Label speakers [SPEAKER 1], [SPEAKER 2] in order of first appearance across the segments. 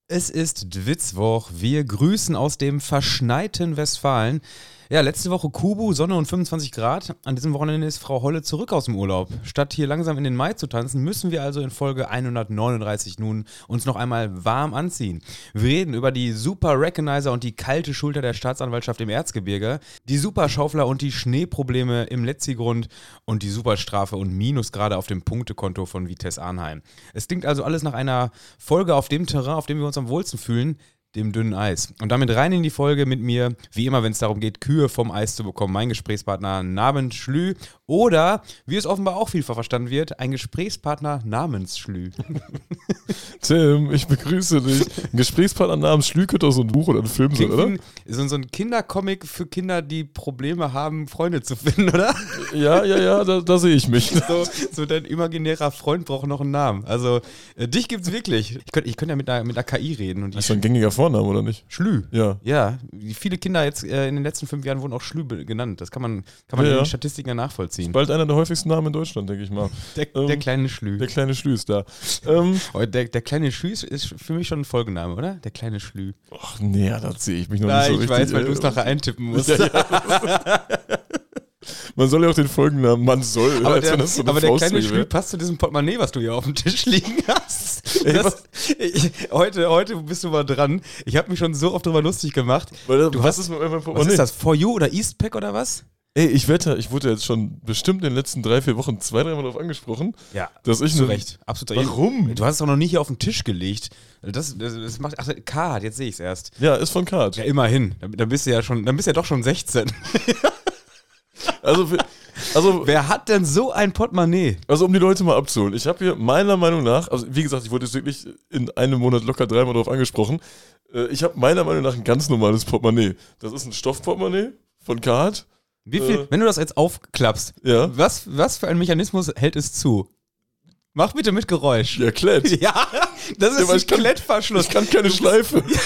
[SPEAKER 1] Es ist Dwitzwoch. Wir grüßen aus dem verschneiten Westfalen. Ja, letzte Woche Kubu, Sonne und 25 Grad. An diesem Wochenende ist Frau Holle zurück aus dem Urlaub. Statt hier langsam in den Mai zu tanzen, müssen wir also in Folge 139 nun uns noch einmal warm anziehen. Wir reden über die Super Recognizer und die kalte Schulter der Staatsanwaltschaft im Erzgebirge, die Superschaufler und die Schneeprobleme im Letzigrund und die Superstrafe und Minusgrade auf dem Punktekonto von Vitesse Arnheim. Es klingt also alles nach einer Folge auf dem Terrain, auf dem wir uns am wohlsten fühlen, dem dünnen Eis. Und damit rein in die Folge mit mir, wie immer, wenn es darum geht, Kühe vom Eis zu bekommen. Mein Gesprächspartner namens Schlü oder, wie es offenbar auch vielfach verstanden wird, ein Gesprächspartner namens Schlü.
[SPEAKER 2] Tim, ich begrüße dich. Ein Gesprächspartner namens Schlü könnte auch so ein Buch oder ein Film sein, oder?
[SPEAKER 1] So ein Kindercomic für Kinder, die Probleme haben, Freunde zu finden, oder?
[SPEAKER 2] Ja, da sehe ich mich.
[SPEAKER 1] So dein imaginärer Freund braucht noch einen Namen. Also, dich gibt's wirklich. Ich könnte ja mit einer KI reden. Und die
[SPEAKER 2] das ist ein gängiger Vorname, oder nicht?
[SPEAKER 1] Schlü.
[SPEAKER 2] Ja.
[SPEAKER 1] Ja, viele Kinder jetzt in den letzten 5 Jahren wurden auch Schlü genannt. Das kann man in den Statistiken ja nachvollziehen.
[SPEAKER 2] Ist bald einer der häufigsten Namen in Deutschland, denke ich mal.
[SPEAKER 1] Der kleine Schlü.
[SPEAKER 2] Der kleine Schlü ist da.
[SPEAKER 1] Der kleine Schlü ist für mich schon ein Folgename, oder? Der kleine Schlü.
[SPEAKER 2] Ach nee, da sehe ich mich noch nicht so richtig.
[SPEAKER 1] Ich weiß, weil du es nachher eintippen musst.
[SPEAKER 2] Ja. Man soll ja auch den Folgennamen,
[SPEAKER 1] aber der kleine Schlü passt zu diesem Portemonnaie, was du hier auf dem Tisch liegen hast. Heute bist du mal dran. Ich habe mich schon so oft drüber lustig gemacht.
[SPEAKER 2] Was ist mit meinem Portemonnaie?
[SPEAKER 1] Was ist das? For You oder Eastpack oder was?
[SPEAKER 2] Ey, ich wette, ich wurde jetzt schon bestimmt in den letzten 3-4 Wochen 2-3 Mal darauf angesprochen.
[SPEAKER 1] Ja,
[SPEAKER 2] dass ich
[SPEAKER 1] zu Recht. Absolut.
[SPEAKER 2] Warum?
[SPEAKER 1] Du hast es doch noch nie hier auf den Tisch gelegt. Das macht. Ach, Card, jetzt sehe ich es erst.
[SPEAKER 2] Ja, ist von Card.
[SPEAKER 1] Ja, immerhin. Dann bist du ja doch schon 16. Also, wer hat denn so ein Portemonnaie?
[SPEAKER 2] Also, um die Leute mal abzuholen. Ich habe hier meiner Meinung nach, also wie gesagt, ich wurde jetzt wirklich in einem Monat locker 3 Mal darauf angesprochen. Ich habe meiner Meinung nach ein ganz normales Portemonnaie. Das ist ein Stoffportemonnaie von Card.
[SPEAKER 1] Wie viel, wenn du das jetzt aufklappst,
[SPEAKER 2] ja.
[SPEAKER 1] Was für ein Mechanismus hält es zu? Mach bitte mit Geräusch.
[SPEAKER 2] Ja, Klett.
[SPEAKER 1] Ja, das ist ein Klettverschluss.
[SPEAKER 2] Ich kann keine Schleife.
[SPEAKER 1] Ja.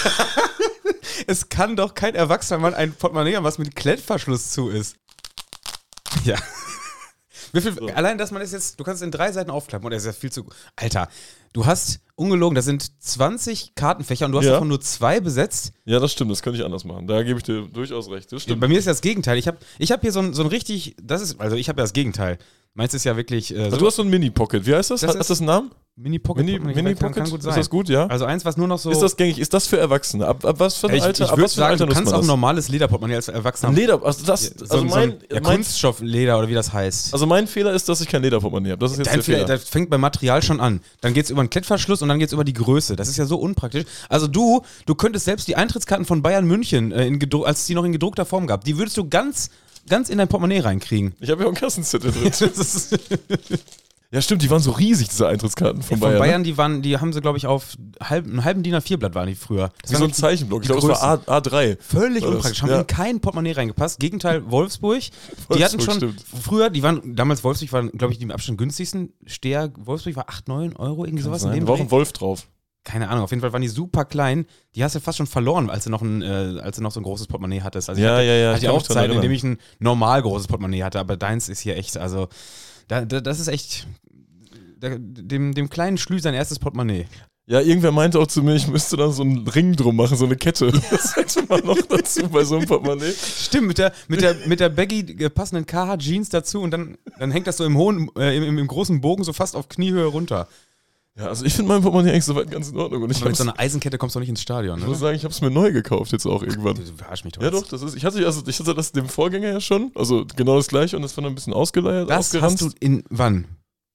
[SPEAKER 1] Es kann doch kein erwachsener Mann ein Portemonnaie haben, was mit Klettverschluss zu ist. Ja. Allein, dass man das jetzt, du kannst es in 3 Seiten aufklappen und das ist ja viel zu. Alter, du hast ungelogen, das sind 20 Kartenfächer und du hast davon nur 2 besetzt.
[SPEAKER 2] Ja, das stimmt, das könnte ich anders machen. Da gebe ich dir durchaus recht. Das stimmt.
[SPEAKER 1] Bei mir ist das Gegenteil. Ich hab hier so ein richtig, ich habe ja das Gegenteil. Meins ist ja wirklich.
[SPEAKER 2] Du hast so ein Mini-Pocket. Wie heißt das? Hat das einen Namen?
[SPEAKER 1] Mini-Pocket.
[SPEAKER 2] Mini-Pocket?
[SPEAKER 1] Kann gut sein.
[SPEAKER 2] Ist das gut, ja?
[SPEAKER 1] Also eins, was nur noch so.
[SPEAKER 2] Ist das gängig? Ist das für Erwachsene? Ab was für ein Alter?
[SPEAKER 1] Ich würde sagen, du kannst auch ein normales Lederportemonnaie als Erwachsener haben.
[SPEAKER 2] Leder, also mein
[SPEAKER 1] Kunststoffleder oder wie das heißt.
[SPEAKER 2] Also mein Fehler ist, dass ich kein Lederportemonnaie habe. Das ist jetzt
[SPEAKER 1] Dein
[SPEAKER 2] der Fehler.
[SPEAKER 1] Das fängt beim Material schon an. Dann geht es über einen Klettverschluss und dann geht es über die Größe. Das ist ja so unpraktisch. Also du könntest selbst die Eintrittskarten von Bayern München, als es die noch in gedruckter Form gab, die würdest du ganz in dein Portemonnaie reinkriegen.
[SPEAKER 2] Ich habe ja auch einen Kassenzettel drin. Ja, stimmt, die waren so riesig, diese Eintrittskarten von Bayern.
[SPEAKER 1] Von Bayern, die haben sie, glaube ich, auf einem halben DIN A4-Blatt waren die früher.
[SPEAKER 2] Das wie so ein Zeichenblock. Ich glaube, es war A3.
[SPEAKER 1] Völlig unpraktisch. Haben in kein Portemonnaie reingepasst. Gegenteil, Wolfsburg. Die hatten schon, früher, damals Wolfsburg waren, glaube ich, die im Abstand günstigsten. Wolfsburg war 8, 9 Euro, irgendwie sowas.
[SPEAKER 2] Da war auch ein Wolf drauf.
[SPEAKER 1] Keine Ahnung, auf jeden Fall waren die super klein. Die hast du fast schon verloren, als du noch so ein großes Portemonnaie hattest. Also ich hatte auch Zeiten, in denen ich ein normal großes Portemonnaie hatte, aber deins ist hier echt, also das ist echt dem kleinen Schlü sein erstes Portemonnaie.
[SPEAKER 2] Ja, irgendwer meinte auch zu mir, ich müsste da so einen Ring drum machen, so eine Kette. Das hätte man noch dazu bei so einem Portemonnaie.
[SPEAKER 1] Stimmt, mit der baggy passenden KH-Jeans dazu und dann hängt das so im großen Bogen so fast auf Kniehöhe runter.
[SPEAKER 2] Ja, also ich finde mein Portemonnaie eigentlich soweit ganz in Ordnung. Und
[SPEAKER 1] mit so einer Eisenkette kommst du nicht ins Stadion,
[SPEAKER 2] Ich muss sagen, ich habe es mir neu gekauft jetzt auch irgendwann.
[SPEAKER 1] Du verarsch mich doch.
[SPEAKER 2] Ja doch, ich hatte das dem Vorgänger ja schon, also genau das gleiche und das war dann ein bisschen ausgeleiert.
[SPEAKER 1] Das hast du wann?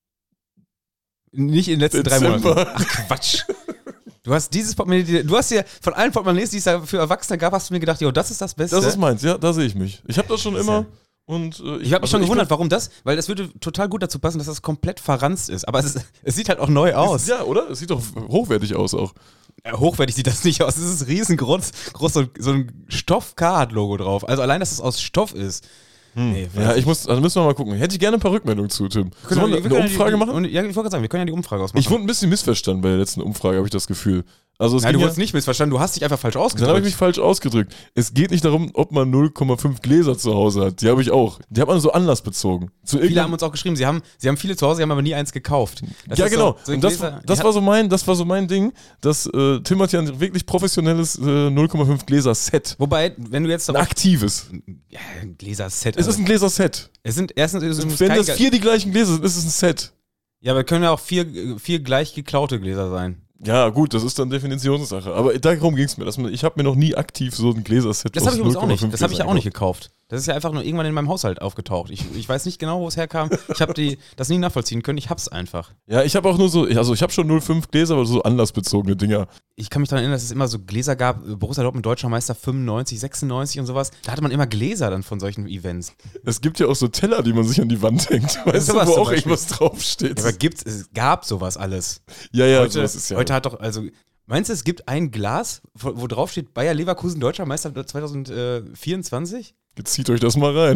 [SPEAKER 1] Nicht in den letzten 3 Monaten. Ach Quatsch. Du hast dieses Portemonnaie, du hast ja von allen Portemonnaies, die es da für Erwachsene gab, hast du mir gedacht, jo, das ist das Beste.
[SPEAKER 2] Das ist meins, ja, da sehe ich mich. Ich habe das schon immer. Und,
[SPEAKER 1] ich habe mich schon gewundert, warum das? Weil das würde total gut dazu passen, dass das komplett verranzt ist. Aber es sieht halt auch neu aus.
[SPEAKER 2] Ja, oder? Es sieht doch hochwertig aus auch.
[SPEAKER 1] Ja, hochwertig sieht das nicht aus. Es ist riesengroß, so ein Stoff-Card-Logo drauf. Also allein, dass es aus Stoff ist.
[SPEAKER 2] Nee, ja, müssen wir mal gucken. Hätte ich gerne ein paar Rückmeldungen zu, Tim. Sollen wir eine Umfrage machen?
[SPEAKER 1] Ja, ich wollte gerade sagen, wir können ja die Umfrage ausmachen.
[SPEAKER 2] Ich wurde ein bisschen missverstanden bei der letzten Umfrage, habe ich das Gefühl. Also es
[SPEAKER 1] Nein, du
[SPEAKER 2] ging
[SPEAKER 1] wurdest nicht missverstanden, du hast dich einfach falsch ausgedrückt.
[SPEAKER 2] Dann habe ich mich falsch ausgedrückt. Es geht nicht darum, ob man 0,5 Gläser zu Hause hat. Die habe ich auch. Die hat man so anlassbezogen.
[SPEAKER 1] Viele haben uns auch geschrieben, sie haben viele zu Hause, sie haben aber nie eins gekauft.
[SPEAKER 2] Ja, genau. Und das war so mein Ding, dass Tim hat ja ein wirklich professionelles 0,5 Gläser-Set.
[SPEAKER 1] Wobei, wenn du jetzt...
[SPEAKER 2] Ein aktives.
[SPEAKER 1] Ja, ein Gläser-Set.
[SPEAKER 2] Es ist ein Gläser-Set.
[SPEAKER 1] Es sind erstens...
[SPEAKER 2] Wenn das 4 die gleichen Gläser sind, ist es ein Set.
[SPEAKER 1] Ja, aber können ja auch vier gleich geklaute Gläser sein.
[SPEAKER 2] Ja, gut, das ist dann Definitionssache. Aber darum ging es mir. Ich habe mir noch nie aktiv so ein Gläserset
[SPEAKER 1] Das habe ich übrigens auch nicht. Das
[SPEAKER 2] Gläser
[SPEAKER 1] habe ich ja auch nicht gekauft. Das ist ja einfach nur irgendwann in meinem Haushalt aufgetaucht. Ich weiß nicht genau, wo es herkam. Ich habe das nie nachvollziehen können. Ich hab's einfach.
[SPEAKER 2] Ja, ich habe auch nur so, also ich habe schon 0,5 Gläser, aber so anlassbezogene Dinger.
[SPEAKER 1] Ich kann mich daran erinnern, dass es immer so Gläser gab. Borussia Dortmund Deutscher Meister 95, 96 und sowas. Da hatte man immer Gläser dann von solchen Events.
[SPEAKER 2] Es gibt ja auch so Teller, die man sich an die Wand hängt. Weißt du, wo auch irgendwas draufsteht.
[SPEAKER 1] Ja, aber es gab sowas alles.
[SPEAKER 2] Ja,
[SPEAKER 1] heute,
[SPEAKER 2] das ist ja.
[SPEAKER 1] Heute hat doch, also, meinst du, es gibt ein Glas, wo drauf steht Bayer Leverkusen Deutscher Meister 2024?
[SPEAKER 2] Jetzt zieht euch das mal rein.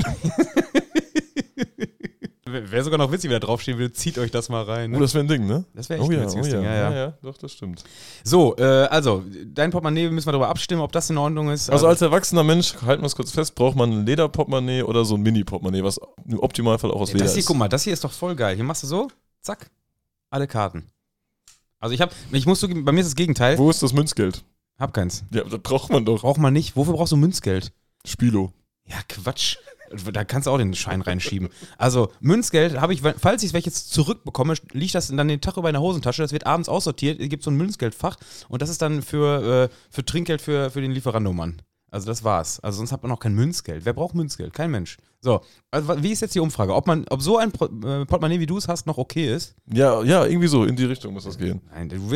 [SPEAKER 1] Wäre sogar noch witzig, wenn da draufstehen würde, zieht euch das mal rein. Ne?
[SPEAKER 2] Oh, das wäre ein Ding, ne?
[SPEAKER 1] Das wäre echt ein witziges Ding,
[SPEAKER 2] ja, doch, das stimmt.
[SPEAKER 1] So, also, dein Portemonnaie müssen wir darüber abstimmen, ob das in Ordnung ist.
[SPEAKER 2] Also als erwachsener Mensch, halten wir es kurz fest, braucht man ein Lederportemonnaie oder so ein Mini-Portemonnaie, was im Optimalfall auch aus Leder ist.
[SPEAKER 1] Guck mal, das hier ist doch voll geil. Hier machst du so, zack, alle Karten. Also ich muss zugeben, bei mir ist das Gegenteil.
[SPEAKER 2] Wo ist das Münzgeld?
[SPEAKER 1] Hab keins.
[SPEAKER 2] Ja, das braucht man doch.
[SPEAKER 1] Braucht man nicht. Wofür brauchst du Münzgeld?
[SPEAKER 2] Spilo.
[SPEAKER 1] Ja, Quatsch. Da kannst du auch den Schein reinschieben. Also, Münzgeld habe ich, falls ich es welches zurückbekomme, liegt das dann den Tag über in der Hosentasche. Das wird abends aussortiert. Es gibt so ein Münzgeldfach und das ist dann für Trinkgeld für den Lieferandomann. Also, das war's. Also, sonst hat man auch kein Münzgeld. Wer braucht Münzgeld? Kein Mensch. So, also wie ist jetzt die Umfrage? Ob so ein Portemonnaie, wie du es hast, noch okay ist?
[SPEAKER 2] Ja, irgendwie so, in die Richtung muss das gehen.
[SPEAKER 1] Nein, du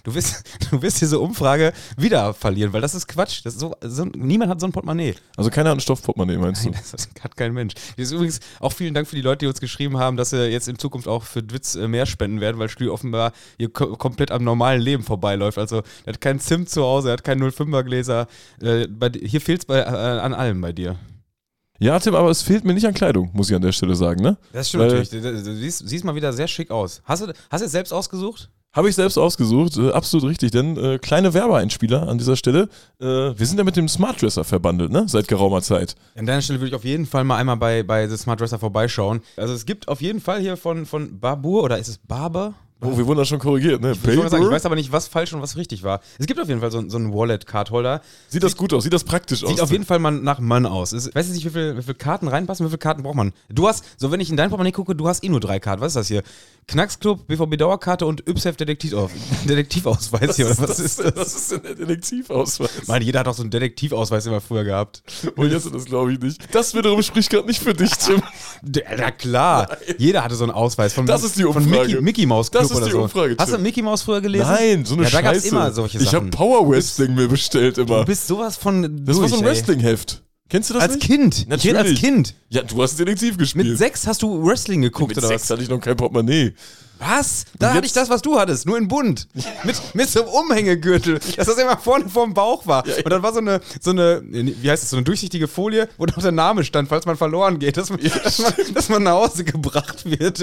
[SPEAKER 1] wirst diese Umfrage wieder verlieren, weil das ist Quatsch. Das ist niemand hat so ein Portemonnaie.
[SPEAKER 2] Also keiner hat ein Stoffportemonnaie, meinst du?
[SPEAKER 1] Nein, das hat kein Mensch. Das ist übrigens auch vielen Dank für die Leute, die uns geschrieben haben, dass sie jetzt in Zukunft auch für Witz mehr spenden werden, weil Stühl offenbar hier komplett am normalen Leben vorbeiläuft. Also er hat keinen Zimt zu Hause, er hat kein 05er Gläser. Hier fehlt es an allem bei dir.
[SPEAKER 2] Ja, Tim, aber es fehlt mir nicht an Kleidung, muss ich an der Stelle sagen, ne?
[SPEAKER 1] Das stimmt natürlich. Du siehst mal wieder sehr schick aus. Hast du es selbst ausgesucht?
[SPEAKER 2] Habe ich selbst ausgesucht, absolut richtig, denn kleine Werbeeinspieler an dieser Stelle. Wir sind ja mit dem Smart Dresser verbandelt, ne? Seit geraumer Zeit.
[SPEAKER 1] An deiner Stelle würde ich auf jeden Fall mal einmal bei The Smart Dresser vorbeischauen. Also es gibt auf jeden Fall hier von Babur, oder ist es Barber?
[SPEAKER 2] Oh, wir wurden da schon korrigiert, ne?
[SPEAKER 1] Ich weiß aber nicht, was falsch und was richtig war. Es gibt auf jeden Fall so einen Wallet-Card-Holder.
[SPEAKER 2] Sieht das gut aus? Sieht das praktisch aus?
[SPEAKER 1] Sieht auf jeden Fall mal nach Mann aus. Ich weiß jetzt nicht, wie viele Karten reinpassen, wie viele Karten braucht man. Du hast, so wenn ich in dein Portemonnaie gucke, du hast nur 3 Karten. Was ist das hier? Knacksclub, BVB-Dauerkarte und YSF Detektivausweis hier, oder was ist das?
[SPEAKER 2] Was ist denn der Detektivausweis?
[SPEAKER 1] Mann, jeder hat doch so einen Detektivausweis immer früher gehabt.
[SPEAKER 2] Und jetzt das glaube ich nicht. Das wiederum spricht gerade nicht für dich, Tim.
[SPEAKER 1] Na klar,
[SPEAKER 2] Nein.
[SPEAKER 1] Jeder hatte so einen Ausweis von Mickey Mouse Club
[SPEAKER 2] das ist
[SPEAKER 1] oder
[SPEAKER 2] die
[SPEAKER 1] so.
[SPEAKER 2] Umfrage, Tim.
[SPEAKER 1] Hast du Mickey Mouse früher gelesen?
[SPEAKER 2] Nein, so eine Scheiße.
[SPEAKER 1] Da gab es immer solche Sachen.
[SPEAKER 2] Ich habe Power Wrestling mir bestellt immer.
[SPEAKER 1] Du bist sowas von
[SPEAKER 2] Das war so ein Wrestling-Heft. Kennst du das
[SPEAKER 1] als
[SPEAKER 2] nicht?
[SPEAKER 1] Kind.
[SPEAKER 2] Natürlich.
[SPEAKER 1] Als Kind.
[SPEAKER 2] Ja, du hast Detektiv gespielt.
[SPEAKER 1] Mit 6 hast du Wrestling geguckt,
[SPEAKER 2] mit
[SPEAKER 1] oder
[SPEAKER 2] 6
[SPEAKER 1] was?
[SPEAKER 2] hatte ich noch kein Portemonnaie.
[SPEAKER 1] Was? Da hatte ich das, was du hattest, nur in bunt. mit so einem Umhängegürtel, dass das immer vorne vorm Bauch war.
[SPEAKER 2] Ja.
[SPEAKER 1] Und dann war so eine, wie heißt das, so eine durchsichtige Folie, wo noch der Name stand, falls man verloren geht, dass man nach Hause gebracht wird.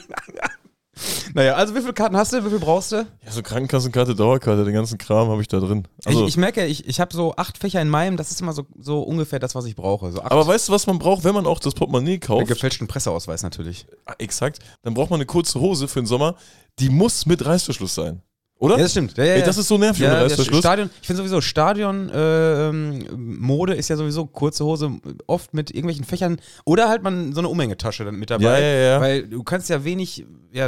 [SPEAKER 1] Naja, also wie viele Karten hast du? Wie viel brauchst du?
[SPEAKER 2] Ja, so Krankenkassenkarte, Dauerkarte, den ganzen Kram habe ich da drin. Also,
[SPEAKER 1] Ich merke, ich habe so 8 Fächer in meinem, das ist immer so ungefähr das, was ich brauche. So 8.
[SPEAKER 2] aber weißt du, was man braucht, wenn man auch das Portemonnaie kauft?
[SPEAKER 1] Gefälschten Presseausweis natürlich.
[SPEAKER 2] Exakt. Dann braucht man eine kurze Hose für den Sommer. Die muss mit Reißverschluss sein. Oder?
[SPEAKER 1] Ja, das stimmt. Ja,
[SPEAKER 2] Ey, das ist so nervig ohne Reißverschluss.
[SPEAKER 1] Ich finde sowieso, Mode ist ja sowieso kurze Hose, oft mit irgendwelchen Fächern oder halt man so eine Umhängetasche dann mit dabei.
[SPEAKER 2] Ja.
[SPEAKER 1] Weil du kannst ja wenig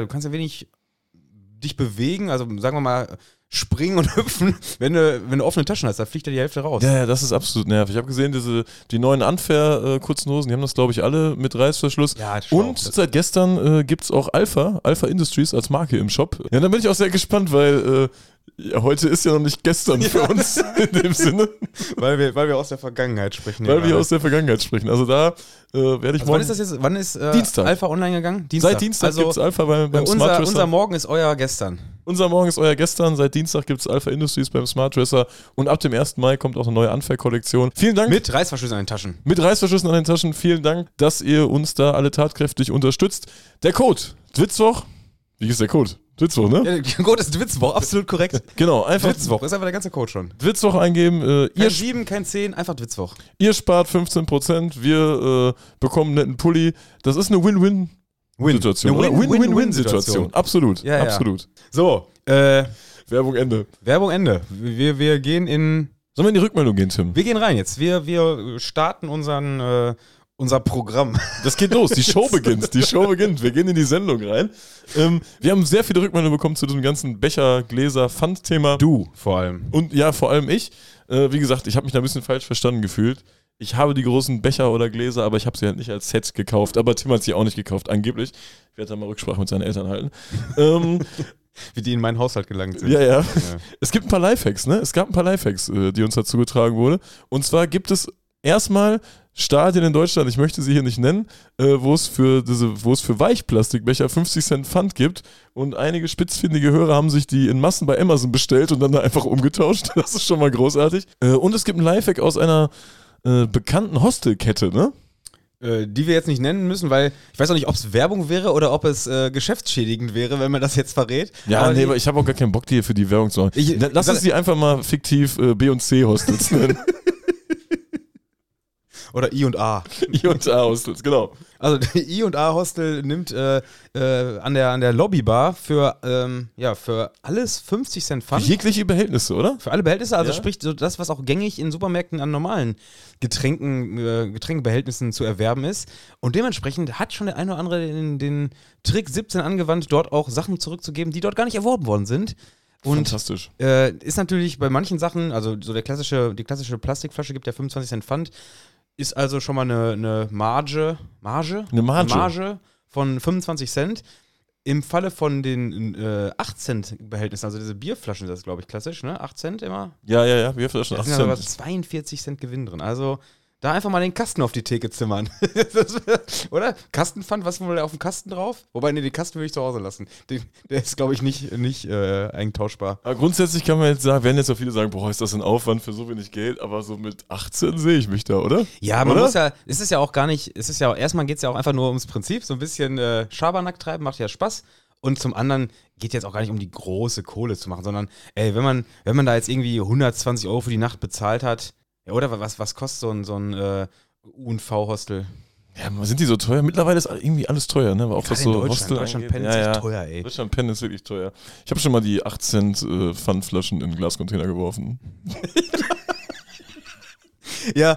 [SPEAKER 1] dich bewegen, also sagen wir mal springen und hüpfen, wenn du offene Taschen hast, da fliegt ja die Hälfte raus.
[SPEAKER 2] Ja, das ist absolut nervig. Ich habe gesehen, die neuen Unfair kurzen Hosen, die haben das, glaube ich, alle mit Reißverschluss.
[SPEAKER 1] Ja,
[SPEAKER 2] und seit gestern gibt es auch Alpha Industries als Marke im Shop. Ja, da bin ich auch sehr gespannt, weil heute ist ja noch nicht gestern für uns in dem Sinne.
[SPEAKER 1] Weil wir aus der Vergangenheit sprechen.
[SPEAKER 2] Weil wir aus der Vergangenheit sprechen. Also da werde ich morgen...
[SPEAKER 1] Wann ist das jetzt? Wann ist
[SPEAKER 2] Dienstag.
[SPEAKER 1] Alpha online gegangen? Dienstag.
[SPEAKER 2] Seit Dienstag gibt es Alpha beim Smart Dresser.
[SPEAKER 1] Unser Morgen ist euer Gestern.
[SPEAKER 2] Unser Morgen ist euer Gestern. Seit Dienstag gibt es Alpha Industries beim Smart Dresser. Und ab dem 1. Mai kommt auch eine neue Unfair-Kollektion. Vielen Dank.
[SPEAKER 1] Mit Reißverschlüssen an den Taschen.
[SPEAKER 2] Mit Reißverschlüssen an den Taschen. Vielen Dank, dass ihr uns da alle tatkräftig unterstützt. Der Code. Dwitzwoch. Wie ist der Code? Dwitzwoch, ne?
[SPEAKER 1] Ja, Code ist Dwitzwoch, absolut korrekt.
[SPEAKER 2] Genau, einfach
[SPEAKER 1] Dwitzwoch, ist einfach der ganze Code schon.
[SPEAKER 2] Dwitzwoch eingeben.
[SPEAKER 1] Kein 7, kein 10, einfach Dwitzwoch.
[SPEAKER 2] Ihr spart 15%, wir bekommen einen netten Pulli. Das ist eine Win-Win-Situation.
[SPEAKER 1] Eine
[SPEAKER 2] Win-Win-Win-Situation. Absolut,
[SPEAKER 1] Ja, ja.
[SPEAKER 2] absolut.
[SPEAKER 1] So,
[SPEAKER 2] Werbung Ende.
[SPEAKER 1] Werbung Ende. Wir gehen
[SPEAKER 2] Sollen wir in die Rückmeldung gehen, Tim?
[SPEAKER 1] wir gehen rein jetzt. Wir starten unser Programm.
[SPEAKER 2] Das geht los, die Show beginnt. Wir gehen in die Sendung rein. Wir haben sehr viele Rückmeldungen bekommen zu diesem ganzen Becher, Gläser, Pfand-Thema.
[SPEAKER 1] Du vor allem.
[SPEAKER 2] Und ja, vor allem ich. Wie gesagt, ich habe mich da ein bisschen falsch verstanden gefühlt. Ich habe die großen Becher oder Gläser, aber ich habe sie halt nicht als Set gekauft. Aber Tim hat sie auch nicht gekauft, angeblich. Ich werde da mal Rücksprache mit seinen Eltern halten.
[SPEAKER 1] Wie die in meinen Haushalt gelangt sind.
[SPEAKER 2] Ja. Es gibt ein paar Lifehacks, ne? Es gab ein paar Lifehacks, die uns dazu getragen wurde. Und zwar gibt es erstmal Stadien in Deutschland, ich möchte sie hier nicht nennen, wo es für Weichplastikbecher 50 Cent Pfand gibt und einige spitzfindige Hörer haben sich die in Massen bei Amazon bestellt und dann da einfach umgetauscht. Das ist schon mal großartig. Und es gibt ein Lifehack aus einer bekannten Hostelkette, ne?
[SPEAKER 1] Die wir jetzt nicht nennen müssen, weil ich weiß auch nicht, ob es Werbung wäre oder ob es geschäftsschädigend wäre, wenn man das jetzt verrät.
[SPEAKER 2] Ja, aber ich habe auch gar keinen Bock, dir für die Werbung zu machen. Lass uns die einfach mal fiktiv B und C Hostels nennen.
[SPEAKER 1] Oder I&A.
[SPEAKER 2] I&A Hostels, genau.
[SPEAKER 1] Also der I&A Hostel nimmt an der Lobbybar für alles 50 Cent Pfand.
[SPEAKER 2] Jegliche Behältnisse, oder?
[SPEAKER 1] Für alle Behältnisse, also
[SPEAKER 2] Ja.
[SPEAKER 1] sprich so das, was auch gängig in Supermärkten an normalen Getränkebehältnissen zu erwerben ist. Und dementsprechend hat schon der eine oder andere den Trick 17 angewandt, dort auch Sachen zurückzugeben, die dort gar nicht erworben worden sind. Und
[SPEAKER 2] Fantastisch.
[SPEAKER 1] ist natürlich bei manchen Sachen, also so die klassische Plastikflasche gibt ja 25 Cent Pfand, ist also schon mal eine Marge von 25 Cent. Im Falle von den 8 Cent Behältnissen, also diese Bierflaschen, das ist glaube ich klassisch, ne? 8 Cent immer.
[SPEAKER 2] Ja, wir schon
[SPEAKER 1] Da
[SPEAKER 2] 8
[SPEAKER 1] sind aber
[SPEAKER 2] Cent.
[SPEAKER 1] 42 Cent Gewinn drin. Also da einfach mal den Kasten auf die Theke zimmern. Oder? Kastenpfand, was wohl auf dem Kasten drauf? Wobei, nee, den Kasten würde ich zu Hause lassen. Der ist, glaube ich, nicht eintauschbar.
[SPEAKER 2] Aber grundsätzlich kann man jetzt sagen, werden jetzt auch viele sagen, boah, ist das ein Aufwand für so wenig Geld, aber so mit 18 sehe ich mich da, oder?
[SPEAKER 1] Ja, man
[SPEAKER 2] Oder?
[SPEAKER 1] muss ja, es ist ja auch gar nicht, es ist ja auch, erstmal geht es ja auch einfach nur ums Prinzip, so ein bisschen Schabernack treiben, macht ja Spaß. Und zum anderen geht jetzt auch gar nicht um die große Kohle zu machen, sondern, ey, wenn man da jetzt irgendwie 120 € für die Nacht bezahlt hat, ja, oder was kostet so ein U&V-Hostel?
[SPEAKER 2] Ja, sind die so teuer? Mittlerweile ist irgendwie alles teuer, ne? Aber auch
[SPEAKER 1] Gerade
[SPEAKER 2] was
[SPEAKER 1] in
[SPEAKER 2] so
[SPEAKER 1] Deutschland,
[SPEAKER 2] Hostel
[SPEAKER 1] Deutschland
[SPEAKER 2] angeht.
[SPEAKER 1] Penn ist echt teuer, ey.
[SPEAKER 2] Deutschland Penn ist wirklich teuer. Ich habe schon mal die 8 Cent Pfandflaschen in Glascontainer geworfen.
[SPEAKER 1] Ja,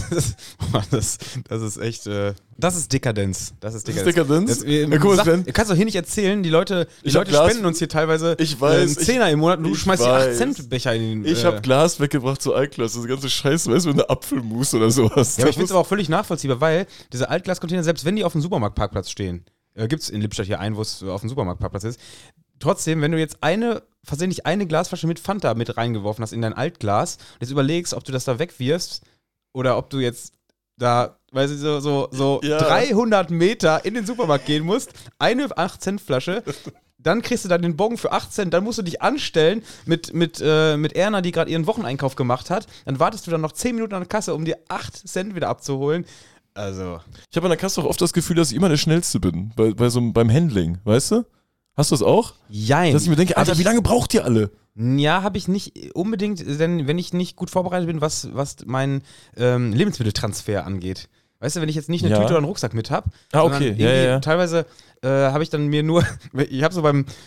[SPEAKER 1] das ist echt, das ist Dekadenz. Das ist
[SPEAKER 2] Dekadenz?
[SPEAKER 1] Du kannst doch hier nicht erzählen, die Leute spenden uns hier teilweise einen Zehner im Monat und du schmeißt die 8 Cent Becher in den...
[SPEAKER 2] Ich habe Glas weggebracht zur Altklasse, das ganze Scheiße, weißt du, wenn du Apfelmus oder sowas.
[SPEAKER 1] Ja, aber ich finde es aber auch völlig nachvollziehbar, weil diese Altglascontainer, selbst wenn die auf dem Supermarktparkplatz stehen, gibt es in Lippstadt hier einen, wo es auf dem Supermarktparkplatz ist, trotzdem, wenn du jetzt versehentlich eine Glasflasche mit Fanta mit reingeworfen hast in dein Altglas und jetzt überlegst, ob du das da wegwirfst oder ob du jetzt da, weißt du, so
[SPEAKER 2] Ja.
[SPEAKER 1] 300 Meter in den Supermarkt gehen musst, eine 8-Cent-Flasche, dann kriegst du dann den Bon für 8 Cent, dann musst du dich anstellen mit Erna, die gerade ihren Wocheneinkauf gemacht hat, dann wartest du dann noch 10 Minuten an der Kasse, um dir 8 Cent wieder abzuholen. Also.
[SPEAKER 2] Ich habe an der Kasse auch oft das Gefühl, dass ich immer der Schnellste bin, beim Handling, weißt du? Hast du das auch?
[SPEAKER 1] Jein.
[SPEAKER 2] Dass ich mir denke, Alter, wie lange braucht ihr alle?
[SPEAKER 1] Ja, habe ich nicht unbedingt, denn wenn ich nicht gut vorbereitet bin, was meinen Lebensmitteltransfer angeht. Weißt du, wenn ich jetzt nicht eine
[SPEAKER 2] Ja.
[SPEAKER 1] Tüte oder einen Rucksack mit habe.
[SPEAKER 2] Ah, okay. Ja.
[SPEAKER 1] Teilweise habe ich dann mir nur, ich habe so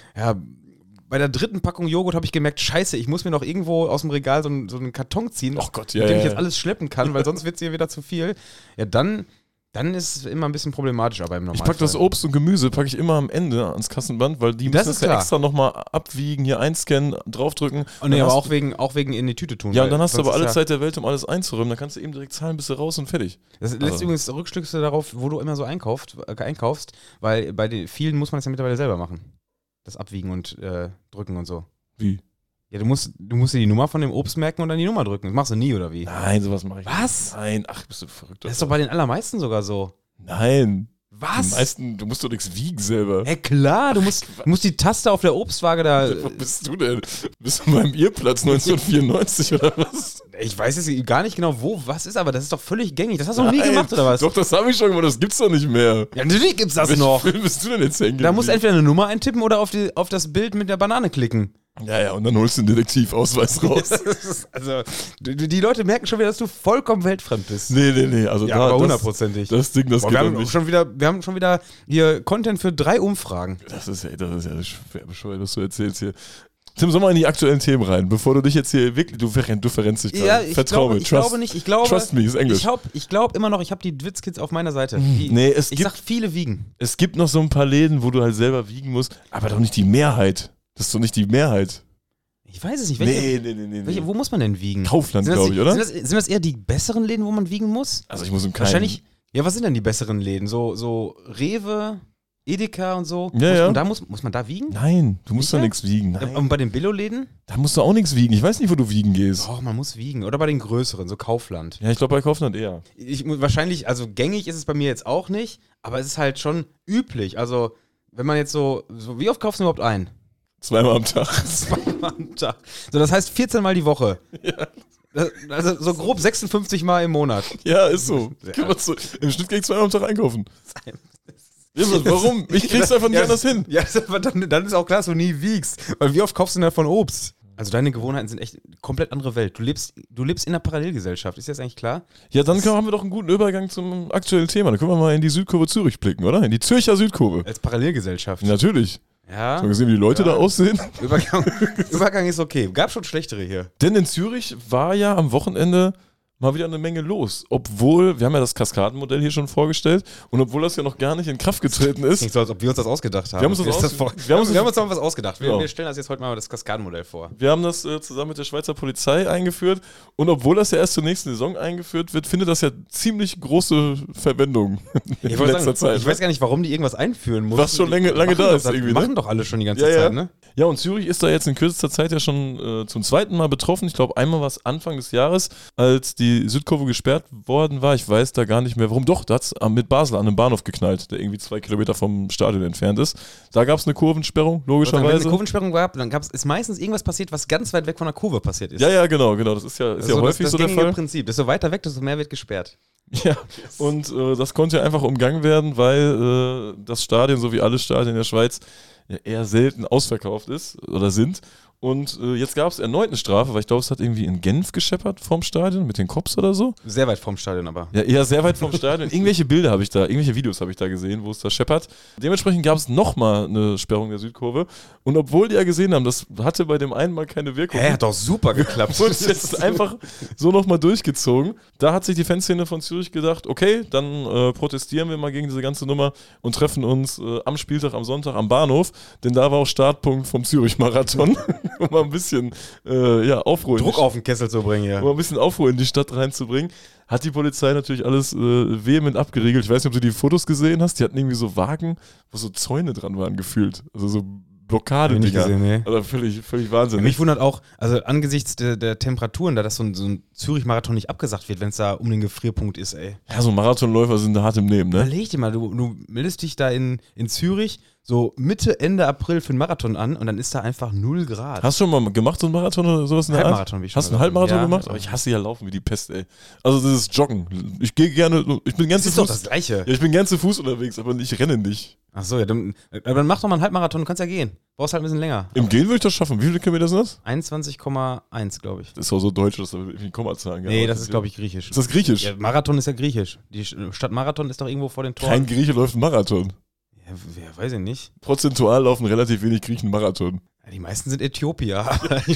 [SPEAKER 1] bei der 3. Packung Joghurt habe ich gemerkt, scheiße, ich muss mir noch irgendwo aus dem Regal so einen Karton ziehen,
[SPEAKER 2] Oh Gott,
[SPEAKER 1] mit dem ich jetzt alles schleppen kann, weil sonst wird es hier wieder zu viel. Ja, dann ist es immer ein bisschen problematischer beim Normalfall.
[SPEAKER 2] Ich packe das Obst und Gemüse packe ich immer am Ende ans Kassenband, weil die
[SPEAKER 1] Das
[SPEAKER 2] müssen
[SPEAKER 1] ist
[SPEAKER 2] das ja
[SPEAKER 1] klar.
[SPEAKER 2] extra nochmal abwiegen, hier einscannen, draufdrücken.
[SPEAKER 1] Oh, nee,
[SPEAKER 2] Dann
[SPEAKER 1] aber
[SPEAKER 2] hast
[SPEAKER 1] auch wegen in die Tüte tun.
[SPEAKER 2] Ja,
[SPEAKER 1] weil
[SPEAKER 2] und dann hast du
[SPEAKER 1] sonst
[SPEAKER 2] aber alle
[SPEAKER 1] ist
[SPEAKER 2] Zeit der Welt, um alles einzuräumen. Dann kannst du eben direkt zahlen, bist du raus und fertig.
[SPEAKER 1] Das lässt übrigens Rückschlüsse darauf, wo du immer so einkaufst, weil bei den vielen muss man das ja mittlerweile selber machen. Das Abwiegen und Drücken und so.
[SPEAKER 2] Wie?
[SPEAKER 1] Ja, du musst dir die Nummer von dem Obst merken und dann die Nummer drücken. Das machst du nie, oder wie?
[SPEAKER 2] Nein, sowas mache ich
[SPEAKER 1] Was?
[SPEAKER 2] nicht. Nein, ach, bist du verrückt.
[SPEAKER 1] Das ist doch bei den allermeisten sogar so.
[SPEAKER 2] Nein.
[SPEAKER 1] Was?
[SPEAKER 2] Die meisten, du musst doch nichts wiegen selber.
[SPEAKER 1] Hä, klar, du musst die Taste auf der Obstwaage da...
[SPEAKER 2] Wo bist du denn? Bist du beim Irrplatz 1994 oder was?
[SPEAKER 1] Ich weiß jetzt gar nicht genau, was ist, aber das ist doch völlig gängig. Das hast du noch nie gemacht, oder was?
[SPEAKER 2] Doch, das habe ich schon gemacht, das gibt's doch nicht mehr.
[SPEAKER 1] Ja, natürlich gibt's das
[SPEAKER 2] Welchen
[SPEAKER 1] noch.
[SPEAKER 2] Film bist du denn jetzt hängen?
[SPEAKER 1] Da musst du entweder eine Nummer eintippen oder auf das Bild mit der Banane klicken.
[SPEAKER 2] Ja, und dann holst du den Detektivausweis raus.
[SPEAKER 1] Also, die Leute merken schon wieder, dass du vollkommen weltfremd bist.
[SPEAKER 2] Nee. Also
[SPEAKER 1] Ja, aber hundertprozentig.
[SPEAKER 2] Das Ding, das
[SPEAKER 1] Boah,
[SPEAKER 2] geht
[SPEAKER 1] wir
[SPEAKER 2] doch
[SPEAKER 1] haben
[SPEAKER 2] nicht.
[SPEAKER 1] schon wieder hier Content für 3 Umfragen.
[SPEAKER 2] Das ist ja schwer bescheuert, was du erzählst hier. Tim, soll mal in die aktuellen Themen rein, bevor du dich jetzt hier wirklich, du verrennst dich gerade.
[SPEAKER 1] Ja,
[SPEAKER 2] Vertrau mir,
[SPEAKER 1] ich glaube nicht. Ich glaube,
[SPEAKER 2] trust me, ist Englisch.
[SPEAKER 1] Ich glaube immer noch, ich habe die Dwitzkids auf meiner Seite. Ich sag, viele wiegen.
[SPEAKER 2] Es gibt noch so ein paar Läden, wo du halt selber wiegen musst, aber doch nicht die Mehrheit. Das ist doch nicht die Mehrheit.
[SPEAKER 1] Ich weiß es nicht.
[SPEAKER 2] Nee.
[SPEAKER 1] Wo muss man denn wiegen?
[SPEAKER 2] Kaufland, glaube ich, oder?
[SPEAKER 1] Sind das eher die besseren Läden, wo man wiegen muss?
[SPEAKER 2] Also ich muss im Keim.
[SPEAKER 1] Wahrscheinlich. Ja, was sind denn die besseren Läden? So Rewe, Edeka und so?
[SPEAKER 2] Ja.
[SPEAKER 1] Und muss man da wiegen?
[SPEAKER 2] Nein, du musst
[SPEAKER 1] Sicher?
[SPEAKER 2] doch nichts wiegen. Nein.
[SPEAKER 1] Und bei den Billo-Läden?
[SPEAKER 2] Da musst du auch nichts wiegen. Ich weiß nicht, wo du wiegen gehst.
[SPEAKER 1] Doch, man muss wiegen. Oder bei den größeren, so Kaufland.
[SPEAKER 2] Ja, ich glaube bei Kaufland eher.
[SPEAKER 1] Wahrscheinlich, also gängig ist es bei mir jetzt auch nicht, aber es ist halt schon üblich. Also, wenn man jetzt so wie oft kaufst du überhaupt ein?
[SPEAKER 2] 2-mal am Tag.
[SPEAKER 1] 2-mal am Tag. So, das heißt 14 Mal die Woche.
[SPEAKER 2] Ja.
[SPEAKER 1] Also so grob 56 Mal im Monat.
[SPEAKER 2] Ja, ist so.
[SPEAKER 1] Ja.
[SPEAKER 2] Im Schnitt gehe ich 2-mal am Tag einkaufen. Ja, warum? Ich krieg's einfach nicht anders hin.
[SPEAKER 1] Ja, aber dann ist auch klar, dass du nie wiegst. Weil wie oft kaufst du denn davon Obst? Also deine Gewohnheiten sind echt eine komplett andere Welt. Du lebst in einer Parallelgesellschaft. Ist dir das eigentlich klar?
[SPEAKER 2] Ja, dann haben wir doch einen guten Übergang zum aktuellen Thema. Dann können wir mal in die Südkurve Zürich blicken, oder? In die Zürcher Südkurve.
[SPEAKER 1] Als Parallelgesellschaft.
[SPEAKER 2] Natürlich.
[SPEAKER 1] Ja.
[SPEAKER 2] Hast du gesehen, wie die Leute da aussehen?
[SPEAKER 1] Übergang ist okay. Gab schon schlechtere hier.
[SPEAKER 2] Denn in Zürich war ja am Wochenende mal wieder eine Menge los. Obwohl, wir haben ja das Kaskadenmodell hier schon vorgestellt und obwohl das ja noch gar nicht in Kraft getreten ist.
[SPEAKER 1] Nicht so, als ob wir uns das ausgedacht haben.
[SPEAKER 2] Wir haben uns
[SPEAKER 1] mal was ausgedacht.
[SPEAKER 2] Genau.
[SPEAKER 1] Wir stellen das jetzt heute mal das Kaskadenmodell vor.
[SPEAKER 2] Wir haben das zusammen mit der Schweizer Polizei eingeführt und obwohl das ja erst zur nächsten Saison eingeführt wird, findet das ja ziemlich große Verwendung in letzter Zeit.
[SPEAKER 1] Ich weiß gar nicht, warum die irgendwas einführen mussten.
[SPEAKER 2] Was schon lange da ist irgendwie, ne?
[SPEAKER 1] Machen doch alle schon die ganze Zeit, ne?
[SPEAKER 2] Ja, und Zürich ist da jetzt in kürzester Zeit ja schon zum zweiten Mal betroffen. Ich glaube, einmal war es Anfang des Jahres, als die Südkurve gesperrt worden war. Ich weiß da gar nicht mehr warum. Doch, da hat es mit Basel an einem Bahnhof geknallt, der irgendwie 2 Kilometer vom Stadion entfernt ist. Da gab es eine Kurvensperrung, logischerweise.
[SPEAKER 1] Wenn es eine Kurvensperrung gab, dann ist meistens irgendwas passiert, was ganz weit weg von der Kurve passiert ist.
[SPEAKER 2] Ja, genau. Das ist ja häufig so der Fall.
[SPEAKER 1] Das Prinzip. Desto weiter weg, desto mehr wird gesperrt.
[SPEAKER 2] Ja, und das konnte ja einfach umgangen werden, weil das Stadion, so wie alle Stadien in der Schweiz, ja eher selten ausverkauft ist oder sind. Und jetzt gab es erneut eine Strafe, weil ich glaube, es hat irgendwie in Genf gescheppert vom Stadion mit den Cops oder so.
[SPEAKER 1] Sehr weit vom Stadion aber.
[SPEAKER 2] Ja, eher sehr weit vom Stadion. Irgendwelche Videos habe ich da gesehen, wo es da scheppert. Dementsprechend gab es nochmal eine Sperrung der Südkurve. Und obwohl die ja gesehen haben, das hatte bei dem einen Mal keine Wirkung.
[SPEAKER 1] Hat doch super geklappt.
[SPEAKER 2] Und jetzt einfach so nochmal durchgezogen. Da hat sich die Fanszene von Zürich gedacht, okay, dann protestieren wir mal gegen diese ganze Nummer und treffen uns am Spieltag, am Sonntag am Bahnhof. Denn da war auch Startpunkt vom Zürich-Marathon. Um mal ein bisschen Aufruhr
[SPEAKER 1] Druck auf den Kessel zu bringen, ja.
[SPEAKER 2] Um mal ein bisschen Aufruhr in die Stadt reinzubringen. Hat die Polizei natürlich alles vehement abgeriegelt. Ich weiß nicht, ob du die Fotos gesehen hast. Die hatten irgendwie so Wagen, wo so Zäune dran waren gefühlt. Also so Blockade-Dinger.
[SPEAKER 1] Nee.
[SPEAKER 2] Also völlig Wahnsinn.
[SPEAKER 1] Mich wundert auch, also angesichts der Temperaturen, da das so ein Zürich-Marathon nicht abgesagt wird, wenn es da um den Gefrierpunkt ist, ey.
[SPEAKER 2] Ja, so Marathonläufer sind da hart im Nehmen, ne?
[SPEAKER 1] Überleg dir mal, du meldest dich da in Zürich so Mitte, Ende April für einen Marathon an und dann ist da einfach 0 Grad.
[SPEAKER 2] Hast du schon mal gemacht, so einen Marathon oder sowas in der Art?
[SPEAKER 1] Halbmarathon, wie ich schon
[SPEAKER 2] Hast du einen Halbmarathon
[SPEAKER 1] ja,
[SPEAKER 2] gemacht? Aber ich hasse ja Laufen wie die Pest, ey. Also das ist Joggen. Ich bin gern
[SPEAKER 1] Das
[SPEAKER 2] zu
[SPEAKER 1] ist
[SPEAKER 2] Fuß.
[SPEAKER 1] doch das Gleiche.
[SPEAKER 2] Ja, ich bin gern zu Fuß unterwegs, aber ich renne nicht.
[SPEAKER 1] Ach so, ja, dann mach doch mal einen Halbmarathon, du kannst ja gehen. Brauchst halt ein bisschen länger.
[SPEAKER 2] Im Gehen würde ich das schaffen. Wie viele Kilometer sind das?
[SPEAKER 1] 21,1, glaube ich.
[SPEAKER 2] Das ist auch so deutsch, dass da irgendwie Kommazahlen
[SPEAKER 1] Nee, das ist, glaube ich, griechisch.
[SPEAKER 2] Ist das griechisch?
[SPEAKER 1] Ja, Marathon ist ja griechisch. Die Stadt Marathon ist doch irgendwo vor den Toren.
[SPEAKER 2] Kein Grieche läuft einen Marathon.
[SPEAKER 1] Ja, weiß ich nicht.
[SPEAKER 2] Prozentual laufen relativ wenig Griechen Marathon.
[SPEAKER 1] Ja, die meisten sind Äthiopier.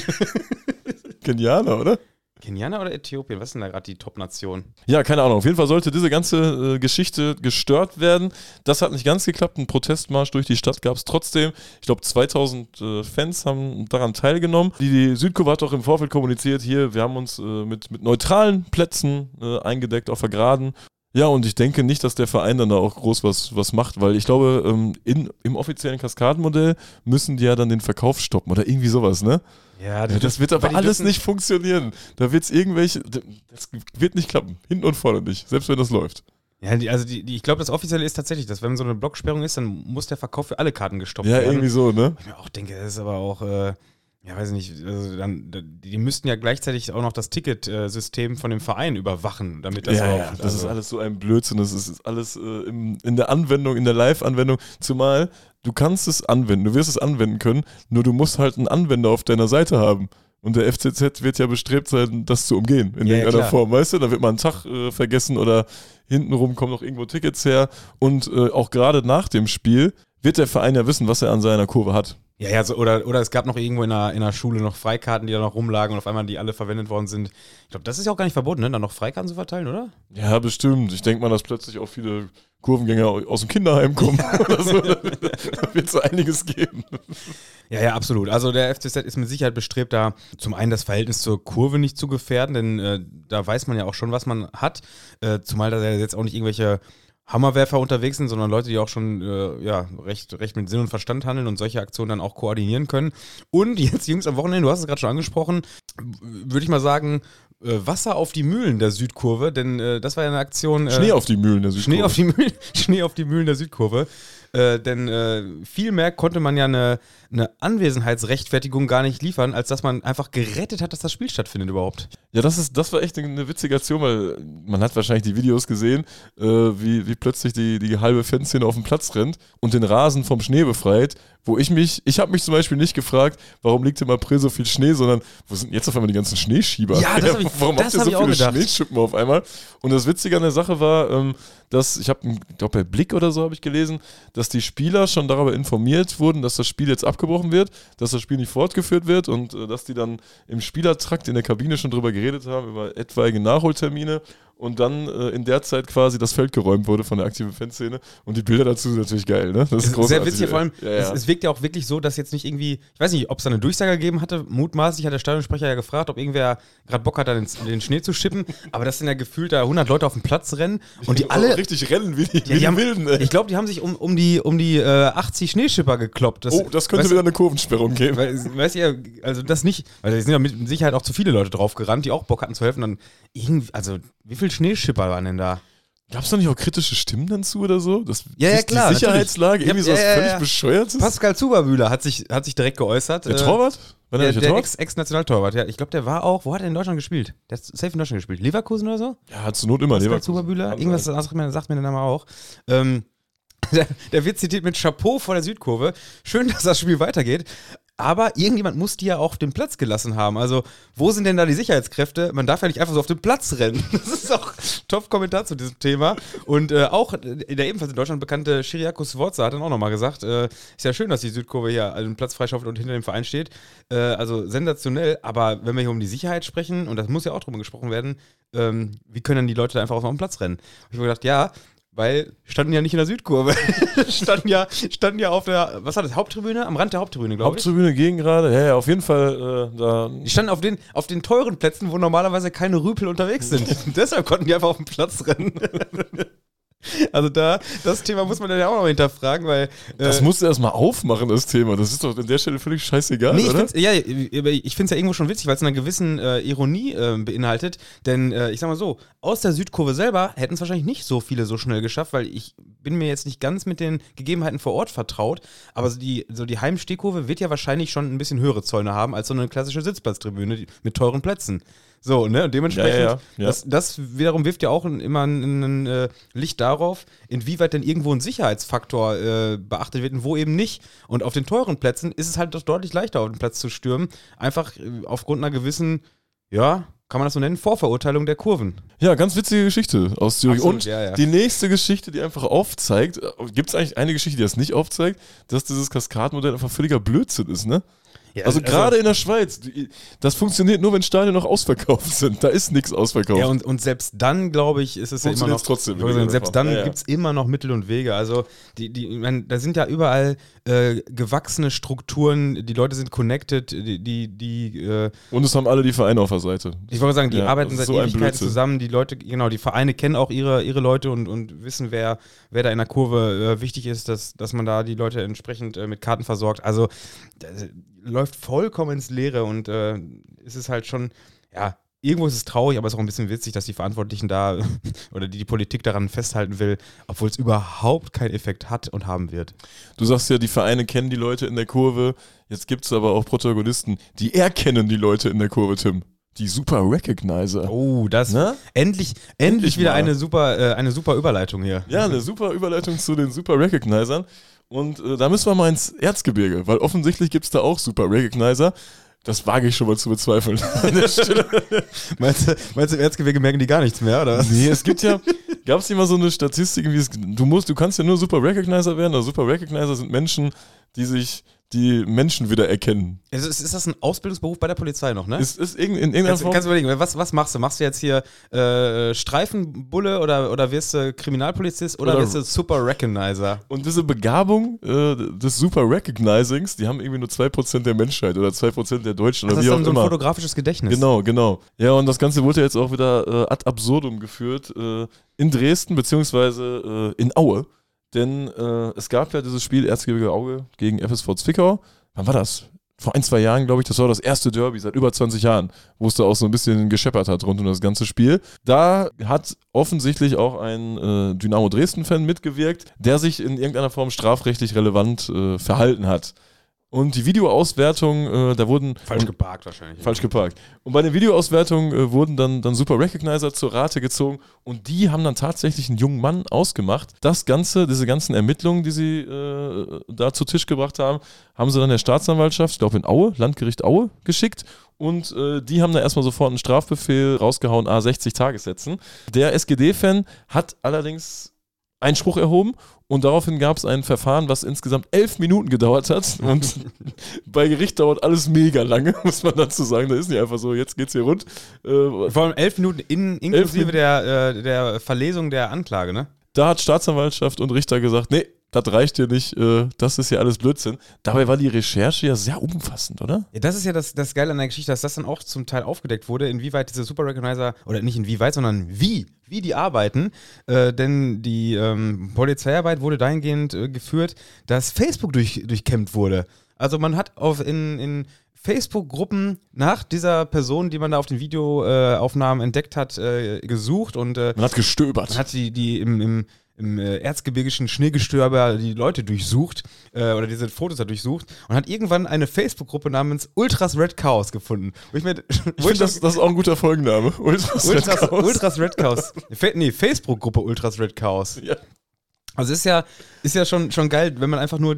[SPEAKER 2] Kenianer, oder?
[SPEAKER 1] Kenianer oder Äthiopien? Was ist denn da gerade die Top-Nation?
[SPEAKER 2] Ja, keine Ahnung. Auf jeden Fall sollte diese ganze Geschichte gestört werden. Das hat nicht ganz geklappt. Einen Protestmarsch durch die Stadt gab es trotzdem. Ich glaube, 2000 Fans haben daran teilgenommen. Die Südkurve hat auch im Vorfeld kommuniziert, hier, wir haben uns mit neutralen Plätzen eingedeckt auf der Geraden. Ja, und ich denke nicht, dass der Verein dann da auch groß was macht, weil ich glaube, im offiziellen Kaskadenmodell müssen die ja dann den Verkauf stoppen oder irgendwie sowas, ne?
[SPEAKER 1] Ja,
[SPEAKER 2] das wird aber alles nicht funktionieren. Da wird es das wird nicht klappen. Hinten und vorne nicht, selbst wenn das läuft.
[SPEAKER 1] Ja, ich glaube, das Offizielle ist tatsächlich, dass wenn so eine Blocksperrung ist, dann muss der Verkauf für alle Karten gestoppt werden.
[SPEAKER 2] Ja, irgendwie so, ne?
[SPEAKER 1] Ich mir auch denke, das ist aber auch, Ja, weiß ich nicht, also die müssten ja gleichzeitig auch noch das Ticketsystem von dem Verein überwachen, damit das auch.
[SPEAKER 2] Das ist alles so ein Blödsinn, das ist alles in der Anwendung, in der Live-Anwendung, zumal du kannst es anwenden, du wirst es anwenden können, nur du musst halt einen Anwender auf deiner Seite haben. Und der FCZ wird ja bestrebt sein, das zu umgehen, in irgendeiner Form, weißt du? Da wird mal einen Tag vergessen oder hintenrum kommen noch irgendwo Tickets her. Und auch gerade nach dem Spiel wird der Verein ja wissen, was er an seiner Kurve hat.
[SPEAKER 1] Ja, so, oder es gab noch irgendwo in einer Schule noch Freikarten, die da noch rumlagen und auf einmal die alle verwendet worden sind. Ich glaube, das ist ja auch gar nicht verboten, ne? Da noch Freikarten zu verteilen, oder?
[SPEAKER 2] Ja, bestimmt. Ich denke mal, dass plötzlich auch viele Kurvengänger aus dem Kinderheim kommen oder so. Da wird es so einiges geben.
[SPEAKER 1] Ja, absolut. Also der FCZ ist mit Sicherheit bestrebt, da zum einen das Verhältnis zur Kurve nicht zu gefährden, denn da weiß man ja auch schon, was man hat. Zumal da jetzt auch nicht irgendwelche Hammerwerfer unterwegs sind, sondern Leute, die auch schon recht mit Sinn und Verstand handeln und solche Aktionen dann auch koordinieren können. Und jetzt jüngst am Wochenende, du hast es gerade schon angesprochen, würde ich mal sagen, Wasser auf die Mühlen der Südkurve, denn das war ja eine Aktion.
[SPEAKER 2] Schnee auf die Mühlen der Südkurve.
[SPEAKER 1] Schnee auf die Mühlen der Südkurve. Denn viel mehr konnte man ja eine Anwesenheitsrechtfertigung gar nicht liefern, als dass man einfach gerettet hat, dass das Spiel stattfindet überhaupt.
[SPEAKER 2] Ja, das war echt eine witzige Aktion, weil man hat wahrscheinlich die Videos gesehen, wie plötzlich die halbe Fanszene auf den Platz rennt und den Rasen vom Schnee befreit, wo ich habe mich zum Beispiel nicht gefragt, warum liegt im April so viel Schnee, sondern wo sind jetzt auf einmal die ganzen Schneeschieber?
[SPEAKER 1] Ja,
[SPEAKER 2] warum habt ihr so viele Schneeschippen auf einmal? Und das Witzige an der Sache war, dass, ich glaube bei Blick oder so habe ich gelesen, dass die Spieler schon darüber informiert wurden, dass das Spiel jetzt abgebrochen wird, dass das Spiel nicht fortgeführt wird und dass die dann im Spielertrakt in der Kabine schon drüber geredet haben, über etwaige Nachholtermine und dann in der Zeit quasi das Feld geräumt wurde von der aktiven Fanszene und die Bilder dazu sind natürlich geil, ne? Das ist großartig.
[SPEAKER 1] Sehr witzig, vor allem, es wirkt ja auch wirklich so, dass jetzt nicht irgendwie, ich weiß nicht, ob es da eine Durchsage gegeben hatte, mutmaßlich hat der Stadionsprecher ja gefragt, ob irgendwer gerade Bock hat, den Schnee zu schippen, aber das sind ja gefühlt da 100 Leute auf dem Platz rennen und die alle
[SPEAKER 2] richtig rennen wie die Wilden, ey.
[SPEAKER 1] Ich glaube, die haben sich um die 80 Schneeschipper gekloppt.
[SPEAKER 2] Das könnte wieder eine Kurvensperrung geben.
[SPEAKER 1] Weißt du, also das nicht, weil da sind ja mit Sicherheit auch zu viele Leute drauf gerannt, die auch Bock hatten zu helfen, dann irgendwie, also wie viele Schneeschipper waren denn da?
[SPEAKER 2] Gab es da nicht auch kritische Stimmen dazu oder so?
[SPEAKER 1] Klar.
[SPEAKER 2] Die Sicherheitslage, irgendwie sowas völlig Bescheuertes?
[SPEAKER 1] Pascal Zuberbühler hat sich direkt geäußert.
[SPEAKER 2] Der Torwart?
[SPEAKER 1] Der Ex-Nationaltorwart, ja. Ich glaube, der war auch, wo hat er in Deutschland gespielt? Der hat safe in Deutschland gespielt. Leverkusen oder so?
[SPEAKER 2] Ja, hat zur Not immer
[SPEAKER 1] Pascal
[SPEAKER 2] Leverkusen.
[SPEAKER 1] Zuberbühler, irgendwas sagt mir der Name auch. Der wird zitiert mit Chapeau vor der Südkurve. Schön, dass das Spiel weitergeht. Aber irgendjemand muss die ja auch auf den Platz gelassen haben. Also, wo sind denn da die Sicherheitskräfte? Man darf ja nicht einfach so auf den Platz rennen. Das ist auch ein Top-Kommentar zu diesem Thema. Und auch der ebenfalls in Deutschland bekannte Chiriaco Sforza hat dann auch nochmal gesagt, ist ja schön, dass die Südkurve hier einen Platz freischaufelt und hinter dem Verein steht. Also sensationell. Aber wenn wir hier um die Sicherheit sprechen, und das muss ja auch drüber gesprochen werden, wie können dann die Leute da einfach auf den Platz rennen? Hab ich mir gedacht, ja, weil standen ja nicht in der Südkurve. standen ja auf der, was war das, Haupttribüne? Am Rand der Haupttribüne, glaube ich.
[SPEAKER 2] Haupttribüne gegen gerade, ja, auf jeden Fall da.
[SPEAKER 1] Die standen auf den teuren Plätzen, wo normalerweise keine Rüpel unterwegs sind. Deshalb konnten die einfach auf den Platz rennen. Also das Thema muss man dann ja auch noch hinterfragen, weil...
[SPEAKER 2] Das musst du erstmal aufmachen, das Thema. Das ist doch an der Stelle völlig scheißegal, oder?
[SPEAKER 1] Ich finde es ja irgendwo schon witzig, weil es eine gewissen Ironie beinhaltet. Denn ich sag mal so, aus der Südkurve selber hätten es wahrscheinlich nicht so viele so schnell geschafft, weil ich bin mir jetzt nicht ganz mit den Gegebenheiten vor Ort vertraut. Aber so die Heimstehkurve wird ja wahrscheinlich schon ein bisschen höhere Zäune haben als so eine klassische Sitzplatztribüne mit teuren Plätzen. So, ne, und dementsprechend,
[SPEAKER 2] ja.
[SPEAKER 1] Das wiederum wirft ja auch immer ein Licht darauf, inwieweit denn irgendwo ein Sicherheitsfaktor beachtet wird und wo eben nicht. Und auf den teuren Plätzen ist es halt doch deutlich leichter, auf den Platz zu stürmen. Einfach aufgrund einer gewissen, ja, kann man das so nennen, Vorverurteilung der Kurven.
[SPEAKER 2] Ja, ganz witzige Geschichte aus Zürich.
[SPEAKER 1] Absolut,
[SPEAKER 2] und
[SPEAKER 1] ja.
[SPEAKER 2] Die nächste Geschichte, die einfach aufzeigt, gibt es eigentlich eine Geschichte, die das nicht aufzeigt, dass dieses Kaskadenmodell einfach völliger Blödsinn ist, ne? Ja, also gerade in der Schweiz, das funktioniert nur, wenn Stadien noch ausverkauft sind. Da ist nichts ausverkauft.
[SPEAKER 1] Ja, und selbst dann, glaube ich, ist es ja immer noch...
[SPEAKER 2] trotzdem.
[SPEAKER 1] Selbst dann gibt es immer noch Mittel und Wege. Also da sind ja überall gewachsene Strukturen, die Leute sind connected,
[SPEAKER 2] und es haben alle die Vereine auf der Seite.
[SPEAKER 1] Ich wollte sagen, die arbeiten seit
[SPEAKER 2] so
[SPEAKER 1] Ewigkeiten zusammen. Die Leute, genau, die Vereine kennen auch ihre Leute und wissen, wer da in der Kurve wichtig ist, dass man da die Leute entsprechend mit Karten versorgt. Also läuft vollkommen ins Leere und es ist halt schon, ja, irgendwo ist es traurig, aber es ist auch ein bisschen witzig, dass die Verantwortlichen da oder die Politik daran festhalten will, obwohl es überhaupt keinen Effekt hat und haben wird.
[SPEAKER 2] Du sagst ja, die Vereine kennen die Leute in der Kurve. Jetzt gibt es aber auch Protagonisten, die erkennen die Leute in der Kurve, Tim. Die Super Recognizer.
[SPEAKER 1] Oh, das endlich wieder eine super Überleitung hier.
[SPEAKER 2] Ja, eine super Überleitung zu den Super Recognizern. Und da müssen wir mal ins Erzgebirge, weil offensichtlich gibt es da auch Super Recognizer. Das wage ich schon mal zu bezweifeln an der Stelle.
[SPEAKER 1] Meinst du, im Erzgebirge merken die gar nichts mehr, oder was?
[SPEAKER 2] Nee, es gibt ja, gab es nicht mal so eine Statistik, wie du kannst ja nur Super Recognizer werden. Also Super Recognizer sind Menschen, die Menschen wieder erkennen.
[SPEAKER 1] Ist das ein Ausbildungsberuf bei der Polizei noch, ne?
[SPEAKER 2] Ist in irgendeiner Form.
[SPEAKER 1] Kannst du überlegen, was machst du? Machst du jetzt hier Streifenbulle oder wirst du Kriminalpolizist oder wirst du Super Recognizer?
[SPEAKER 2] Und diese Begabung des Super Recognizings, die haben irgendwie nur 2% der Menschheit oder 2% der Deutschen oder wie auch immer. Das ist dann so ein
[SPEAKER 1] fotografisches Gedächtnis.
[SPEAKER 2] Genau. Ja, und das Ganze wurde jetzt auch wieder ad absurdum geführt in Dresden beziehungsweise in Aue. Denn es gab ja dieses Spiel Erzgebirge Aue gegen FSV Zwickau. Wann war das? Vor 1-2 Jahren, glaube ich. Das war das erste Derby seit über 20 Jahren, wo es da auch so ein bisschen gescheppert hat rund um das ganze Spiel. Da hat offensichtlich auch ein Dynamo Dresden-Fan mitgewirkt, der sich in irgendeiner Form strafrechtlich relevant verhalten hat. Und die Videoauswertung, da wurden...
[SPEAKER 1] Falsch geparkt wahrscheinlich.
[SPEAKER 2] Falsch geparkt. Und bei den Videoauswertungen wurden dann Super Recognizer zur Rate gezogen und die haben dann tatsächlich einen jungen Mann ausgemacht. Diese ganzen Ermittlungen, die sie da zu Tisch gebracht haben, haben sie dann der Staatsanwaltschaft, ich glaube in Aue, Landgericht Aue, geschickt. Und die haben da erstmal sofort einen Strafbefehl rausgehauen, 60 Tagessätzen. Der SGD-Fan hat allerdings Einspruch erhoben und daraufhin gab es ein Verfahren, was insgesamt 11 Minuten gedauert hat und bei Gericht dauert alles mega lange, muss man dazu sagen. Da ist nicht einfach so, jetzt geht's hier rund.
[SPEAKER 1] Vor allem 11 Minuten inklusive der Verlesung der Anklage, ne?
[SPEAKER 2] Da hat Staatsanwaltschaft und Richter gesagt, nee, das reicht hier nicht, das ist ja alles Blödsinn. Dabei war die Recherche ja sehr umfassend, oder?
[SPEAKER 1] Ja, das ist ja das Geile an der Geschichte, dass das dann auch zum Teil aufgedeckt wurde, inwieweit diese Super Recognizer, oder nicht inwieweit, sondern wie die arbeiten. Denn die Polizeiarbeit wurde dahingehend geführt, dass Facebook durchkämmt wurde. Also man hat in Facebook-Gruppen nach dieser Person, die man da auf den Videoaufnahmen entdeckt hat, gesucht und
[SPEAKER 2] man hat gestöbert.
[SPEAKER 1] Man hat die im erzgebirgischen Schneegestöber die Leute durchsucht oder diese Fotos da durchsucht und hat irgendwann eine Facebook-Gruppe namens Ultras Red Chaos gefunden.
[SPEAKER 2] Ich finde, das ist auch ein guter Folgenname. Ultras
[SPEAKER 1] Red Chaos. Facebook-Gruppe Ultras Red Chaos. Ja. Also ist ja schon geil, wenn man einfach nur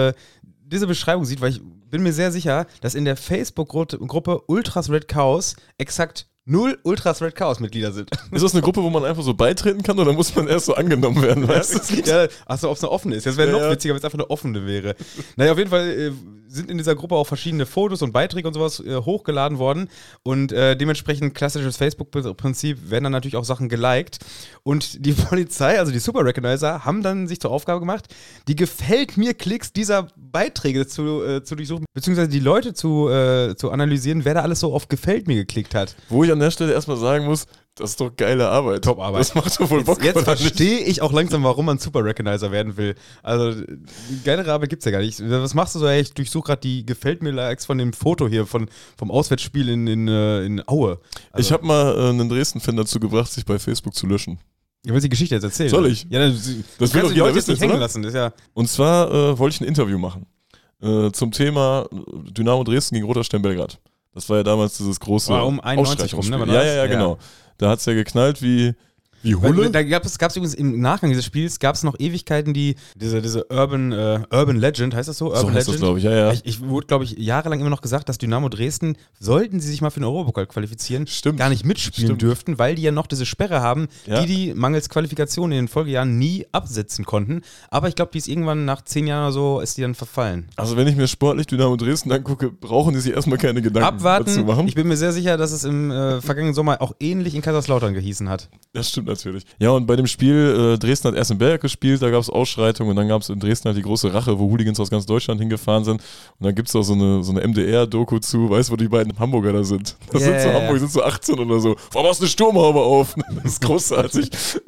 [SPEAKER 1] diese Beschreibung sieht, weil ich bin mir sehr sicher, dass in der Facebook-Gruppe Ultras Red Chaos exakt 0 Ultras Red Chaos Mitglieder sind.
[SPEAKER 2] Ist das eine Gruppe, wo man einfach so beitreten kann oder muss man erst so angenommen werden? Weißt du?
[SPEAKER 1] Ja, achso, ob es eine offene ist. Das wäre noch witziger, wenn es einfach eine offene wäre. Naja, auf jeden Fall sind in dieser Gruppe auch verschiedene Fotos und Beiträge und sowas hochgeladen worden und dementsprechend klassisches Facebook-Prinzip werden dann natürlich auch Sachen geliked und die Polizei, also die Super Recognizer, haben dann sich zur Aufgabe gemacht, die Gefällt mir Klicks dieser Beiträge zu durchsuchen, beziehungsweise die Leute zu analysieren, wer da alles so auf Gefällt mir geklickt hat.
[SPEAKER 2] Wo ich an der Stelle erstmal sagen muss, das ist doch geile Arbeit.
[SPEAKER 1] Top-Arbeit.
[SPEAKER 2] Das macht doch wohl Bock.
[SPEAKER 1] Jetzt verstehe ich auch langsam, warum man Super Recognizer werden will. Also, geilere Arbeit gibt's ja gar nicht. Was machst du so? Ey, ich durchsuche gerade die Gefällt mir Likes von dem Foto hier vom Auswärtsspiel in Aue. Also,
[SPEAKER 2] ich habe mal einen Dresden-Fan dazu gebracht, sich bei Facebook zu löschen.
[SPEAKER 1] Ich will die Geschichte jetzt erzählen.
[SPEAKER 2] Soll ich?
[SPEAKER 1] Ja, dann
[SPEAKER 2] das will doch
[SPEAKER 1] die
[SPEAKER 2] jeder
[SPEAKER 1] Leute
[SPEAKER 2] wissen,
[SPEAKER 1] nicht hängen
[SPEAKER 2] oder?
[SPEAKER 1] lassen. Das ist ja
[SPEAKER 2] Und zwar wollte ich ein Interview machen zum Thema Dynamo Dresden gegen Roter Stern Belgrad. Das war ja damals dieses große
[SPEAKER 1] um 91 rum, ne?
[SPEAKER 2] Ja, genau. Da hat es ja geknallt wie Hulle.
[SPEAKER 1] Da gab es übrigens im Nachgang dieses Spiels gab es noch Ewigkeiten, diese Urban Legend, heißt das so?
[SPEAKER 2] So heißt das, glaube ich, ja.
[SPEAKER 1] Ich wurde, glaube ich, jahrelang immer noch gesagt, dass Dynamo Dresden, sollten sie sich mal für den Europapokal qualifizieren, gar nicht mitspielen dürften, weil die ja noch diese Sperre haben, die mangels Qualifikation in den Folgejahren nie absetzen konnten. Aber ich glaube, die ist irgendwann nach 10 Jahren oder so, ist die dann verfallen.
[SPEAKER 2] Also wenn ich mir sportlich Dynamo Dresden angucke, brauchen die sich erstmal keine Gedanken dazu machen.
[SPEAKER 1] Abwarten. Ich bin mir sehr sicher, dass es im vergangenen Sommer auch ähnlich in Kaiserslautern gehießen hat.
[SPEAKER 2] Das stimmt natürlich. Ja, und bei dem Spiel, Dresden hat erst in Berg gespielt, da gab es Ausschreitungen und dann gab es in Dresden halt die große Rache, wo Hooligans aus ganz Deutschland hingefahren sind. Und dann gibt es auch so eine MDR-Doku zu, weißt du, wo die beiden Hamburger da sind. Das sind so Hamburg, sind so 18 oder so. Warum hast du eine Sturmhaube auf? Das ist großartig.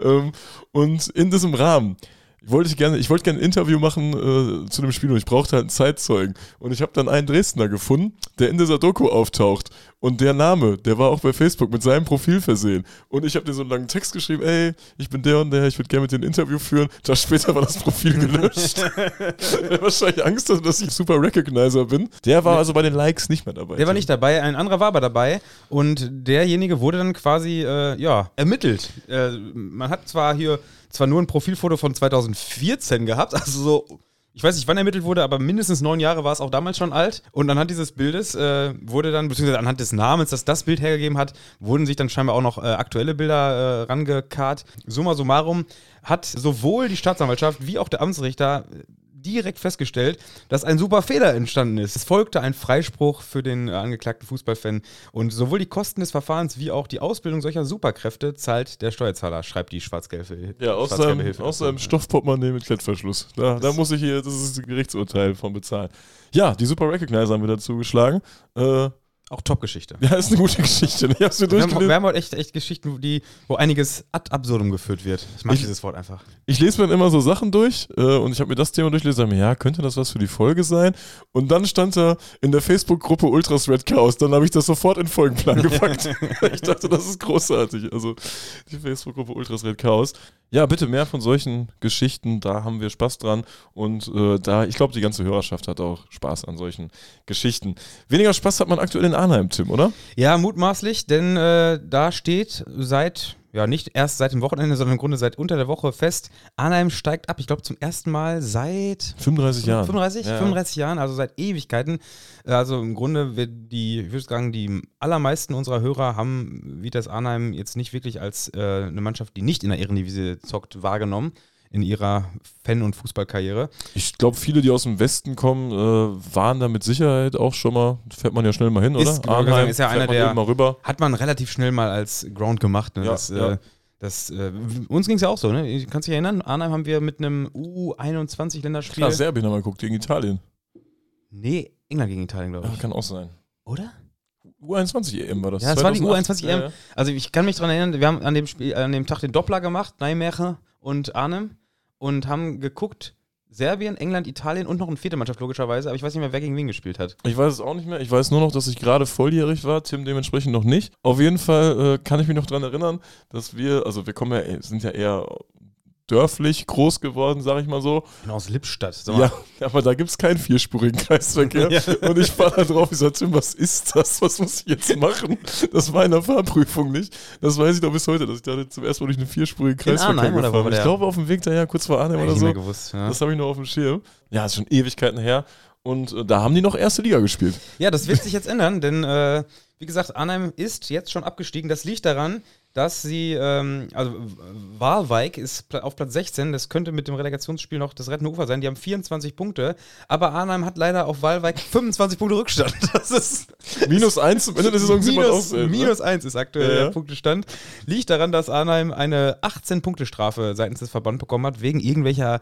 [SPEAKER 2] Und in diesem Rahmen Ich wollte gerne ein Interview machen zu dem Spiel und ich brauchte halt einen Zeitzeugen. Und ich habe dann einen Dresdner gefunden, der in dieser Doku auftaucht. Und der Name, der war auch bei Facebook mit seinem Profil versehen. Und ich habe dir so einen langen Text geschrieben, ey, ich bin der und der, ich würde gerne mit dir ein Interview führen. Tag später war das Profil gelöscht. Der hat wahrscheinlich Angst hatte, dass ich super Recognizer bin. Der war also bei den Likes nicht mehr dabei.
[SPEAKER 1] Der war nicht dabei, ein anderer war aber dabei und derjenige wurde dann quasi, ermittelt. Man hat zwar nur ein Profilfoto von 2014 gehabt, also so, ich weiß nicht, wann ermittelt wurde, aber mindestens 9 Jahre war es auch damals schon alt. Und anhand dieses Bildes wurde dann, beziehungsweise anhand des Namens, das Bild hergegeben hat, wurden sich dann scheinbar auch noch aktuelle Bilder rangekarrt. Summa summarum hat sowohl die Staatsanwaltschaft wie auch der Amtsrichter direkt festgestellt, dass ein super Fehler entstanden ist. Es folgte ein Freispruch für den angeklagten Fußballfan und sowohl die Kosten des Verfahrens wie auch die Ausbildung solcher Superkräfte zahlt der Steuerzahler, schreibt die Schwarz-Gelbe Hilfe.
[SPEAKER 2] Ja, aus seinem Stoffportemonnaie mit Klettverschluss. Da muss ich hier, das ist das Gerichtsurteil von bezahlen. Ja, die Super Recognizer haben wir dazu geschlagen.
[SPEAKER 1] Auch Top-Geschichte.
[SPEAKER 2] Ja, ist eine gute Geschichte. Ich hab's mir durchgelesen.
[SPEAKER 1] Wir haben heute echt Geschichten, wo einiges ad absurdum geführt wird. Ich mag dieses Wort einfach.
[SPEAKER 2] Ich lese mir dann immer so Sachen durch und ich habe mir das Thema durchgelesen und sage mir, ja, könnte das was für die Folge sein? Und dann stand da in der Facebook-Gruppe Ultras Red Chaos. Dann habe ich das sofort in den Folgenplan gepackt. Ich dachte, das ist großartig. Also die Facebook-Gruppe Ultras Red Chaos. Ja, bitte mehr von solchen Geschichten. Da haben wir Spaß dran. Und ich glaube, die ganze Hörerschaft hat auch Spaß an solchen Geschichten. Weniger Spaß hat man aktuell in Arnheim, Tim, oder?
[SPEAKER 1] Ja, mutmaßlich, denn da steht nicht erst seit dem Wochenende, sondern im Grunde seit unter der Woche fest, Arnheim steigt ab, ich glaube zum ersten Mal seit
[SPEAKER 2] 35 Jahren.
[SPEAKER 1] 35 Jahren, also seit Ewigkeiten. Also im Grunde ich würde sagen, die allermeisten unserer Hörer haben Vitesse Arnheim jetzt nicht wirklich als eine Mannschaft, die nicht in der Ehrendivisie zockt, wahrgenommen in ihrer Fan- und Fußballkarriere. Ich
[SPEAKER 2] glaube, viele, die aus dem Westen kommen, waren da mit Sicherheit auch schon mal, fährt man ja schnell mal hin, oder?
[SPEAKER 1] Arnheim ist ja einer, der
[SPEAKER 2] mal rüber.
[SPEAKER 1] Hat man relativ schnell mal als Ground gemacht. Ne?
[SPEAKER 2] Ja,
[SPEAKER 1] Uns ging es ja auch so, ne? Kannst du dich erinnern? Arnheim haben wir mit einem U21-Länderspiel.
[SPEAKER 2] Klar, Serbien haben wir geguckt, gegen Italien.
[SPEAKER 1] Nee, England gegen Italien, glaube ich.
[SPEAKER 2] Ja, kann auch sein.
[SPEAKER 1] Oder?
[SPEAKER 2] U21-EM war das.
[SPEAKER 1] Ja, das war die U21-EM.
[SPEAKER 2] Ja.
[SPEAKER 1] Also ich kann mich daran erinnern, wir haben an dem Tag den Doppler gemacht, Nijmegen und Arnhem, und haben geguckt, Serbien, England, Italien und noch eine vierte Mannschaft logischerweise, aber ich weiß nicht mehr, wer gegen wen gespielt hat.
[SPEAKER 2] Ich weiß es auch nicht mehr. Ich weiß nur noch, dass ich gerade volljährig war, Tim dementsprechend noch nicht. Auf jeden Fall kann ich mich noch daran erinnern, dass wir sind ja eher dörflich groß geworden, sag ich mal so.
[SPEAKER 1] Genau, aus Lippstadt.
[SPEAKER 2] Ja, aber da gibt es keinen vierspurigen Kreisverkehr. Ja. Und ich war da drauf, ich sagte, Tim, was ist das? Was muss ich jetzt machen? Das war in der Fahrprüfung nicht. Das weiß ich doch bis heute, dass ich da zum ersten Mal durch einen vierspurigen Kreisverkehr gefahren bin. Ich glaube, auf dem Weg daher, kurz vor Arnhem oder so.
[SPEAKER 1] Gewusst, ja.
[SPEAKER 2] Das habe ich noch auf dem Schirm. Ja, das ist schon Ewigkeiten her. Und da haben die noch erste Liga gespielt.
[SPEAKER 1] Ja, das wird sich jetzt ändern, denn wie gesagt, Arnheim ist jetzt schon abgestiegen. Das liegt daran, dass sie, Waalwijk ist auf Platz 16, das könnte mit dem Relegationsspiel noch das rettende Ufer sein, die haben 24 Punkte, aber Arnheim hat leider auf Waalwijk 25 Punkte Rückstand. Das ist
[SPEAKER 2] -1 zum Ende der Saison sieht man aus.
[SPEAKER 1] -1 ist aktuell der Punktestand. Liegt daran, dass Arnheim eine 18-Punkte-Strafe seitens des Verbands bekommen hat, wegen irgendwelcher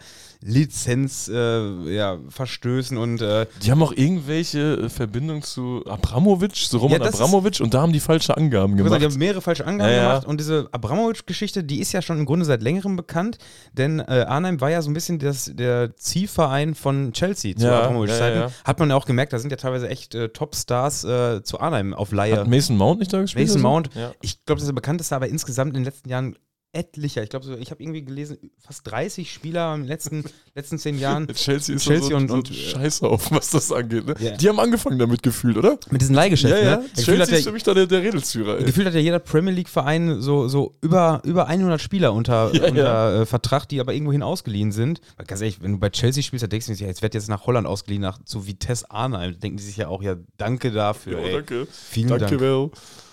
[SPEAKER 1] Lizenzverstößen und
[SPEAKER 2] die haben auch irgendwelche Verbindungen zu Abramovic, zu Roman Abramovic, und da haben die falsche Angaben gemacht.
[SPEAKER 1] Die haben mehrere falsche Angaben gemacht. Und diese Abramovic-Geschichte, die ist ja schon im Grunde seit längerem bekannt, denn Arnheim war ja so ein bisschen der Ziehverein von Chelsea zu Abramovic-Zeiten. Ja. Hat man ja auch gemerkt, da sind ja teilweise echt Topstars zu Arnheim auf Leihe.
[SPEAKER 2] Hat Mason Mount nicht da gespielt?
[SPEAKER 1] Mason Mount, ich glaube, das ist der bekannteste, aber insgesamt in den letzten Jahren etlicher. Ich glaube, ich habe irgendwie gelesen, fast 30 Spieler in den letzten 10 Jahren.
[SPEAKER 2] Chelsea ist so scheiße auf, was das angeht. Ne? Yeah. Die haben angefangen damit gefühlt, oder?
[SPEAKER 1] Mit diesen Leihgeschäften.
[SPEAKER 2] Ja. Ne? Chelsea ist für mich da der Redelsführer.
[SPEAKER 1] Gefühlt hat ja jeder Premier League-Verein so über 100 Spieler unter Vertrag, die aber irgendwohin ausgeliehen sind. Weil ganz ehrlich, wenn du bei Chelsea spielst, dann denkst du dir, jetzt wird jetzt nach Holland ausgeliehen, zu Vitesse Arnheim. Da denken die sich ja auch, danke dafür.
[SPEAKER 2] Ja, danke.
[SPEAKER 1] Vielen Dank.
[SPEAKER 2] Danke, Will.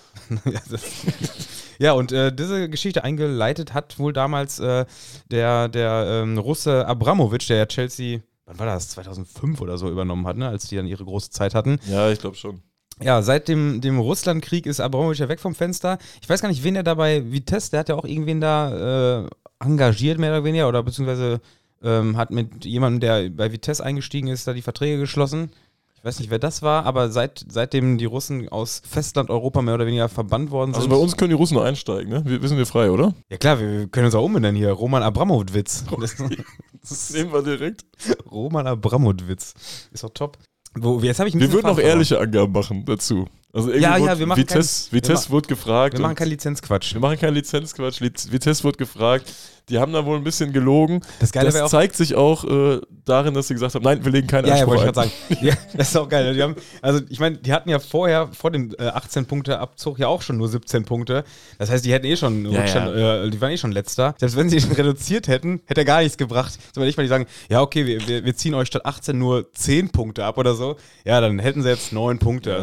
[SPEAKER 1] Ja, und diese Geschichte eingeleitet hat wohl damals der Russe Abramovic, der ja Chelsea, wann war das, 2005 oder so übernommen hat, ne, als die dann ihre große Zeit hatten.
[SPEAKER 2] Ja, ich glaube schon.
[SPEAKER 1] Ja, seit dem Russlandkrieg ist Abramovic ja weg vom Fenster. Ich weiß gar nicht, wen der da bei Vitesse, der hat ja auch irgendwen da engagiert, mehr oder weniger, oder beziehungsweise hat mit jemandem, der bei Vitesse eingestiegen ist, da die Verträge geschlossen. Ich weiß nicht, wer das war, aber seitdem die Russen aus Festland-Europa mehr oder weniger verbannt worden sind.
[SPEAKER 2] Also bei uns können die Russen nur einsteigen, ne? Wir sind frei, oder?
[SPEAKER 1] Ja klar, wir können uns auch umbenennen hier. Roman Abramowitz.
[SPEAKER 2] Das nehmen wir direkt.
[SPEAKER 1] Roman Abramowitz. Ist doch top.
[SPEAKER 2] Wir würden auch ehrliche Angaben machen dazu. Also
[SPEAKER 1] wir machen
[SPEAKER 2] Vitesse wurde gefragt.
[SPEAKER 1] Wir machen keinen Lizenzquatsch.
[SPEAKER 2] Vitesse wurde gefragt. Die haben da wohl ein bisschen gelogen.
[SPEAKER 1] Das Geile
[SPEAKER 2] zeigt sich auch darin, dass sie gesagt haben, nein, wir legen keinen Anspruch
[SPEAKER 1] wollte ich gerade sagen. Ja, das ist auch geil. Ich meine, die hatten ja vorher, vor dem 18-Punkte-Abzug ja auch schon nur 17 Punkte. Das heißt, die hätten eh schon Rückstand, die waren eh schon Letzter. Selbst wenn sie ihn reduziert hätten, hätte er gar nichts gebracht. So, nicht mal die sagen, ja okay, wir ziehen euch statt 18 nur 10 Punkte ab oder so. Ja, dann hätten sie jetzt 9 Punkte.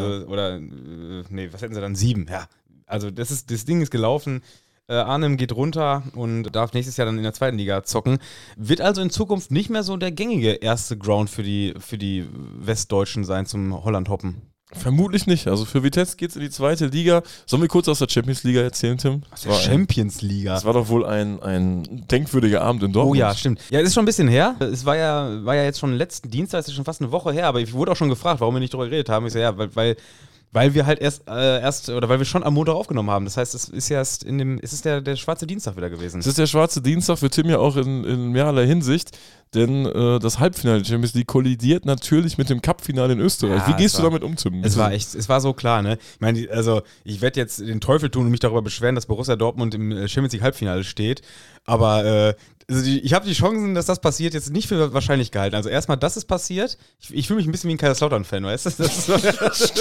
[SPEAKER 1] Was hätten sie dann? 7. Ja, also das Ding ist gelaufen. Arnhem geht runter und darf nächstes Jahr dann in der zweiten Liga zocken. Wird also in Zukunft nicht mehr so der gängige erste Ground für die Westdeutschen sein zum Holland-Hoppen.
[SPEAKER 2] Vermutlich nicht. Also für Vitesse geht es in die zweite Liga. Sollen wir kurz aus der Champions Liga erzählen, Tim?
[SPEAKER 1] Champions Liga?
[SPEAKER 2] Das war doch wohl ein denkwürdiger Abend in Dortmund.
[SPEAKER 1] Oh ja, stimmt. Ja, es ist schon ein bisschen her. Es war ja jetzt schon letzten Dienstag, es ist schon fast eine Woche her, aber ich wurde auch schon gefragt, warum wir nicht darüber geredet haben. Ich so, ja, weil wir halt weil wir schon am Montag aufgenommen haben. Das heißt, es ist der schwarze Dienstag wieder gewesen.
[SPEAKER 2] Es ist der schwarze Dienstag für Tim ja auch in mehrerlei Hinsicht, denn das Halbfinale der Champions League kollidiert natürlich mit dem Cup-Finale in Österreich. Wie gehst du damit um, Tim?
[SPEAKER 1] Es war so klar, ne? Ich meine, ich werde jetzt den Teufel tun und mich darüber beschweren, dass Borussia Dortmund im Champions League Halbfinale steht, aber ich habe die Chancen, dass das passiert, jetzt nicht für wahrscheinlich gehalten. Also erstmal, dass es passiert. Ich fühle mich ein bisschen wie ein Kaiserslautern-Fan, weißt du? Das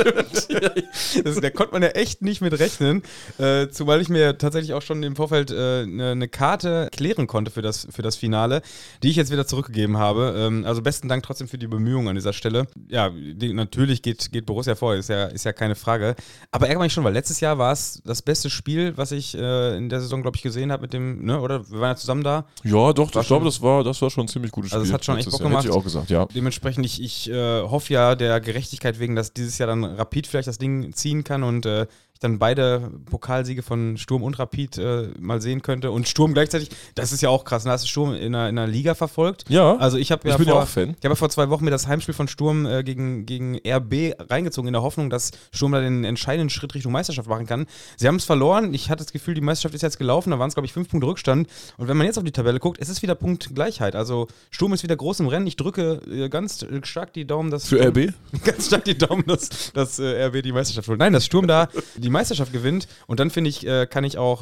[SPEAKER 1] stimmt. Da konnte man ja echt nicht mit rechnen. Zumal ich mir tatsächlich auch schon im Vorfeld eine Karte klären konnte für das Finale, die ich jetzt wieder zurückgegeben habe. Also besten Dank trotzdem für die Bemühungen an dieser Stelle. Ja, natürlich geht Borussia vor, ist ja keine Frage. Aber ärgere mich schon, weil letztes Jahr war es das beste Spiel, was ich in der Saison, glaube ich, gesehen habe mit dem, ne, oder? Wir waren ja zusammen da.
[SPEAKER 2] Ja, doch, ich glaube, das war schon ein ziemlich gutes Spiel.
[SPEAKER 1] Also es hat schon echt Bock gemacht.
[SPEAKER 2] Hätte ich auch gesagt, ja.
[SPEAKER 1] Dementsprechend, ich hoffe ja der Gerechtigkeit wegen, dass dieses Jahr dann Rapid vielleicht das Ding ziehen kann und ich dann beide Pokalsiege von Sturm und Rapid mal sehen könnte. Und Sturm gleichzeitig, das ist ja auch krass, da hast du Sturm in einer Liga verfolgt.
[SPEAKER 2] Ja,
[SPEAKER 1] also ich bin
[SPEAKER 2] ja auch Fan.
[SPEAKER 1] Ich habe ja vor 2 Wochen mir das Heimspiel von Sturm gegen RB reingezogen, in der Hoffnung, dass Sturm da den entscheidenden Schritt Richtung Meisterschaft machen kann. Sie haben es verloren, ich hatte das Gefühl, die Meisterschaft ist jetzt gelaufen, da waren es, glaube ich, 5 Punkte Rückstand. Und wenn man jetzt auf die Tabelle guckt, es ist wieder Punktgleichheit. Also Sturm ist wieder groß im Rennen. Ich drücke ganz stark die Daumen, dass
[SPEAKER 2] für RB?
[SPEAKER 1] Ganz stark die Daumen, dass RB die Meisterschaft holt. Nein, dass Sturm da die Meisterschaft gewinnt. Und dann finde ich, kann ich auch,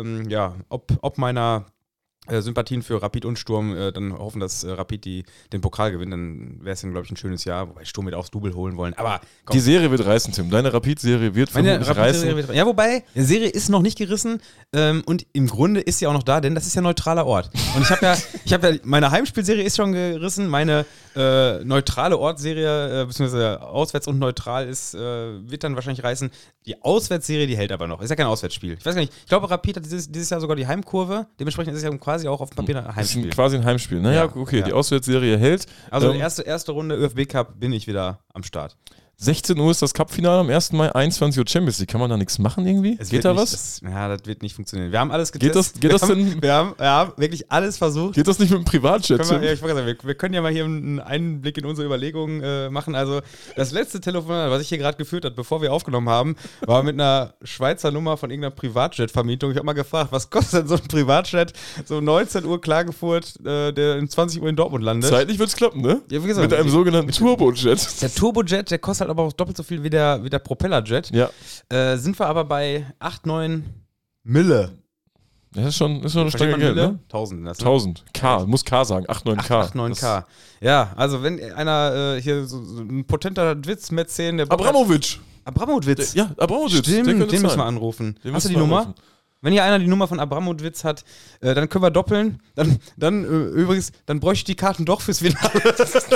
[SPEAKER 1] ob meiner Sympathien für Rapid und Sturm dann hoffen, dass Rapid den Pokal gewinnt, dann wäre es dann, glaube ich, ein schönes Jahr, wobei Sturm wird auch das Double holen wollen. Aber komm.
[SPEAKER 2] Die Serie wird reißen, Tim. Deine Rapid-Serie wird vermutlich reißen.
[SPEAKER 1] Ja, wobei, die Serie ist noch nicht gerissen und im Grunde ist sie auch noch da, denn das ist ja ein neutraler Ort. Und ich habe ja, meine Heimspielserie ist schon gerissen, meine neutrale Ortserie, beziehungsweise auswärts und neutral wird dann wahrscheinlich reißen. Die Auswärtsserie, die hält aber noch. Ist ja kein Auswärtsspiel. Ich weiß gar nicht, ich glaube, Rapid hat dieses Jahr sogar die Heimkurve, dementsprechend ist es ja quasi auch auf dem Papier ein Heimspiel.
[SPEAKER 2] Ist quasi ein Heimspiel. Naja, okay, die Auswärtsserie hält.
[SPEAKER 1] Also erste Runde ÖFB Cup bin ich wieder am Start.
[SPEAKER 2] 16 Uhr ist das Cup-Finale am 1. Mai, 21 Uhr Champions League. Kann man da nichts machen irgendwie? Geht da was?
[SPEAKER 1] Das wird nicht funktionieren. Wir haben alles getestet.
[SPEAKER 2] Wir
[SPEAKER 1] haben wirklich alles versucht.
[SPEAKER 2] Geht das nicht mit dem Privatjet?
[SPEAKER 1] Wir können ja mal hier einen Einblick in unsere Überlegungen machen. Also das letzte Telefonat, was ich hier gerade geführt habe, bevor wir aufgenommen haben, war mit einer Schweizer Nummer von irgendeiner Privatjet-Vermietung. Ich habe mal gefragt, was kostet denn so ein Privatjet? So 19 Uhr Klagenfurt, der um 20 Uhr in Dortmund landet.
[SPEAKER 2] Zeitlich wird es klappen, ne?
[SPEAKER 1] Ja, wie gesagt,
[SPEAKER 2] mit einem sogenannten Turbojet.
[SPEAKER 1] Der Turbojet, der kostet aber auch doppelt so viel wie der Propellerjet.
[SPEAKER 2] Ja.
[SPEAKER 1] Sind wir aber bei 8, 9 Mille.
[SPEAKER 2] Das ist schon eine Stange Geld, ne?
[SPEAKER 1] 1000. Das,
[SPEAKER 2] 1000. K, muss K sagen. 8, 9K.
[SPEAKER 1] 8, 9K. Ja, also wenn einer hier so ein potenter Witz-Mäzen, der
[SPEAKER 2] Abramowitsch.
[SPEAKER 1] Abramowitsch.
[SPEAKER 2] Ja, Abramowitsch.
[SPEAKER 1] Stimmt, den müssen wir anrufen. Hast du die Nummer? Anrufen. Wenn hier einer die Nummer von Abramowitsch hat, dann können wir doppeln. Dann übrigens, dann bräuchte ich die Karten doch fürs Finale.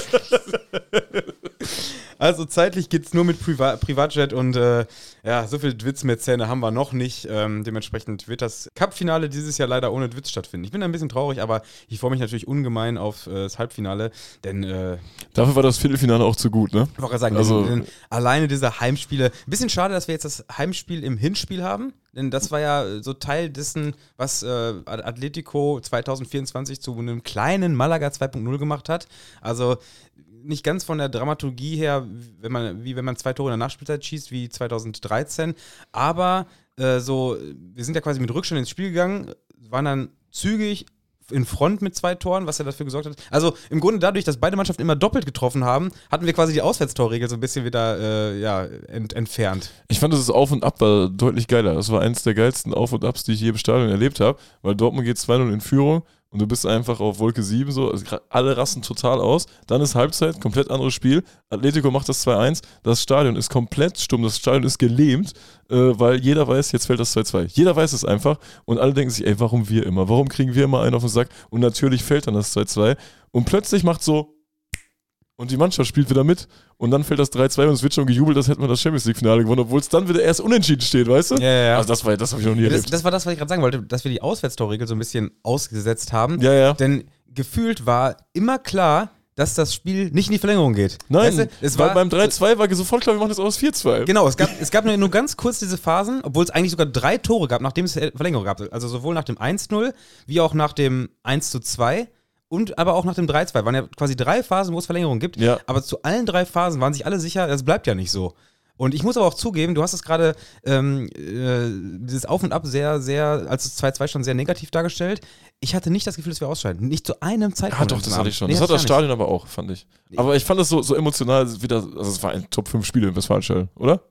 [SPEAKER 1] Also zeitlich geht es nur mit Privatjet und so viel Dwitz-Mäzene haben wir noch nicht. Dementsprechend wird das Cup-Finale dieses Jahr leider ohne Dwitz stattfinden. Ich bin ein bisschen traurig, aber ich freue mich natürlich ungemein auf das Halbfinale, denn
[SPEAKER 2] dafür war das Viertelfinale auch zu gut, ne?
[SPEAKER 1] Ich wollte gerade sagen, denn alleine diese Heimspiele. Ein bisschen schade, dass wir jetzt das Heimspiel im Hinspiel haben, denn das war ja so Teil dessen, was Atletico 2024 zu einem kleinen Malaga 2.0 gemacht hat. Also nicht ganz von der Dramaturgie her, wie wenn man 2 Tore in der Nachspielzeit schießt, wie 2013, aber wir sind ja quasi mit Rückstand ins Spiel gegangen, waren dann zügig in Front mit 2 Toren, was ja dafür gesorgt hat. Also im Grunde dadurch, dass beide Mannschaften immer doppelt getroffen haben, hatten wir quasi die Auswärtstorregel so ein bisschen wieder entfernt.
[SPEAKER 2] Ich fand, das Auf und Ab war deutlich geiler. Das war eins der geilsten Auf und Abs, die ich je im Stadion erlebt habe, weil Dortmund geht 2-0 in Führung und du bist einfach auf Wolke 7 so, also alle rasten total aus, dann ist Halbzeit, komplett anderes Spiel, Atletico macht das 2-1, das Stadion ist komplett stumm, das Stadion ist gelähmt, weil jeder weiß, jetzt fällt das 2-2. Jeder weiß es einfach und alle denken sich, ey, warum wir immer? Warum kriegen wir immer einen auf den Sack? Und natürlich fällt dann das 2-2 und plötzlich macht so und die Mannschaft spielt wieder mit und dann fällt das 3-2 und es wird schon gejubelt, als hätten wir das Champions-League-Finale gewonnen, obwohl es dann wieder erst unentschieden steht, weißt du?
[SPEAKER 1] Ja.
[SPEAKER 2] Also das habe ich noch nie erlebt.
[SPEAKER 1] Das war das, was ich gerade sagen wollte, dass wir die Auswärtstorregel so ein bisschen ausgesetzt haben.
[SPEAKER 2] Ja.
[SPEAKER 1] Denn gefühlt war immer klar, dass das Spiel nicht in die Verlängerung geht.
[SPEAKER 2] Nein,
[SPEAKER 1] weißt du,
[SPEAKER 2] weil beim 3-2 war sofort klar, wir machen das aus 4-2.
[SPEAKER 1] Genau, es gab nur ganz kurz diese Phasen, obwohl es eigentlich sogar 3 Tore gab, nachdem es Verlängerung gab. Also sowohl nach dem 1-0 wie auch nach dem 1-2. Und aber auch nach dem 3-2. Waren ja quasi 3 Phasen, wo es Verlängerung gibt.
[SPEAKER 2] Ja.
[SPEAKER 1] Aber zu allen 3 Phasen waren sich alle sicher, das bleibt ja nicht so. Und ich muss aber auch zugeben, du hast es gerade dieses Auf und Ab sehr, sehr, als es 2-2 stand, sehr negativ dargestellt. Ich hatte nicht das Gefühl, dass wir ausscheiden. Nicht zu einem Zeitpunkt.
[SPEAKER 2] Ja, doch, das hatte ich schon.
[SPEAKER 1] Nee,
[SPEAKER 2] das hat das
[SPEAKER 1] ich
[SPEAKER 2] Stadion aber auch, fand ich. Aber ich fand das so emotional wieder, also es war ein Top 5 Spiel im Westfalenstadion, oder?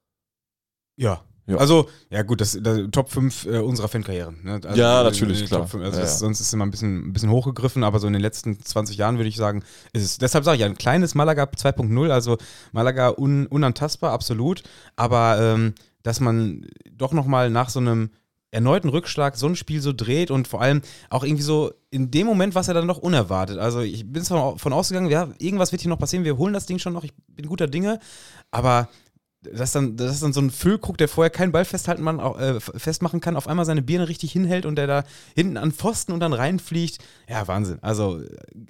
[SPEAKER 1] Ja.
[SPEAKER 2] Ja.
[SPEAKER 1] Also, ja gut, das Top 5 unserer Fankarrieren. Ne? Also,
[SPEAKER 2] Ja, natürlich, klar.
[SPEAKER 1] Top 5, also
[SPEAKER 2] Ja.
[SPEAKER 1] sonst ist es immer ein bisschen hochgegriffen, aber so in den letzten 20 Jahren würde ich sagen, ist es. Deshalb sage ich, ein kleines Malaga 2.0, also Malaga unantastbar, absolut. Aber dass man doch nochmal nach so einem erneuten Rückschlag so ein Spiel so dreht und vor allem auch irgendwie so in dem Moment war es ja dann noch unerwartet. Also ich bin zwar von ausgegangen, ja, irgendwas wird hier noch passieren, wir holen das Ding schon noch, ich bin guter Dinge, aber dass dann so ein Füllkrug, der vorher keinen Ball festmachen kann, auf einmal seine Birne richtig hinhält und der da hinten an Pfosten und dann reinfliegt. Ja, Wahnsinn. Also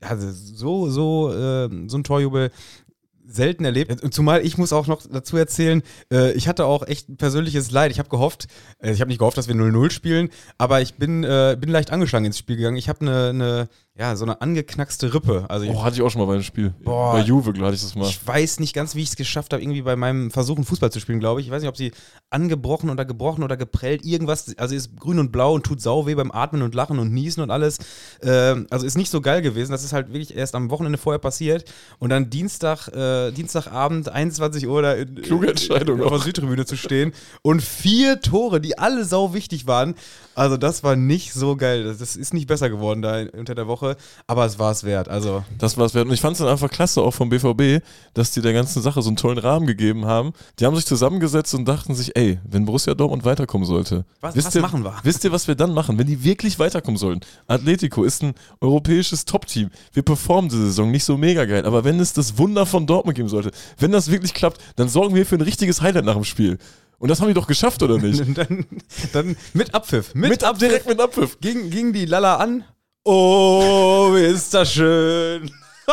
[SPEAKER 1] so ein Torjubel selten erlebt. Zumal ich muss auch noch dazu erzählen, ich hatte auch echt ein persönliches Leid. Ich habe nicht gehofft, dass wir 0-0 spielen, aber ich bin leicht angeschlagen ins Spiel gegangen. Ich habe so eine angeknackste Rippe. Also
[SPEAKER 2] Hatte ich auch schon mal bei einem Spiel.
[SPEAKER 1] Boah.
[SPEAKER 2] Bei Juve, hatte ich das mal.
[SPEAKER 1] Ich weiß nicht ganz, wie ich es geschafft habe, irgendwie bei meinem Versuchen, Fußball zu spielen, glaube ich. Ich weiß nicht, ob sie angebrochen oder gebrochen oder geprellt, irgendwas. Also ist grün und blau und tut sauweh beim Atmen und Lachen und Niesen und alles. Also ist nicht so geil gewesen. Das ist halt wirklich erst am Wochenende vorher passiert. Und dann Dienstagabend, 21 Uhr, da
[SPEAKER 2] Kluge Entscheidung
[SPEAKER 1] auf der Südtribüne zu stehen. Und 4 Tore, die alle sau wichtig waren. Also das war nicht so geil. Das ist nicht besser geworden da unter der Woche. Aber es war es wert. Also
[SPEAKER 2] Das war es wert. Und ich fand es dann einfach klasse, auch vom BVB, dass die der ganzen Sache so einen tollen Rahmen gegeben haben. Die haben sich zusammengesetzt und dachten sich, ey, wenn Borussia Dortmund weiterkommen sollte,
[SPEAKER 1] was
[SPEAKER 2] ihr,
[SPEAKER 1] machen wir?
[SPEAKER 2] Wisst ihr, was wir dann machen, wenn die wirklich weiterkommen sollten? Atletico ist ein europäisches Top-Team. Wir performen diese Saison nicht so mega geil, aber wenn es das Wunder von Dortmund geben sollte, wenn das wirklich klappt, dann sorgen wir für ein richtiges Highlight nach dem Spiel. Und das haben die doch geschafft, oder nicht?
[SPEAKER 1] dann mit Abpfiff.
[SPEAKER 2] Direkt mit Abpfiff.
[SPEAKER 1] Ging die Lala an. Oh, ist das schön.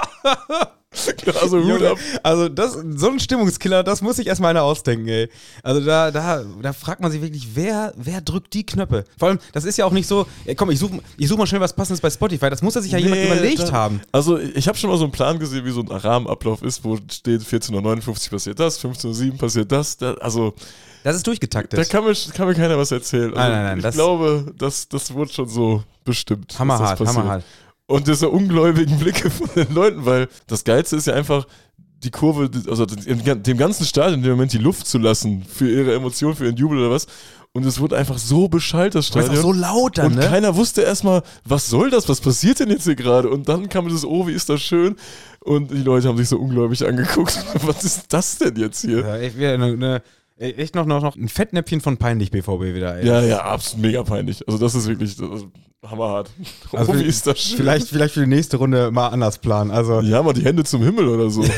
[SPEAKER 2] Also Hut ab.
[SPEAKER 1] Also so ein Stimmungskiller, das muss sich erstmal einer ausdenken, ey. Also da fragt man sich wirklich, wer drückt die Knöpfe? Vor allem, das ist ja auch nicht so, komm, ich such mal schnell was Passendes bei Spotify, das muss ja sich ja jemand überlegt haben.
[SPEAKER 2] Also ich habe schon mal so einen Plan gesehen, wie so ein Rahmenablauf ist, wo steht 14:59 Uhr passiert das, 15:07 Uhr passiert das, also
[SPEAKER 1] das ist durchgetaktet.
[SPEAKER 2] Da kann mir keiner was erzählen. Also
[SPEAKER 1] Nein.
[SPEAKER 2] Ich glaube, das wurde schon so bestimmt.
[SPEAKER 1] Hammerhart.
[SPEAKER 2] Und diese ungläubigen Blicke von den Leuten, weil das Geilste ist ja einfach, die Kurve, also dem ganzen Stadion in dem Moment die Luft zu lassen für ihre Emotionen, für ihren Jubel oder was. Und es wurde einfach so beschallt, das Stadion.
[SPEAKER 1] Das ist auch so laut dann,
[SPEAKER 2] und
[SPEAKER 1] ne?
[SPEAKER 2] keiner wusste erstmal, was soll das, was passiert denn jetzt hier gerade? Und dann kam dieses, oh, wie ist das schön? Und die Leute haben sich so ungläubig angeguckt. Was ist das denn jetzt hier?
[SPEAKER 1] Ja, echt noch ein Fettnäpfchen von peinlich BVB wieder, ey.
[SPEAKER 2] Ja, absolut mega peinlich. Also das ist wirklich hammerhart.
[SPEAKER 1] Also
[SPEAKER 2] wie ist das schön?
[SPEAKER 1] Vielleicht für die nächste Runde mal anders planen. Also
[SPEAKER 2] Ja, mal die Hände zum Himmel oder so.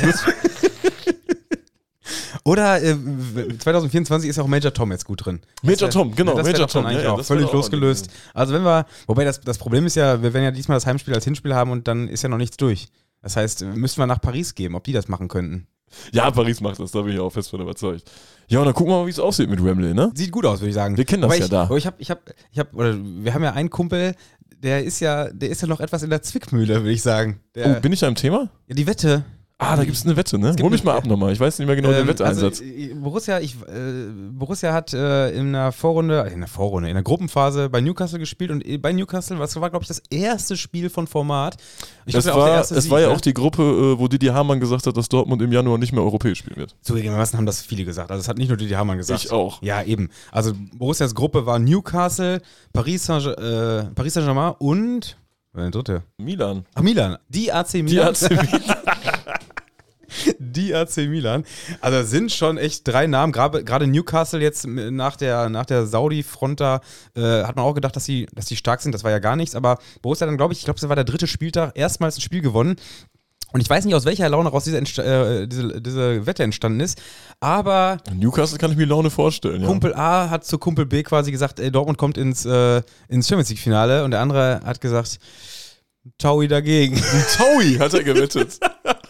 [SPEAKER 1] Oder 2024 ist ja auch Major Tom jetzt gut drin.
[SPEAKER 2] Major Tom, genau.
[SPEAKER 1] Das
[SPEAKER 2] Major
[SPEAKER 1] Tom
[SPEAKER 2] Tom,
[SPEAKER 1] eigentlich
[SPEAKER 2] ja,
[SPEAKER 1] auch
[SPEAKER 2] das
[SPEAKER 1] völlig
[SPEAKER 2] wäre auch
[SPEAKER 1] losgelöst. Also wobei das Problem ist ja, wir werden ja diesmal das Heimspiel als Hinspiel haben und dann ist ja noch nichts durch. Das heißt, müssen wir nach Paris geben, ob die das machen könnten.
[SPEAKER 2] Ja, Paris macht das, da bin ich auch fest von überzeugt. Ja, und dann gucken wir mal, wie es aussieht mit Wembley, ne?
[SPEAKER 1] Sieht gut aus, würde ich sagen.
[SPEAKER 2] Wir kennen das da.
[SPEAKER 1] Aber wir haben ja einen Kumpel, der ist ja noch etwas in der Zwickmühle, würde ich sagen.
[SPEAKER 2] Bin ich da im Thema?
[SPEAKER 1] Ja, die Wette.
[SPEAKER 2] Da gibt es eine Wette, ne? Hol mich mal ab nochmal. Ich weiß nicht mehr genau den Wetteeinsatz.
[SPEAKER 1] Borussia hat in der Gruppenphase bei Newcastle gespielt und bei Newcastle, was war, glaube ich, das erste Spiel von Format.
[SPEAKER 2] Es war ja auch die Gruppe, wo Didi Hamann gesagt hat, dass Dortmund im Januar nicht mehr europäisch spielen wird.
[SPEAKER 1] Zugegebenermaßen haben das viele gesagt. Also, das hat nicht nur Didi Hamann gesagt.
[SPEAKER 2] Ich auch.
[SPEAKER 1] Ja, eben. Also, Borussias Gruppe war Newcastle, Paris Saint-Germain und. Der dritte?
[SPEAKER 2] Milan.
[SPEAKER 1] Ach, Milan. Die AC Milan. Die AC Milan. Also sind schon echt 3 Namen. Gerade Newcastle jetzt nach der Saudi-Front da hat man auch gedacht, dass sie stark sind. Das war ja gar nichts. Aber Borussia dann, glaube ich, das war der 3. Spieltag, erstmals ein Spiel gewonnen. Und ich weiß nicht, aus welcher Laune raus diese Wette entstanden ist, aber
[SPEAKER 2] Newcastle kann ich mir Laune vorstellen.
[SPEAKER 1] Kumpel A hat zu Kumpel B quasi gesagt, Dortmund kommt ins Champions League-Finale und der andere hat gesagt, Taui dagegen.
[SPEAKER 2] Taui hat er gewettet.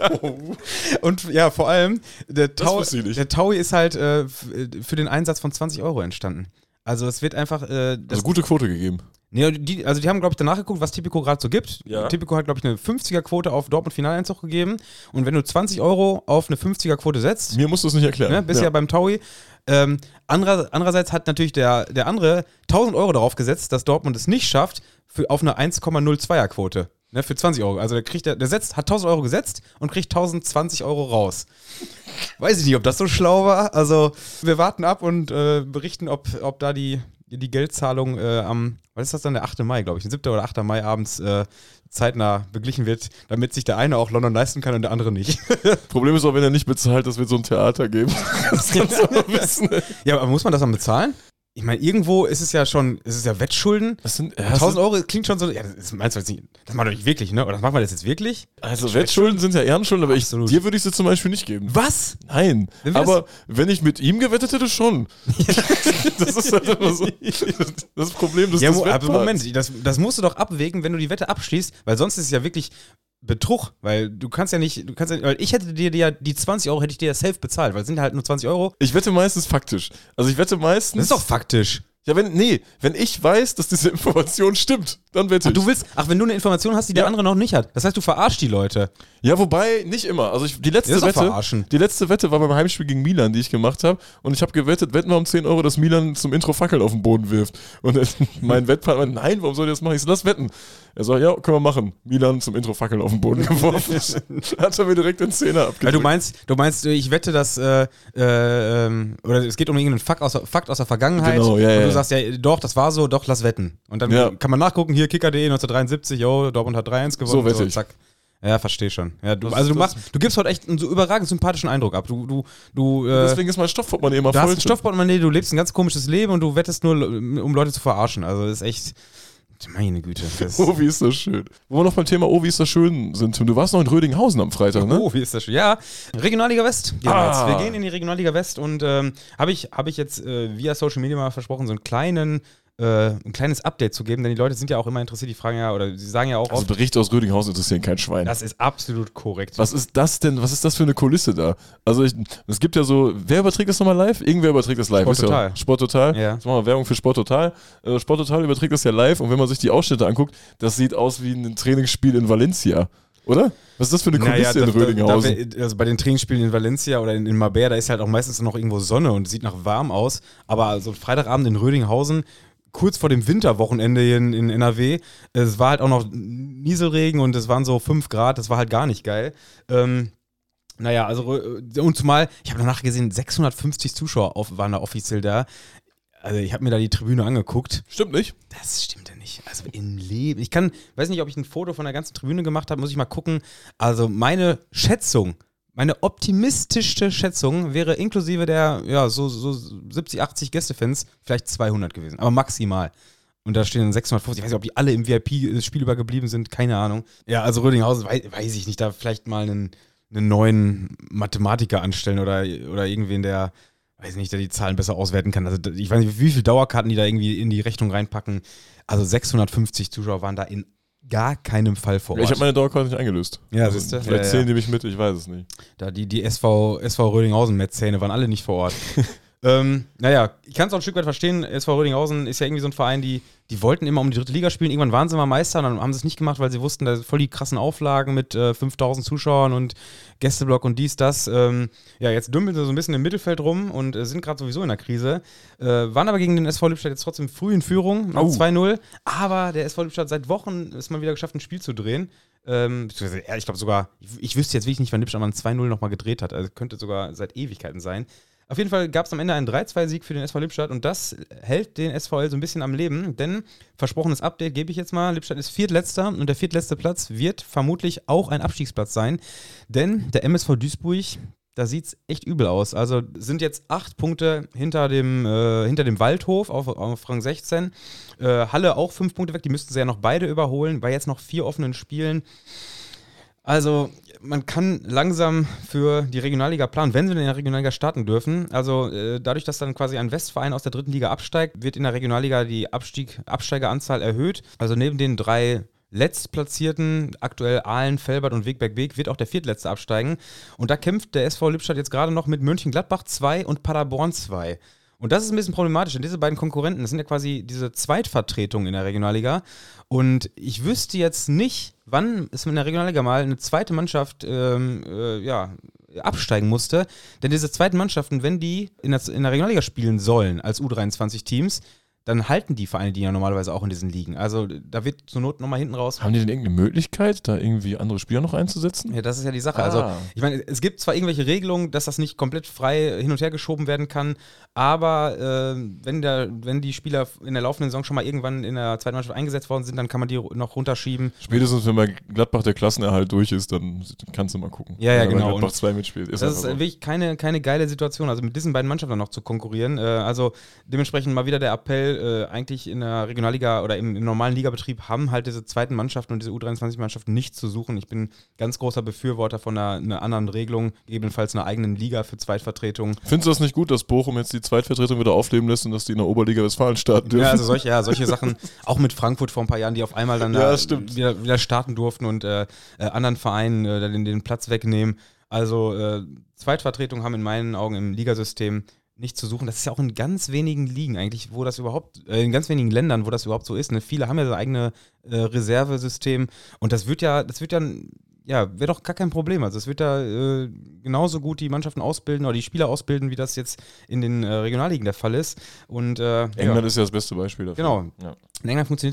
[SPEAKER 1] Und ja, vor allem, der Taui ist halt für den Einsatz von 20 Euro entstanden. Also es wird einfach...
[SPEAKER 2] also gute Quote gegeben.
[SPEAKER 1] Nee, die haben, glaube ich, danach geguckt, was Tipico gerade so gibt.
[SPEAKER 2] Ja.
[SPEAKER 1] Tipico hat, glaube ich, eine 50er-Quote auf Dortmund-Finaleinzug gegeben. Und wenn du 20 Euro auf eine 50er-Quote setzt...
[SPEAKER 2] Mir musst du es nicht erklären.
[SPEAKER 1] Ne, bist ja beim Taui. Andererseits hat natürlich der andere 1000 Euro darauf gesetzt, dass Dortmund es nicht schafft, auf eine 1,02er-Quote. Ne, für 20 Euro. Also hat 1000 Euro gesetzt und kriegt 1020 Euro raus. Weiß ich nicht, ob das so schlau war. Also wir warten ab und berichten, ob da die Geldzahlung was ist das dann, der 8. Mai, glaube ich, den 7. oder 8. Mai abends zeitnah beglichen wird, damit sich der eine auch London leisten kann und der andere nicht.
[SPEAKER 2] Problem ist auch, wenn er nicht bezahlt, das wird so ein Theater geben. Das kannst du aber wissen.
[SPEAKER 1] Ja, aber muss man das dann bezahlen? Ich meine, irgendwo ist es ja Wettschulden.
[SPEAKER 2] Das sind
[SPEAKER 1] 1000 Euro klingt schon so, ja, das meinst du jetzt nicht, das macht doch nicht wirklich, ne? Oder machen wir das jetzt wirklich?
[SPEAKER 2] Also Wettschulden sind ja Ehrenschulden, aber dir würde ich sie zum Beispiel nicht geben.
[SPEAKER 1] Was?
[SPEAKER 2] Nein, aber wenn ich mit ihm gewettet hätte, schon. Das ist halt immer so das Problem des Wettparts.
[SPEAKER 1] Aber Moment, das musst du doch abwägen, wenn du die Wette abschließt, weil sonst ist es ja wirklich Betrug, weil weil ich hätte dir ja die 20 Euro hätte ich dir ja safe bezahlt, weil es sind halt nur 20 Euro.
[SPEAKER 2] Ich wette meistens faktisch. Also ich wette meistens...
[SPEAKER 1] Das ist doch faktisch.
[SPEAKER 2] Ja, wenn ich weiß, dass diese Information stimmt, dann wette ich.
[SPEAKER 1] Wenn du eine Information hast, die der andere noch nicht hat. Das heißt, du verarschst die Leute.
[SPEAKER 2] Ja, wobei, nicht immer. Also die letzte Wette war beim Heimspiel gegen Milan, die ich gemacht habe. Und ich habe gewettet, wetten wir um 10 Euro, dass Milan zum Intro Fackeln auf den Boden wirft. Und mein Wettpartner meinte, nein, warum soll ich das machen? Ich so, lass wetten. Er sagt, ja, können wir machen. Milan zum Intro Fackeln auf den Boden geworfen. Hat er mir direkt den Zehner abgedrückt.
[SPEAKER 1] Ja, du meinst, ich wette, dass oder es geht um irgendeinen Fakt aus der Vergangenheit.
[SPEAKER 2] Genau, ja,
[SPEAKER 1] und du sagst, ja, doch, das war so, doch, lass wetten. Und dann kann man nachgucken, hier Kicker.de 1973, Dortmund hat 3-1 gewonnen.
[SPEAKER 2] So wette ich.
[SPEAKER 1] Zack. Ja, verstehe schon. Ja, du gibst heute echt einen so überragend sympathischen Eindruck ab.
[SPEAKER 2] Deswegen ist mein Stoffportemonnaie immer voll.
[SPEAKER 1] Du hast ein Stoffportemonnaie, du lebst ein ganz komisches Leben und du wettest nur, um Leute zu verarschen. Also das ist echt... Meine Güte.
[SPEAKER 2] Wie ist das schön. Wo wir noch beim Thema wie ist das schön sind, Tim. Du warst noch in Rödinghausen am Freitag, ne?
[SPEAKER 1] Wie ist das schön. Ja, Regionalliga West. Wir gehen in die Regionalliga West und habe ich jetzt via Social Media mal versprochen, so ein kleines Update zu geben, denn die Leute sind ja auch immer interessiert, die fragen ja, oder sie sagen ja auch
[SPEAKER 2] also Berichte aus Rödinghausen interessieren kein Schwein.
[SPEAKER 1] Das ist absolut korrekt.
[SPEAKER 2] Was ist das denn? Was ist das für eine Kulisse da? Also es gibt ja so, wer überträgt das nochmal live? Irgendwer überträgt das live.
[SPEAKER 1] Sporttotal.
[SPEAKER 2] Sporttotal.
[SPEAKER 1] Ja.
[SPEAKER 2] Jetzt machen wir Werbung für Sporttotal. Sporttotal überträgt das ja live und wenn man sich die Ausschnitte anguckt, das sieht aus wie ein Trainingsspiel in Valencia. Oder? Was ist das für eine Kulisse in Rödinghausen?
[SPEAKER 1] Also bei den Trainingsspielen in Valencia oder in Marbella, da ist halt auch meistens noch irgendwo Sonne und sieht nach warm aus. Aber so Freitagabend in Rödinghausen, kurz vor dem Winterwochenende hier in NRW, es war halt auch noch Nieselregen und es waren so 5 Grad, das war halt gar nicht geil. Und zumal, ich habe danach gesehen, 650 Zuschauer waren da offiziell da. Also ich habe mir da die Tribüne angeguckt.
[SPEAKER 2] Stimmt nicht?
[SPEAKER 1] Das stimmt ja nicht. Also im Leben. Weiß nicht, ob ich ein Foto von der ganzen Tribüne gemacht habe, muss ich mal gucken. Also meine optimistischste Schätzung wäre inklusive der, so 70, 80 Gästefans vielleicht 200 gewesen. Aber maximal. Und da stehen 650. Ich weiß nicht, ob die alle im VIP-Spiel übergeblieben sind. Keine Ahnung. Ja, also Rödinghausen, weiß ich nicht. Da vielleicht mal einen neuen Mathematiker anstellen oder irgendwen, der, weiß nicht, der die Zahlen besser auswerten kann. Also ich weiß nicht, wie viele Dauerkarten die da irgendwie in die Rechnung reinpacken. Also 650 Zuschauer waren da in gar keinem Fall vor Ort.
[SPEAKER 2] Ich habe meine Dauerkarte nicht eingelöst.
[SPEAKER 1] Ja, siehst du?
[SPEAKER 2] Vielleicht zählen die mich mit, ich weiß es nicht.
[SPEAKER 1] Da die SV Rödinghausen-Mäzene waren alle nicht vor Ort. Naja, ich kann es auch ein Stück weit verstehen. SV Rödinghausen ist ja irgendwie so ein Verein, die wollten immer um die dritte Liga spielen. Irgendwann waren sie mal Meister und dann haben sie es nicht gemacht, weil sie wussten, da sind voll die krassen Auflagen mit 5000 Zuschauern und Gästeblock und dies, das. Jetzt dümpeln sie so ein bisschen im Mittelfeld rum und sind gerade sowieso in der Krise. Waren aber gegen den SV Lippstadt jetzt trotzdem früh in Führung, 2-0. Aber der SV Lippstadt seit Wochen ist mal wieder geschafft, ein Spiel zu drehen. Ich glaube sogar, ich wüsste jetzt wirklich nicht, wann Lippstadt mal ein 2-0 nochmal gedreht hat. Also könnte sogar seit Ewigkeiten sein. Auf jeden Fall gab es am Ende einen 3-2-Sieg für den SV Lippstadt und das hält den SVL so ein bisschen am Leben, denn versprochenes Update gebe ich jetzt mal, Lippstadt ist Viertletzter und der viertletzte Platz wird vermutlich auch ein Abstiegsplatz sein, denn der MSV Duisburg, da sieht es echt übel aus. Also sind jetzt 8 Punkte hinter dem Waldhof auf Rang 16. Halle auch 5 Punkte weg, die müssten sie ja noch beide überholen, bei jetzt noch 4 offenen Spielen. Also man kann langsam für die Regionalliga planen, wenn sie in der Regionalliga starten dürfen. Also dadurch, dass dann quasi ein Westverein aus der dritten Liga absteigt, wird in der Regionalliga die Absteigeranzahl erhöht. Also neben den 3 Letztplatzierten, aktuell Aalen, Velbert und Wegberg-Beek, wird auch der Viertletzte absteigen. Und da kämpft der SV Lippstadt jetzt gerade noch mit Mönchengladbach 2 und Paderborn 2. Und das ist ein bisschen problematisch, denn diese beiden Konkurrenten, das sind ja quasi diese Zweitvertretungen in der Regionalliga. Und ich wüsste jetzt nicht, wann es in der Regionalliga mal eine zweite Mannschaft absteigen musste. Denn diese zweiten Mannschaften, wenn die in der Regionalliga spielen sollen als U23-Teams, dann halten die Vereine die ja normalerweise auch in diesen Ligen. Also da wird zur Not nochmal hinten raus.
[SPEAKER 2] Haben die denn irgendeine Möglichkeit, da irgendwie andere Spieler noch einzusetzen?
[SPEAKER 1] Ja, das ist ja die Sache. Also ich meine, es gibt zwar irgendwelche Regelungen, dass das nicht komplett frei hin und her geschoben werden kann, aber wenn die Spieler in der laufenden Saison schon mal irgendwann in der zweiten Mannschaft eingesetzt worden sind, dann kann man die noch runterschieben.
[SPEAKER 2] Spätestens, wenn bei Gladbach der Klassenerhalt durch ist, dann kannst du mal gucken.
[SPEAKER 1] Ja, genau.
[SPEAKER 2] Wenn Gladbach 2 mitspielt.
[SPEAKER 1] Das ist wirklich keine geile Situation, also mit diesen beiden Mannschaften noch zu konkurrieren. Also dementsprechend mal wieder der Appell, eigentlich in der Regionalliga oder im normalen Ligabetrieb haben halt diese zweiten Mannschaften und diese U23-Mannschaften nicht zu suchen. Ich bin ganz großer Befürworter von einer anderen Regelung, gegebenenfalls einer eigenen Liga für Zweitvertretungen.
[SPEAKER 2] Findest du das nicht gut, dass Bochum jetzt die Zweitvertretung wieder aufleben lässt und dass die in der Oberliga Westfalen starten dürfen?
[SPEAKER 1] Ja, also solche Sachen, auch mit Frankfurt vor ein paar Jahren, die auf einmal dann wieder starten durften und anderen Vereinen den Platz wegnehmen. Also Zweitvertretungen haben in meinen Augen im Ligasystem nicht zu suchen. Das ist ja auch in ganz wenigen Ligen eigentlich, wo das überhaupt, in ganz wenigen Ländern, wo das überhaupt so ist. Ne? Viele haben ja so eigene Reservesystem und das wäre doch gar kein Problem. Also es wird da genauso gut die Mannschaften ausbilden oder die Spieler ausbilden, wie das jetzt in den Regionalligen der Fall ist. Und
[SPEAKER 2] England ist ja das beste Beispiel dafür.
[SPEAKER 1] Genau.
[SPEAKER 2] Ja.
[SPEAKER 1] In England funktioniert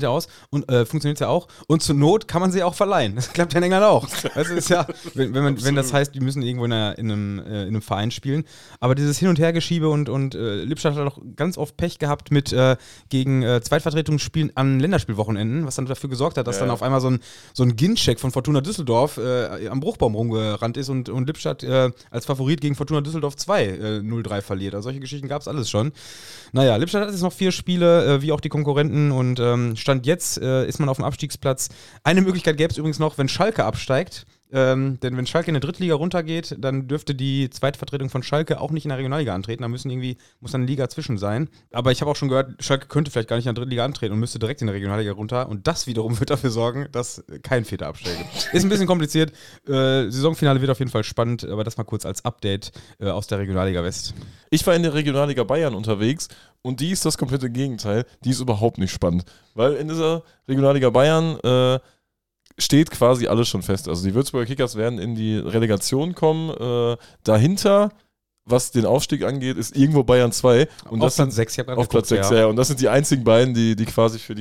[SPEAKER 1] ja auch. Und zur Not kann man sie auch verleihen. Das klappt ja in England auch. Das ist ja, wenn das heißt, die müssen irgendwo in einem Verein spielen. Aber dieses Hin- und Hergeschiebe und Lippstadt hat auch ganz oft Pech gehabt mit gegen Zweitvertretungsspielen an Länderspielwochenenden, was dann dafür gesorgt hat, dass dann auf einmal so ein Ginczek von Fortuna Düsseldorf am Bruchbaum rumgerannt ist und Lippstadt als Favorit gegen Fortuna Düsseldorf 2 0-3 verliert. Also solche Geschichten gab es alles schon. Naja, Lippstadt hat jetzt noch 4 Spiele, wie auch die Konkurrenten und Stand jetzt ist man auf dem Abstiegsplatz. Eine Möglichkeit gäbe es übrigens noch, wenn Schalke absteigt. Denn wenn Schalke in der Drittliga runtergeht, dann dürfte die Zweitvertretung von Schalke auch nicht in der Regionalliga antreten. Da muss dann eine Liga zwischen sein. Aber ich habe auch schon gehört, Schalke könnte vielleicht gar nicht in der Drittliga antreten und müsste direkt in der Regionalliga runter. Und das wiederum wird dafür sorgen, dass kein Vierter absteigt. Ist ein bisschen kompliziert. Saisonfinale wird auf jeden Fall spannend, aber das mal kurz als Update aus der Regionalliga West.
[SPEAKER 2] Ich war in der Regionalliga Bayern unterwegs und die ist das komplette Gegenteil. Die ist überhaupt nicht spannend. Weil in dieser Regionalliga Bayern steht quasi alles schon fest. Also die Würzburger Kickers werden in die Relegation kommen. Dahinter, was den Aufstieg angeht, ist irgendwo Bayern 2. Und
[SPEAKER 1] auf Platz 6,
[SPEAKER 2] auf Platz 6, ja. Und das sind die einzigen beiden, die quasi für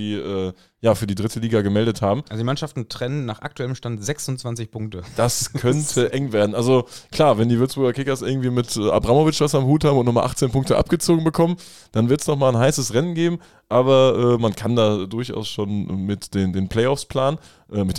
[SPEAKER 2] die dritte Liga gemeldet haben.
[SPEAKER 1] Also die Mannschaften trennen nach aktuellem Stand 26 Punkte.
[SPEAKER 2] Das könnte eng werden. Also klar, wenn die Würzburger Kickers irgendwie mit Abramovic was am Hut haben und nochmal 18 Punkte abgezogen bekommen, dann wird es nochmal ein heißes Rennen geben. Aber man kann da durchaus schon mit den Playoffs planen, mit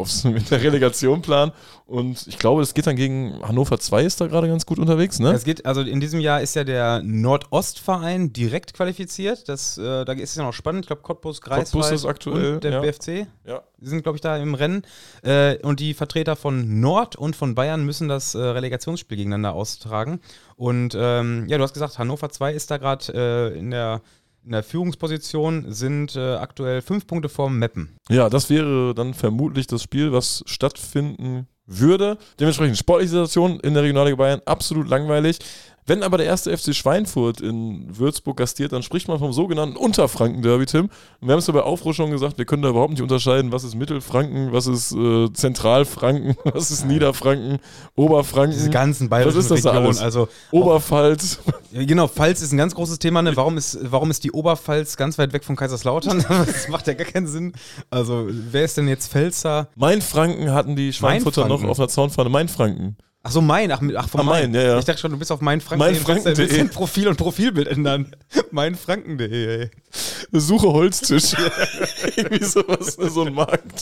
[SPEAKER 2] der Relegation planen. Und ich glaube, es geht dann gegen Hannover 2, ist da gerade ganz gut unterwegs, ne?
[SPEAKER 1] Also in diesem Jahr ist ja der Nordostverein direkt qualifiziert. Da ist es ja noch spannend. Ich glaube, Cottbus, Greifswald
[SPEAKER 2] ist aktuell,
[SPEAKER 1] und der BFC
[SPEAKER 2] ja.
[SPEAKER 1] sind, glaube ich, da im Rennen. Und die Vertreter von Nord und von Bayern müssen das Relegationsspiel gegeneinander austragen. Und du hast gesagt, Hannover 2 ist da gerade in der Führungsposition, sind aktuell 5 Punkte vorm Meppen.
[SPEAKER 2] Ja, das wäre dann vermutlich das Spiel, was stattfinden würde. Dementsprechend sportliche Situation in der Regionalliga Bayern absolut langweilig. Wenn aber der erste FC Schweinfurt in Würzburg gastiert, dann spricht man vom sogenannten Unterfranken-Derby, Tim. Und wir haben es ja bei Aufruhr schon gesagt, wir können da überhaupt nicht unterscheiden, was ist Mittelfranken, was ist Zentralfranken, was ist Niederfranken, Oberfranken.
[SPEAKER 1] Diese ganzen bayerischen
[SPEAKER 2] was ist das
[SPEAKER 1] Regionen.
[SPEAKER 2] alles?
[SPEAKER 1] Also
[SPEAKER 2] Oberpfalz.
[SPEAKER 1] genau, Pfalz ist ein ganz großes Thema. Ne? Warum ist die Oberpfalz ganz weit weg von Kaiserslautern? Das macht ja gar keinen Sinn. Also wer ist denn jetzt Pfälzer?
[SPEAKER 2] Mainfranken hatten die Schweinfurter noch auf der Zaunfahne. Mainfranken.
[SPEAKER 1] Ach so, von Main.
[SPEAKER 2] Ja.
[SPEAKER 1] Ich dachte schon, du bist auf Mainfranken.
[SPEAKER 2] Mainfranken.de.
[SPEAKER 1] Du musst Profil und Profilbild ändern. Mainfranken.de, ey.
[SPEAKER 2] Suche Holztisch. Irgendwie sowas, so ein Markt.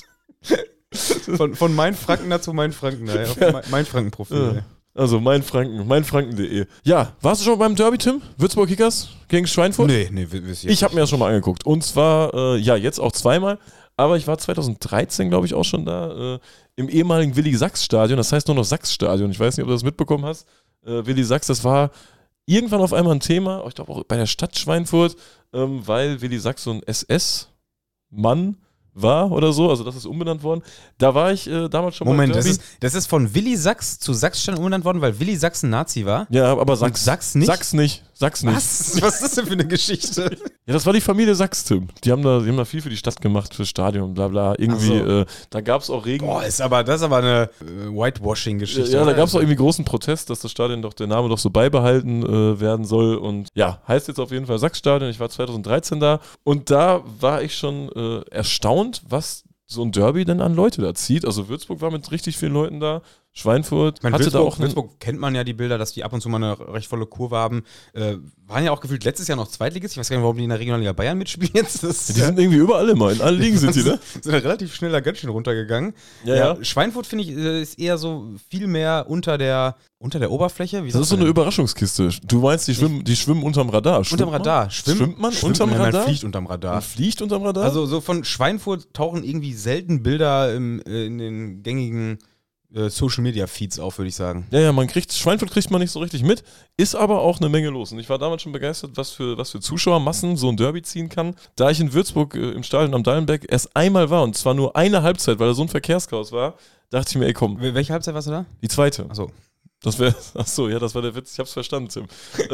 [SPEAKER 1] Von Mainfranken zu Mainfranken, ey. Auf Mainfranken-Profil,
[SPEAKER 2] ja.
[SPEAKER 1] ey.
[SPEAKER 2] Also mainfranken.de. Ja, warst du schon beim Derby, Tim? Würzburg Kickers gegen Schweinfurt?
[SPEAKER 1] Nee,
[SPEAKER 2] ich habe mir das schon mal angeguckt. Und zwar, jetzt auch zweimal. Aber ich war 2013, glaube ich, auch schon da, im ehemaligen Willi-Sachs-Stadion. Das heißt nur noch Sachs-Stadion. Ich weiß nicht, ob du das mitbekommen hast. Willi Sachs, das war irgendwann auf einmal ein Thema, ich glaube auch bei der Stadt Schweinfurt, weil Willi Sachs so ein SS-Mann war oder so, also das ist umbenannt worden. Da war ich damals schon
[SPEAKER 1] Moment,
[SPEAKER 2] beim Derby.
[SPEAKER 1] das ist von Willi Sachs zu Sachsstein umbenannt worden, weil Willi Sachs ein Nazi war?
[SPEAKER 2] Ja, aber Sachs.
[SPEAKER 1] Sachs nicht?
[SPEAKER 2] Sachs nicht.
[SPEAKER 1] Was ist das denn für eine Geschichte?
[SPEAKER 2] Ja, das war die Familie Sachs, Tim. Die haben da viel für die Stadt gemacht, fürs Stadion, bla bla. Irgendwie,
[SPEAKER 1] so.
[SPEAKER 2] Da gab es auch Regen.
[SPEAKER 1] Boah, das ist aber eine Whitewashing-Geschichte.
[SPEAKER 2] Ja, da gab es auch irgendwie großen Protest, dass das Stadion der Name doch so beibehalten werden soll. Und ja, heißt jetzt auf jeden Fall Sachs-Stadion. Ich war 2013 da und da war ich schon erstaunt, was so ein Derby denn an Leute da zieht. Also Würzburg war mit richtig vielen Leuten da. Schweinfurt hatte da auch
[SPEAKER 1] Würzburg kennt man ja die Bilder, dass die ab und zu mal eine recht volle Kurve haben. Waren ja auch gefühlt letztes Jahr noch Zweitligist. Ich weiß gar nicht, warum die in der Regionalliga Bayern mitspielen jetzt.
[SPEAKER 2] Die sind irgendwie überall immer. In allen Ligen sind die, ne?
[SPEAKER 1] Sind ja relativ schnell da ganz schön runtergegangen.
[SPEAKER 2] Ja.
[SPEAKER 1] Schweinfurt, finde ich, ist eher so viel mehr unter der Oberfläche.
[SPEAKER 2] Das ist so eine Überraschungskiste. Du meinst, die schwimmen unterm Radar.
[SPEAKER 1] Unterm Radar.
[SPEAKER 2] Schwimmt man unterm Radar?
[SPEAKER 1] Man fliegt unterm Radar.
[SPEAKER 2] Man fliegt unterm Radar?
[SPEAKER 1] Also so von Schweinfurt tauchen irgendwie selten Bilder in den gängigen Social-Media-Feeds auf, würde ich sagen.
[SPEAKER 2] Ja, Schweinfurt kriegt man nicht so richtig mit, ist aber auch eine Menge los. Und ich war damals schon begeistert, was für Zuschauermassen so ein Derby ziehen kann. Da ich in Würzburg im Stadion am Dallenberg erst einmal war, und zwar nur eine Halbzeit, weil da so ein Verkehrschaos war, dachte ich mir, ey komm.
[SPEAKER 1] Welche Halbzeit warst du da?
[SPEAKER 2] Die zweite.
[SPEAKER 1] Achso.
[SPEAKER 2] Das war der Witz, ich hab's verstanden, Tim.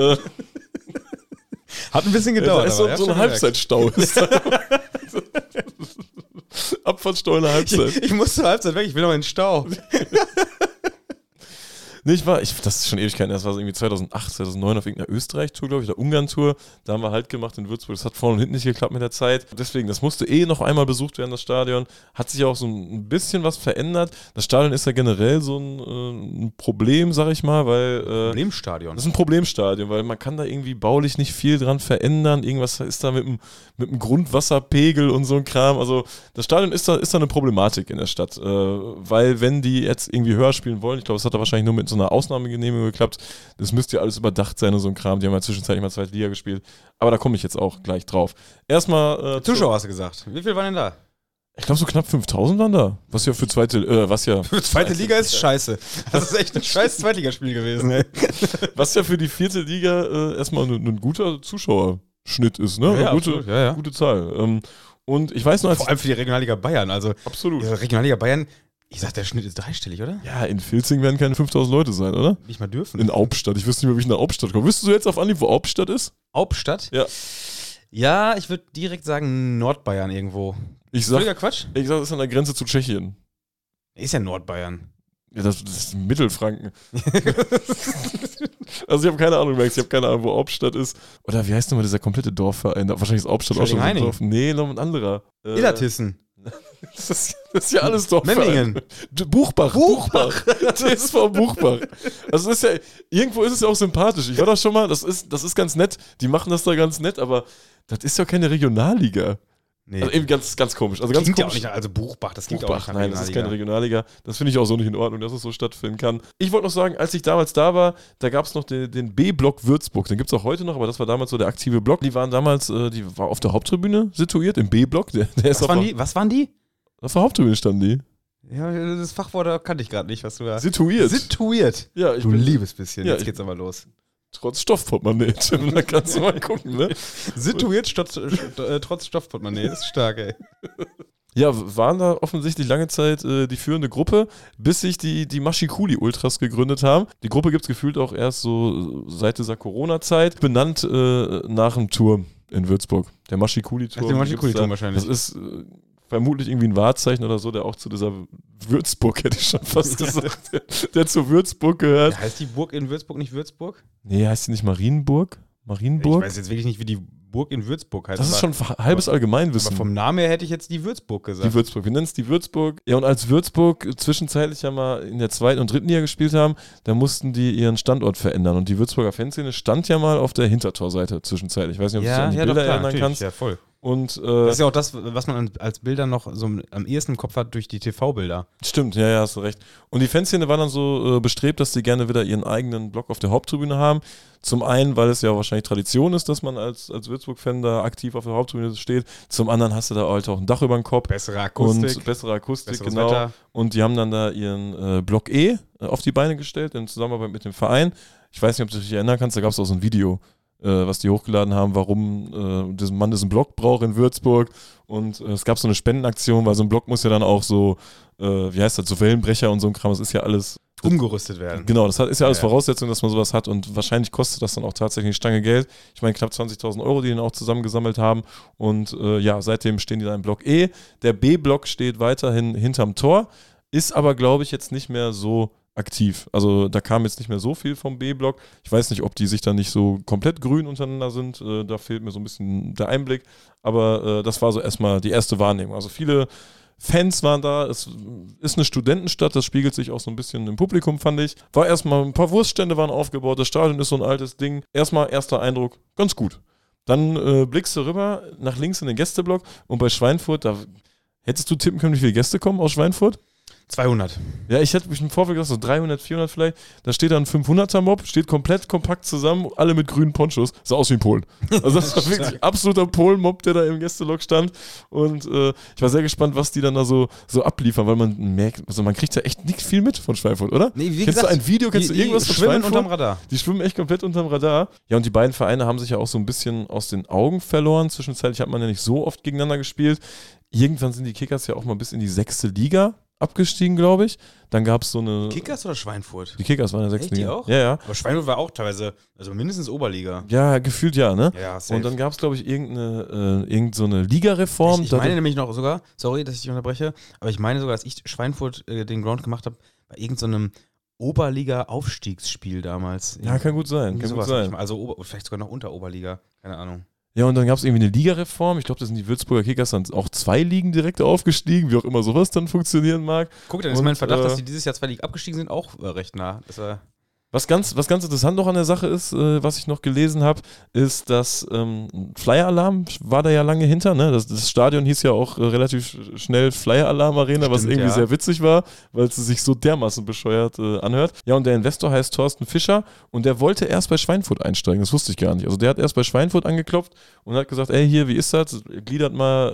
[SPEAKER 1] Hat ein bisschen gedauert.
[SPEAKER 2] Da ist so ein Halbzeitstau. Abfahrtsstau in der Halbzeit.
[SPEAKER 1] Ich muss zur Halbzeit weg, ich will noch in den Stau.
[SPEAKER 2] Nee, das ist schon Ewigkeiten, das war so irgendwie 2008, 2009 auf irgendeiner Österreich-Tour, glaube ich, oder Ungarn-Tour. Da haben wir halt gemacht in Würzburg. Das hat vorne und hinten nicht geklappt mit der Zeit. Deswegen, das musste noch einmal besucht werden, das Stadion. Hat sich auch so ein bisschen was verändert. Das Stadion ist ja generell so ein Problem, sag ich mal, weil...
[SPEAKER 1] Problemstadion?
[SPEAKER 2] Das ist ein Problemstadion, weil man kann da irgendwie baulich nicht viel dran verändern. Irgendwas ist da mit dem Grundwasserpegel und so ein Kram. Also das Stadion ist da eine Problematik in der Stadt. Weil wenn die jetzt irgendwie höher spielen wollen, ich glaube, es hat da wahrscheinlich nur mit so einer Ausnahmegenehmigung geklappt. Das müsste ja alles überdacht sein und so ein Kram. Die haben ja zwischenzeitlich mal zweite Liga gespielt. Aber da komme ich jetzt auch gleich drauf. Erstmal.
[SPEAKER 1] Zuschauer hast du gesagt. Wie viel waren denn da?
[SPEAKER 2] Ich glaube, so knapp 5000 waren da. Was ja für zweite
[SPEAKER 1] Liga ist scheiße. Das ist echt ein scheiß Zweitligaspiel gewesen, ey.
[SPEAKER 2] Was ja für die vierte Liga erstmal ein guter Zuschauerschnitt ist, ne?
[SPEAKER 1] Ja,
[SPEAKER 2] Eine gute Zahl. Und ich weiß noch,
[SPEAKER 1] vor allem für die Regionalliga Bayern. Also,
[SPEAKER 2] absolut.
[SPEAKER 1] Regionalliga Bayern. Ich sag, der Schnitt ist dreistellig, oder?
[SPEAKER 2] Ja, in Vilzing werden keine 5000 Leute sein, oder?
[SPEAKER 1] Nicht mal dürfen.
[SPEAKER 2] In Aubstadt. Ich wüsste nicht mehr, wie ich nach Aubstadt komme. Wüsstest du jetzt auf Anhieb, wo Aubstadt ist?
[SPEAKER 1] Aubstadt?
[SPEAKER 2] Ja.
[SPEAKER 1] Ja, ich würde direkt sagen Nordbayern irgendwo.
[SPEAKER 2] Völliger
[SPEAKER 1] Quatsch?
[SPEAKER 2] Ich sag, das ist an der Grenze zu Tschechien.
[SPEAKER 1] Ist ja Nordbayern.
[SPEAKER 2] Ja, das ist Mittelfranken. Also ich habe keine Ahnung, Max. Ich habe keine Ahnung, wo Aubstadt ist. Oder wie heißt nochmal dieser komplette Dorfverein? Wahrscheinlich ist Aubstadt auch schon ein Dorf. Nee, noch ein anderer.
[SPEAKER 1] Illertissen.
[SPEAKER 2] Das ist ja alles Dorfverein.
[SPEAKER 1] Memmingen.
[SPEAKER 2] Buchbach. TSV Buchbach. Also ist ja, irgendwo ist es ja auch sympathisch. Ich war da schon mal, das ist ganz nett. Die machen das da ganz nett, aber das ist ja keine Regionalliga. Nee. Also eben ganz, ganz komisch. Also ganz
[SPEAKER 1] klingt
[SPEAKER 2] komisch.
[SPEAKER 1] Ja auch nicht, also Buchbach, das klingt
[SPEAKER 2] Buchbach,
[SPEAKER 1] auch nicht.
[SPEAKER 2] Nein, das ist keine Regionalliga. Das finde ich auch so nicht in Ordnung, dass es so stattfinden kann. Ich wollte noch sagen, als ich damals da war, da gab es noch den B-Block Würzburg. Den gibt es auch heute noch, aber das war damals so der aktive Block. Die waren damals, die war auf der Haupttribüne situiert, im B-Block.
[SPEAKER 1] Was waren die?
[SPEAKER 2] Auf der Haupttribüne standen die.
[SPEAKER 1] Ja, das Fachwort kannte ich gerade nicht, was du da...
[SPEAKER 2] Situiert. Ja,
[SPEAKER 1] du liebes bisschen,
[SPEAKER 2] ja,
[SPEAKER 1] jetzt geht's aber los.
[SPEAKER 2] Trotz Stoffportemonnaie, da kannst du mal gucken, ne?
[SPEAKER 1] Situiert trotz Stoffportemonnaie, ist stark, ey.
[SPEAKER 2] Ja, waren da offensichtlich lange Zeit die führende Gruppe, bis sich die Mashikuli-Ultras gegründet haben. Die Gruppe gibt es gefühlt auch erst so seit dieser Corona-Zeit, benannt nach einem Turm in Würzburg. Der Mashikuli-Turm.
[SPEAKER 1] Der Mashikuli-Turm wahrscheinlich.
[SPEAKER 2] Das ist vermutlich irgendwie ein Wahrzeichen oder so, der auch zu dieser Würzburg, hätte ich schon fast gesagt, der zu Würzburg gehört.
[SPEAKER 1] Ja, heißt die Burg in Würzburg nicht Würzburg?
[SPEAKER 2] Nee, heißt die nicht Marienburg? Marienburg?
[SPEAKER 1] Ich weiß jetzt wirklich nicht, wie die Burg in Würzburg heißt.
[SPEAKER 2] Das ist schon halbes Allgemeinwissen.
[SPEAKER 1] Aber vom Namen her hätte ich jetzt die Würzburg gesagt.
[SPEAKER 2] Die Würzburg, wir nennen es die Würzburg. Ja, und als Würzburg zwischenzeitlich ja mal in der 2. und 3. Liga gespielt haben, da mussten die ihren Standort verändern. Und die Würzburger Fanszene stand ja mal auf der Hintertorseite zwischenzeitlich. Ich weiß nicht, ob du dich an die Bilder erinnern kannst.
[SPEAKER 1] Ja, voll.
[SPEAKER 2] Und,
[SPEAKER 1] das ist ja auch das, was man als Bilder noch so am ehesten im Kopf hat durch die TV-Bilder.
[SPEAKER 2] Stimmt, ja, hast du recht. Und die Fanszene war dann so bestrebt, dass die gerne wieder ihren eigenen Block auf der Haupttribüne haben. Zum einen, weil es ja wahrscheinlich Tradition ist, dass man als Würzburg-Fan da aktiv auf der Haupttribüne steht. Zum anderen hast du da halt auch ein Dach über dem Kopf.
[SPEAKER 1] Bessere Akustik.
[SPEAKER 2] Und bessere Akustik,
[SPEAKER 1] genau.
[SPEAKER 2] Wetter. Und die haben dann da ihren Block E auf die Beine gestellt, in Zusammenarbeit mit dem Verein. Ich weiß nicht, ob du dich erinnern kannst, da gab es auch so ein Video, was die hochgeladen haben, warum man diesen Block braucht in Würzburg. Und es gab so eine Spendenaktion, weil so ein Block muss ja dann auch so, wie heißt das, so Wellenbrecher und so ein Kram, das ist ja alles
[SPEAKER 1] umgerüstet werden.
[SPEAKER 2] Genau, das ist ja alles Voraussetzung, dass man sowas hat und wahrscheinlich kostet das dann auch tatsächlich eine Stange Geld. Ich meine, knapp 20.000 Euro, die dann auch zusammengesammelt haben und seitdem stehen die da im Block E. Der B-Block steht weiterhin hinterm Tor, ist aber, glaube ich, jetzt nicht mehr so aktiv. Also da kam jetzt nicht mehr so viel vom B-Block. Ich weiß nicht, ob die sich dann nicht so komplett grün untereinander sind. Da fehlt mir so ein bisschen der Einblick. Aber das war so erstmal die erste Wahrnehmung. Also viele Fans waren da. Es ist eine Studentenstadt. Das spiegelt sich auch so ein bisschen im Publikum, fand ich. War erstmal, ein paar Wurststände waren aufgebaut. Das Stadion ist so ein altes Ding. Erstmal erster Eindruck, ganz gut. Dann blickst du rüber nach links in den Gästeblock und bei Schweinfurt, da hättest du tippen können, wie viele Gäste kommen aus Schweinfurt?
[SPEAKER 1] 200.
[SPEAKER 2] Ja, ich hätte mich im Vorfeld gesagt, so 300, 400 vielleicht. Da steht dann ein 500er-Mob, steht komplett kompakt zusammen, alle mit grünen Ponchos. Sah aus wie ein Polen. Also das war wirklich ein absoluter Polen-Mob, der da im Gästelok stand. Und ich war sehr gespannt, was die dann da so abliefern, weil man merkt, also man kriegt ja echt nicht viel mit von Schweinfurt, oder?
[SPEAKER 1] Nee, wie
[SPEAKER 2] kennst
[SPEAKER 1] gesagt,
[SPEAKER 2] du ein Video, kennst du irgendwas von
[SPEAKER 1] Schweinfurt?
[SPEAKER 2] Schweinfurt?
[SPEAKER 1] Unterm Radar.
[SPEAKER 2] Die schwimmen echt komplett unterm Radar. Ja, und die beiden Vereine haben sich ja auch so ein bisschen aus den Augen verloren. Zwischenzeitlich hat man ja nicht so oft gegeneinander gespielt. Irgendwann sind die Kickers ja auch mal bis in die 6. Liga abgestiegen, glaube ich. Dann gab es so eine...
[SPEAKER 1] Kickers oder Schweinfurt?
[SPEAKER 2] Die Kickers waren in der 6. Liga.
[SPEAKER 1] Die auch?
[SPEAKER 2] Ja, ja.
[SPEAKER 1] Aber Schweinfurt war auch teilweise, also mindestens Oberliga.
[SPEAKER 2] Ja, gefühlt ja, ne?
[SPEAKER 1] Ja, safe.
[SPEAKER 2] Und dann gab es, glaube ich, irgend so eine Ligareform.
[SPEAKER 1] Ich meine nämlich noch sogar, sorry, dass ich dich unterbreche, aber ich meine sogar, dass ich Schweinfurt den Ground gemacht habe bei irgendeinem Oberliga-Aufstiegsspiel damals.
[SPEAKER 2] Ja, kann gut sein. Kann gut sein.
[SPEAKER 1] Also vielleicht sogar noch unter Oberliga, keine Ahnung.
[SPEAKER 2] Ja, und dann gab es irgendwie eine Ligareform. Ich glaube, da sind die Würzburger Kickers dann auch 2 Ligen direkt aufgestiegen, wie auch immer sowas dann funktionieren mag.
[SPEAKER 1] Guck, dann ist mein Verdacht, dass die dieses Jahr 2 Ligen abgestiegen sind, auch recht nah.
[SPEAKER 2] Was ganz interessant noch an der Sache ist, was ich noch gelesen habe, ist, dass Flyer Alarm war da ja lange hinter. Ne? Das Stadion hieß ja auch relativ schnell Flyer Alarm Arena, was irgendwie sehr witzig war, weil es sich so dermaßen bescheuert anhört. Ja, und der Investor heißt Thorsten Fischer und der wollte erst bei Schweinfurt einsteigen. Das wusste ich gar nicht. Also der hat erst bei Schweinfurt angeklopft und hat gesagt, ey, hier, wie ist das? Gliedert mal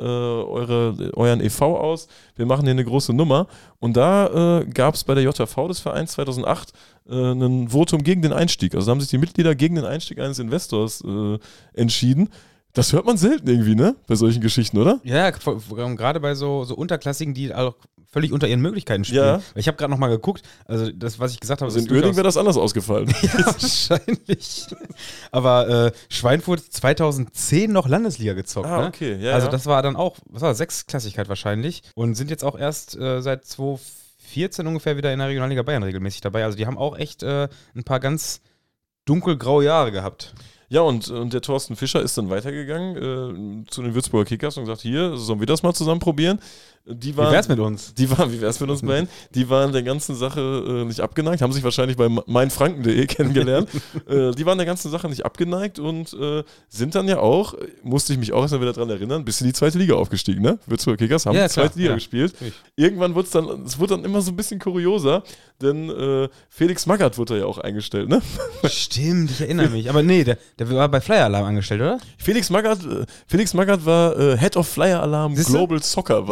[SPEAKER 2] euren e.V. aus. Wir machen hier eine große Nummer. Und da gab es bei der JV des Vereins 2008 ein Votum gegen den Einstieg. Also da haben sich die Mitglieder gegen den Einstieg eines Investors entschieden. Das hört man selten irgendwie, ne? Bei solchen Geschichten, oder?
[SPEAKER 1] Ja, gerade bei so Unterklassigen, die auch völlig unter ihren Möglichkeiten spielen.
[SPEAKER 2] Ja.
[SPEAKER 1] Ich habe gerade nochmal geguckt, also das, was ich gesagt habe,
[SPEAKER 2] also in Uerdingen wäre das anders ausgefallen.
[SPEAKER 1] Ja, wahrscheinlich. Aber Schweinfurt 2010 noch Landesliga gezockt.
[SPEAKER 2] Ah, okay. Ja,
[SPEAKER 1] also das war dann auch, was war das, Sechsklassigkeit wahrscheinlich. Und sind jetzt auch erst seit 2014 ungefähr wieder in der Regionalliga Bayern regelmäßig dabei. Also die haben auch echt ein paar ganz dunkelgraue Jahre gehabt.
[SPEAKER 2] Ja, und der Thorsten Fischer ist dann weitergegangen zu den Würzburger Kickers und gesagt, hier, sollen wir das mal zusammen probieren? Wie wär's mit uns? Wie wär's mit uns beiden? Die waren der ganzen Sache nicht abgeneigt, haben sich wahrscheinlich bei meinfranken.de kennengelernt. Die waren der ganzen Sache nicht abgeneigt und sind dann ja auch, musste ich mich auch erstmal wieder dran erinnern, bis in die 2. Liga aufgestiegen, ne? Würzburger Kickers haben die 2. Liga gespielt. Irgendwann wurde es dann immer so ein bisschen kurioser, denn Felix Magath wurde ja auch eingestellt, ne?
[SPEAKER 1] Stimmt, ich erinnere mich. Aber nee, der war bei Flyer Alarm angestellt, oder?
[SPEAKER 2] Felix Magath war Head of Flyer Alarm Global Soccer, war seine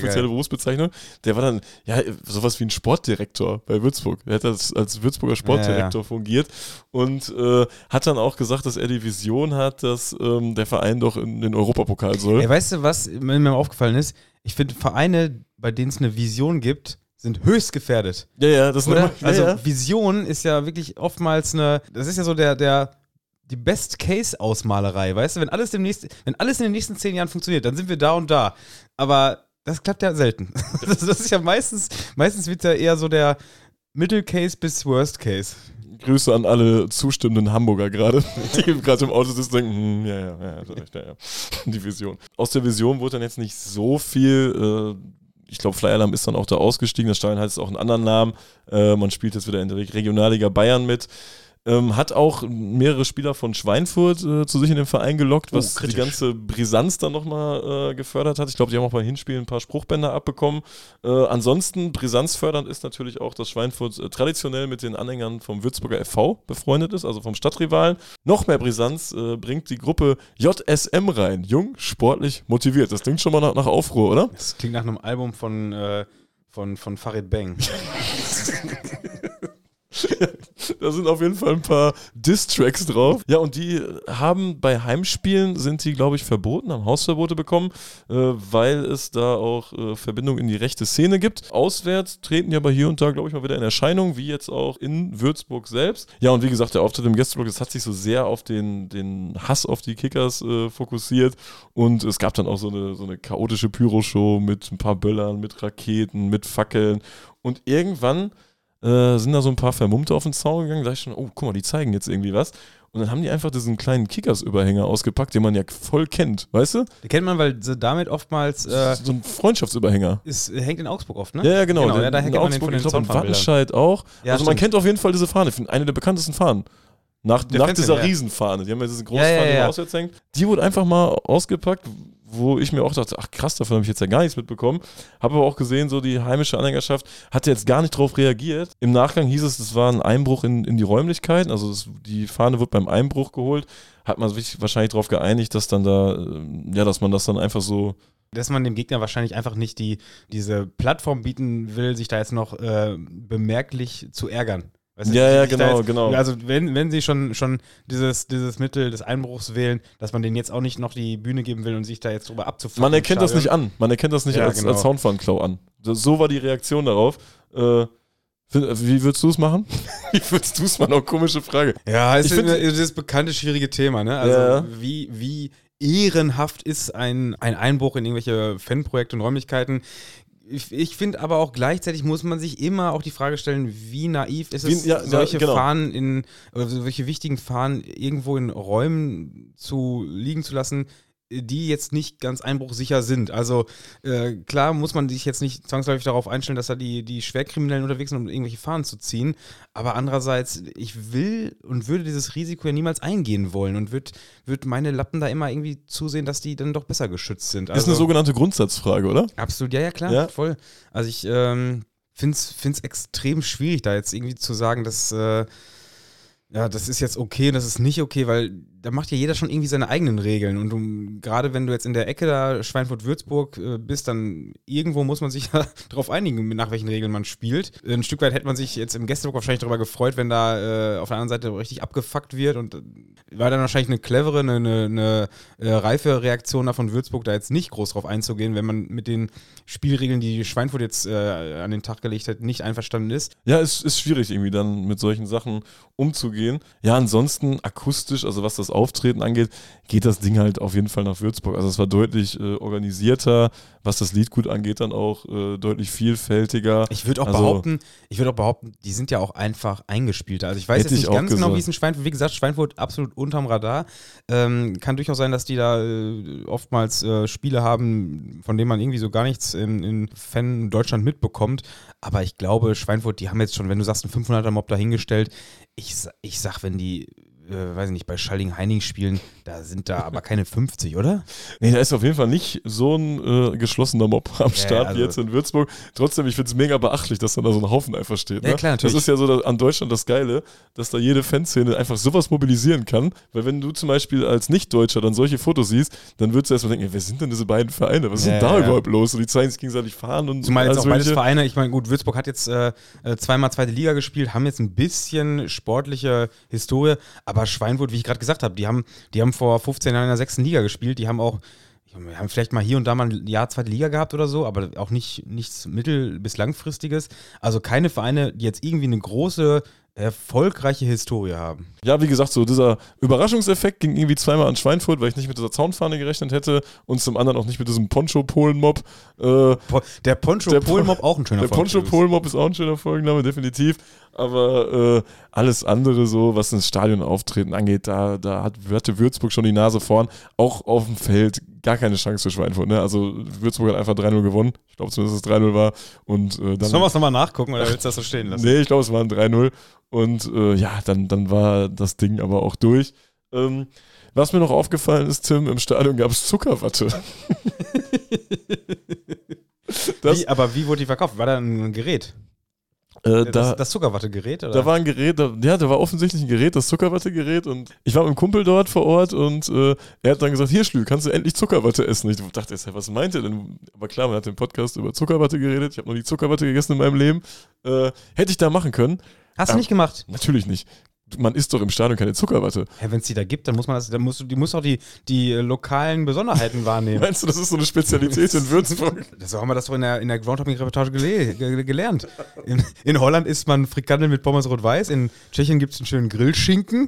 [SPEAKER 2] offizielle Berufsbezeichnung. Der war dann, sowas wie ein Sportdirektor bei Würzburg. Der hat als Würzburger Sportdirektor fungiert und hat dann auch gesagt, dass er die Vision hat, dass der Verein doch in den Europapokal soll.
[SPEAKER 1] Ey, weißt du, was mir aufgefallen ist? Ich finde, Vereine, bei denen es eine Vision gibt, sind höchst gefährdet.
[SPEAKER 2] Ja, das
[SPEAKER 1] oder?
[SPEAKER 2] Ist
[SPEAKER 1] Also Vision ist ja wirklich oftmals das ist ja so die Best-Case-Ausmalerei, weißt du? Wenn alles in den nächsten 10 Jahren funktioniert, dann sind wir da und da. Aber das klappt ja selten. Das ist ja meistens wird ja eher so der Middle-Case bis Worst-Case.
[SPEAKER 2] Grüße an alle zustimmenden Hamburger gerade, die gerade im Auto sitzen und denken, ja, die Vision. Aus der Vision wurde dann jetzt nicht so viel, ich glaube, Flyer Alarm ist dann auch da ausgestiegen, das Stadion hat jetzt auch einen anderen Namen, man spielt jetzt wieder in der Regionalliga Bayern mit. Hat auch mehrere Spieler von Schweinfurt zu sich in den Verein gelockt, was die ganze Brisanz dann nochmal gefördert hat. Ich glaube, die haben auch beim Hinspiel ein paar Spruchbänder abbekommen. Ansonsten, Brisanz fördernd ist natürlich auch, dass Schweinfurt traditionell mit den Anhängern vom Würzburger FV befreundet ist, also vom Stadtrivalen. Noch mehr Brisanz bringt die Gruppe JSM rein. Jung, sportlich, motiviert. Das klingt schon mal nach Aufruhr, oder?
[SPEAKER 1] Das klingt nach einem Album von Farid Bang.
[SPEAKER 2] Da sind auf jeden Fall ein paar Diss-Tracks drauf. Ja, und die haben bei Heimspielen, sind die, glaube ich, verboten, haben Hausverbote bekommen, weil es da auch Verbindungen in die rechte Szene gibt. Auswärts treten die aber hier und da, glaube ich, mal wieder in Erscheinung, wie jetzt auch in Würzburg selbst. Ja, und wie gesagt, der Auftritt im Gästeblock, das hat sich so sehr auf den Hass auf die Kickers fokussiert und es gab dann auch so eine chaotische Pyroshow mit ein paar Böllern, mit Raketen, mit Fackeln und irgendwann sind da so ein paar Vermummte auf den Zaun gegangen, da dachte ich schon, oh, guck mal, die zeigen jetzt irgendwie was. Und dann haben die einfach diesen kleinen Kickers-Überhänger ausgepackt, den man ja voll kennt, weißt du?
[SPEAKER 1] Den kennt man, weil sie damit oftmals
[SPEAKER 2] so ein Freundschaftsüberhänger.
[SPEAKER 1] Hängt in Augsburg oft, ne?
[SPEAKER 2] Ja, genau.
[SPEAKER 1] Da kennt man den von den
[SPEAKER 2] ich glaube, in Wattenscheid auch.
[SPEAKER 1] Ja,
[SPEAKER 2] also man kennt auf jeden Fall diese Fahne, eine der bekanntesten Fahnen. Nach dieser Riesenfahne, die haben ja diese große Fahne, die auswärts hängt. Die wurde einfach mal ausgepackt, wo ich mir auch dachte, ach krass, davon habe ich jetzt ja gar nichts mitbekommen. Habe aber auch gesehen, so die heimische Anhängerschaft hatte jetzt gar nicht drauf reagiert. Im Nachgang hieß es war ein Einbruch in die Räumlichkeiten, also die Fahne wird beim Einbruch geholt. Hat man sich wahrscheinlich darauf geeinigt, dass dann dass man das dann einfach so...
[SPEAKER 1] Dass man dem Gegner wahrscheinlich einfach nicht diese Plattform bieten will, sich da jetzt noch bemerklich zu ärgern. Weißt du,
[SPEAKER 2] genau.
[SPEAKER 1] Also wenn sie schon dieses Mittel des Einbruchs wählen, dass man denen jetzt auch nicht noch die Bühne geben will und sich da jetzt drüber abzufacken.
[SPEAKER 2] Man erkennt das nicht an. Man erkennt das nicht als Soundfahnenklau an. So war die Reaktion darauf. Wie würdest du es machen? Wie würdest du es machen? Auch komische Frage.
[SPEAKER 1] Ja, es ist das bekannte, schwierige Thema, ne? Also wie ehrenhaft ist ein Einbruch in irgendwelche Fanprojekte und Räumlichkeiten? Ich finde aber auch gleichzeitig muss man sich immer auch die Frage stellen, wie naiv ist es, solche Fahnen oder solche wichtigen Fahnen irgendwo in Räumen liegen zu lassen, die jetzt nicht ganz einbruchsicher sind. Also klar muss man sich jetzt nicht zwangsläufig darauf einstellen, dass da die Schwerkriminellen unterwegs sind, um irgendwelche Fahnen zu ziehen. Aber andererseits, ich will und würde dieses Risiko ja niemals eingehen wollen und würde meine Lappen da immer irgendwie zusehen, dass die dann doch besser geschützt sind. Also,
[SPEAKER 2] ist eine sogenannte Grundsatzfrage, oder?
[SPEAKER 1] Absolut, ja klar, voll. Also ich finde es extrem schwierig, da jetzt irgendwie zu sagen, dass das ist jetzt okay und das ist nicht okay, weil da macht ja jeder schon irgendwie seine eigenen Regeln und gerade wenn du jetzt in der Ecke da Schweinfurt-Würzburg bist, dann irgendwo muss man sich ja darauf einigen, nach welchen Regeln man spielt. Ein Stück weit hätte man sich jetzt im Gästeblock wahrscheinlich darüber gefreut, wenn da auf der anderen Seite richtig abgefuckt wird und war dann wahrscheinlich eine clevere, eine reife Reaktion da von Würzburg, da jetzt nicht groß drauf einzugehen, wenn man mit den Spielregeln, die Schweinfurt jetzt an den Tag gelegt hat, nicht einverstanden ist.
[SPEAKER 2] Ja, es ist schwierig irgendwie dann mit solchen Sachen umzugehen. Ja, ansonsten akustisch, also was das Auftreten angeht, geht das Ding halt auf jeden Fall nach Würzburg. Also es war deutlich organisierter, was das Liedgut angeht, dann auch deutlich vielfältiger.
[SPEAKER 1] Ich würde auch behaupten, die sind ja auch einfach eingespielter. Also ich weiß jetzt nicht ganz genau, wie es in Schweinfurt, wie gesagt, Schweinfurt absolut unterm Radar. Kann durchaus sein, dass die da oftmals Spiele haben, von denen man irgendwie so gar nichts in Fan Deutschland mitbekommt. Aber ich glaube, Schweinfurt, die haben jetzt schon, wenn du sagst, einen 500er-Mob dahingestellt, ich sag, wenn die weiß ich nicht, bei Schalding-Heining spielen, da sind da aber keine 50, oder?
[SPEAKER 2] Nee, da ist auf jeden Fall nicht so ein geschlossener Mob am Start
[SPEAKER 1] also
[SPEAKER 2] wie jetzt in Würzburg. Trotzdem, ich finde es mega beachtlich, dass dann da so ein Haufen einfach steht. Ne?
[SPEAKER 1] Ja, klar, natürlich.
[SPEAKER 2] Das ist ja so an Deutschland das Geile, dass da jede Fanszene einfach sowas mobilisieren kann, weil wenn du zum Beispiel als Nicht-Deutscher dann solche Fotos siehst, dann würdest du erstmal denken, wer sind denn diese beiden Vereine? Was ist denn da überhaupt los? Und die zeigen sich gegenseitig fahren und
[SPEAKER 1] zumal jetzt auch beides
[SPEAKER 2] mögliche.
[SPEAKER 1] Vereine, ich meine, gut, Würzburg hat jetzt zweimal zweite Liga gespielt, haben jetzt ein bisschen sportliche Historie, aber Schweinfurt, wie ich gerade gesagt habe, die haben vor 15 Jahren in der 6. Liga gespielt, die haben vielleicht mal hier und da mal ein Jahr zweite Liga gehabt oder so, aber auch nichts mittel- bis langfristiges. Also keine Vereine, die jetzt irgendwie eine große, erfolgreiche Historie haben.
[SPEAKER 2] Ja, wie gesagt, so dieser Überraschungseffekt ging irgendwie zweimal an Schweinfurt, weil ich nicht mit dieser Zaunfahne gerechnet hätte und zum anderen auch nicht mit diesem Poncho-Polen-Mob.
[SPEAKER 1] Der Poncho-Polen-Mob auch ein schöner
[SPEAKER 2] Der
[SPEAKER 1] Folgenname.
[SPEAKER 2] Poncho-Polen-Mob ist auch ein schöner Folgenname, definitiv. Aber alles andere so, was das Stadionauftreten angeht, da hatte Würzburg schon die Nase vorn. Auch auf dem Feld gar keine Chance für Schweinfurt. Ne? Also Würzburg hat einfach 3-0 gewonnen. Ich glaube zumindest, dass es 3-0 war. Und, dann
[SPEAKER 1] Sollen wir es nochmal nachgucken oder willst du das so stehen lassen?
[SPEAKER 2] Nee, ich glaube, es waren 3-0. Und dann war das Ding aber auch durch. Was mir noch aufgefallen ist, Tim, im Stadion gab es Zuckerwatte.
[SPEAKER 1] Wie wurde die verkauft? War da ein Gerät? Das Zuckerwatte-Gerät? Oder?
[SPEAKER 2] Da war ein Gerät, da war offensichtlich ein Gerät, das Zuckerwatte-Gerät. Und ich war mit einem Kumpel dort vor Ort und er hat dann gesagt, hier Schlü, kannst du endlich Zuckerwatte essen? Ich dachte jetzt, was meint er denn? Aber klar, man hat im Podcast über Zuckerwatte geredet. Ich habe noch nie Zuckerwatte gegessen in meinem Leben. Hätte ich da machen können.
[SPEAKER 1] Hast du nicht gemacht?
[SPEAKER 2] Natürlich nicht. Man isst doch im Stadion keine Zuckerwatte.
[SPEAKER 1] Ja, wenn es die da gibt, dann musst du auch die lokalen Besonderheiten wahrnehmen.
[SPEAKER 2] Meinst du, das ist so eine Spezialität in Würzburg?
[SPEAKER 1] So haben wir das doch in der Groundhopping-Reportage gelernt. In Holland isst man Frikandel mit Pommes rot-weiß, in Tschechien gibt es einen schönen Grillschinken.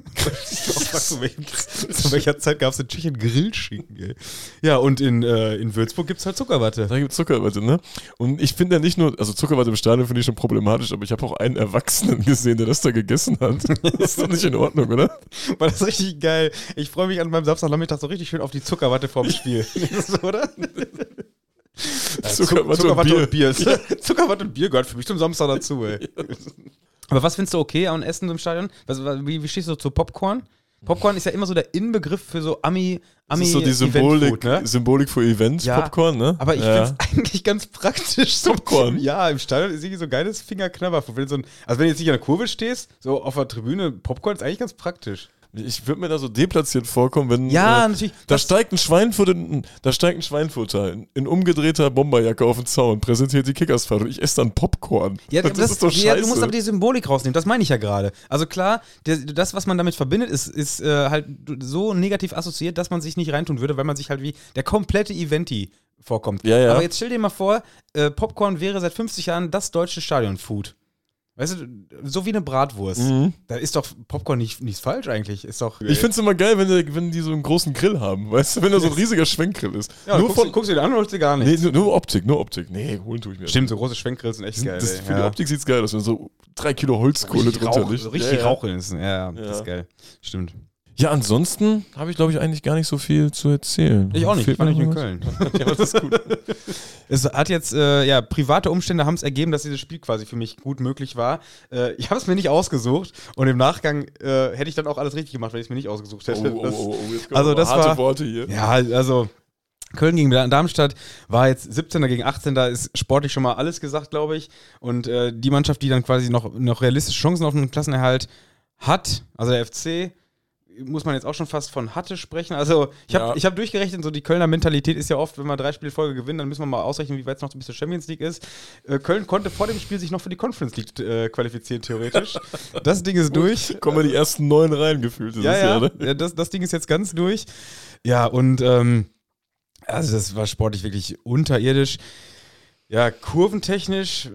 [SPEAKER 1] Zu welcher Zeit gab es in Tschechien Grillschinken? Ey? Ja, und in Würzburg gibt es halt Zuckerwatte.
[SPEAKER 2] Da gibt es Zuckerwatte, ne? Und ich finde ja nicht nur, also Zuckerwatte im Stadion finde ich schon problematisch, aber ich habe auch einen Erwachsenen gesehen, der das da gegessen hat. Das ist doch nicht in Ordnung, oder?
[SPEAKER 1] War das richtig geil. Ich freue mich an meinem Samstagnachmittag so richtig schön auf die Zuckerwatte vorm Spiel. So, oder? Zuckerwatte und Bier. Ja. Zuckerwatte und Bier gehört für mich zum Samstag dazu, ey. Ja. Aber was findest du okay an Essen im Stadion? Wie stehst du zu Popcorn? Popcorn ist ja immer so der Inbegriff für so Ami
[SPEAKER 2] das ist so die Symbolik für Events, ja, Popcorn, ne?
[SPEAKER 1] Aber ich finde es eigentlich ganz praktisch.
[SPEAKER 2] Popcorn?
[SPEAKER 1] Ja, im Stadion ist irgendwie so geiles Fingerknabber. Also wenn du jetzt nicht an der Kurve stehst, so auf der Tribüne, Popcorn ist eigentlich ganz praktisch.
[SPEAKER 2] Ich würde mir da so deplatziert vorkommen, wenn
[SPEAKER 1] natürlich.
[SPEAKER 2] Da steigt ein Schweinfurter in umgedrehter Bomberjacke auf den Zaun, präsentiert die Kickersfahrt und ich esse dann Popcorn.
[SPEAKER 1] Ja, das ist doch scheiße. Ja, du musst aber die Symbolik rausnehmen, das meine ich ja gerade. Also klar, das, was man damit verbindet, ist halt so negativ assoziiert, dass man sich nicht reintun würde, weil man sich halt wie der komplette Eventi vorkommt.
[SPEAKER 2] Ja.
[SPEAKER 1] Aber jetzt stell dir mal vor, Popcorn wäre seit 50 Jahren das deutsche Stadionfood. Weißt du, so wie eine Bratwurst. Da ist doch Popcorn nichts falsch eigentlich. Ist doch,
[SPEAKER 2] ich find's immer geil, wenn die so einen großen Grill haben. Weißt du, wenn da so ein riesiger Schwenkgrill ist.
[SPEAKER 1] Ja, guckst du dir an oder holst du dir gar nichts?
[SPEAKER 2] Nee, nur Optik. Nee, holen tue ich mir.
[SPEAKER 1] Stimmt, so große Schwenkgrills sind echt geil.
[SPEAKER 2] Für die Optik sieht's geil aus, wenn so 3 Kilo Holzkohle drunter liegt.
[SPEAKER 1] So richtig raucheln ist. Ja, das ist geil. Stimmt.
[SPEAKER 2] Ja, ansonsten habe ich, glaube ich, eigentlich gar nicht so viel zu erzählen.
[SPEAKER 1] Ich auch nicht, ich war nicht in Köln.
[SPEAKER 2] Ja, das ist gut.
[SPEAKER 1] Es hat jetzt, private Umstände haben es ergeben, dass dieses Spiel quasi für mich gut möglich war. Ich habe es mir nicht ausgesucht und im Nachgang hätte ich dann auch alles richtig gemacht, wenn ich es mir nicht ausgesucht hätte.
[SPEAKER 2] Jetzt kommen harte Worte hier.
[SPEAKER 1] Ja, also Köln gegen Darmstadt war jetzt 17. gegen 18. Da ist sportlich schon mal alles gesagt, glaube ich. Und die Mannschaft, die dann quasi noch realistische Chancen auf einen Klassenerhalt hat, also der FC, muss man jetzt auch schon fast von hatte sprechen. Also ich hab durchgerechnet, so die Kölner Mentalität ist ja oft, wenn wir 3 Spiele Folge gewinnen, dann müssen wir mal ausrechnen, wie weit es noch bis zur Champions League ist. Köln konnte vor dem Spiel sich noch für die Conference League qualifizieren, theoretisch. Das Ding ist durch.
[SPEAKER 2] Kommen wir die ersten 9 rein gefühlt.
[SPEAKER 1] Das Ding ist jetzt ganz durch. Ja, und also das war sportlich wirklich unterirdisch. Ja, kurventechnisch,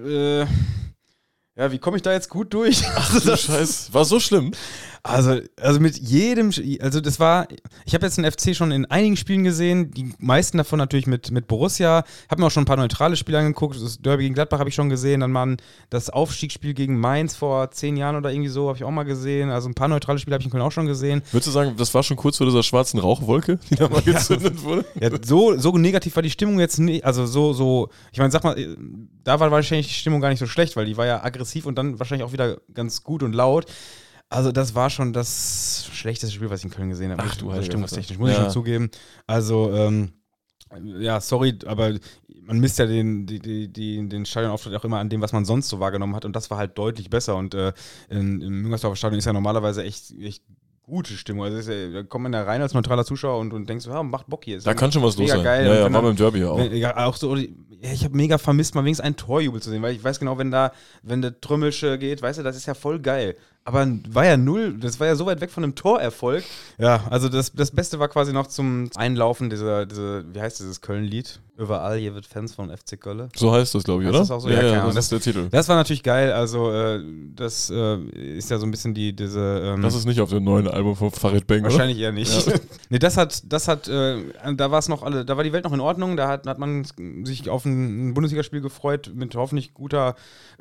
[SPEAKER 1] wie komme ich da jetzt gut durch?
[SPEAKER 2] Ach du Scheiß, war so schlimm?
[SPEAKER 1] Also mit jedem, das war, ich habe jetzt den FC schon in einigen Spielen gesehen, die meisten davon natürlich mit Borussia, habe mir auch schon ein paar neutrale Spiele angeguckt, das Derby gegen Gladbach habe ich schon gesehen, dann mal das Aufstiegsspiel gegen Mainz vor 10 Jahren oder irgendwie so, habe ich auch mal gesehen, also ein paar neutrale Spiele habe ich in Köln auch schon gesehen.
[SPEAKER 2] Würdest du sagen, das war schon kurz vor dieser schwarzen Rauchwolke, die da mal gezündet wurde?
[SPEAKER 1] Ja, so negativ war die Stimmung jetzt nicht, also so, ich meine, sag mal, da war wahrscheinlich die Stimmung gar nicht so schlecht, weil die war ja aggressiv und dann wahrscheinlich auch wieder ganz gut und laut. Also das war schon das schlechteste Spiel, was ich in Köln gesehen habe.
[SPEAKER 2] Ach du Heilige
[SPEAKER 1] stimmungstechnisch, muss ich schon zugeben. Also, ja, sorry, aber man misst ja den Stadionauftritt auch immer an dem, was man sonst so wahrgenommen hat. Und das war halt deutlich besser. Und im Müngersdorfer Stadion ist ja normalerweise echt gute Stimmung. Also da kommt man da rein als neutraler Zuschauer und denkst so, ja, macht Bock hier.
[SPEAKER 2] Da kann schon was los sein.
[SPEAKER 1] Geil.
[SPEAKER 2] Ja, war beim Derby ja auch.
[SPEAKER 1] Auch so, ich habe mega vermisst, mal wenigstens einen Torjubel zu sehen, weil ich weiß genau, wenn der Trümmelsche geht, weißt du, das ist ja voll geil. Aber war ja das war ja so weit weg von einem Torerfolg. Ja, also das Beste war quasi noch zum Einlaufen, wie heißt dieses Köln-Lied? Überall, hier wird Fans von FC Köln.
[SPEAKER 2] So heißt das, glaube ich, oder?
[SPEAKER 1] Das auch so? Ja,
[SPEAKER 2] das ist der Titel.
[SPEAKER 1] Das war natürlich geil, also das ist ja so ein bisschen diese...
[SPEAKER 2] das ist nicht auf dem neuen Album von Farid Bang,
[SPEAKER 1] wahrscheinlich
[SPEAKER 2] oder?
[SPEAKER 1] eher nicht. Ja. Nee, da war es noch da war die Welt noch in Ordnung, da hat man sich auf ein Bundesligaspiel gefreut, mit hoffentlich guter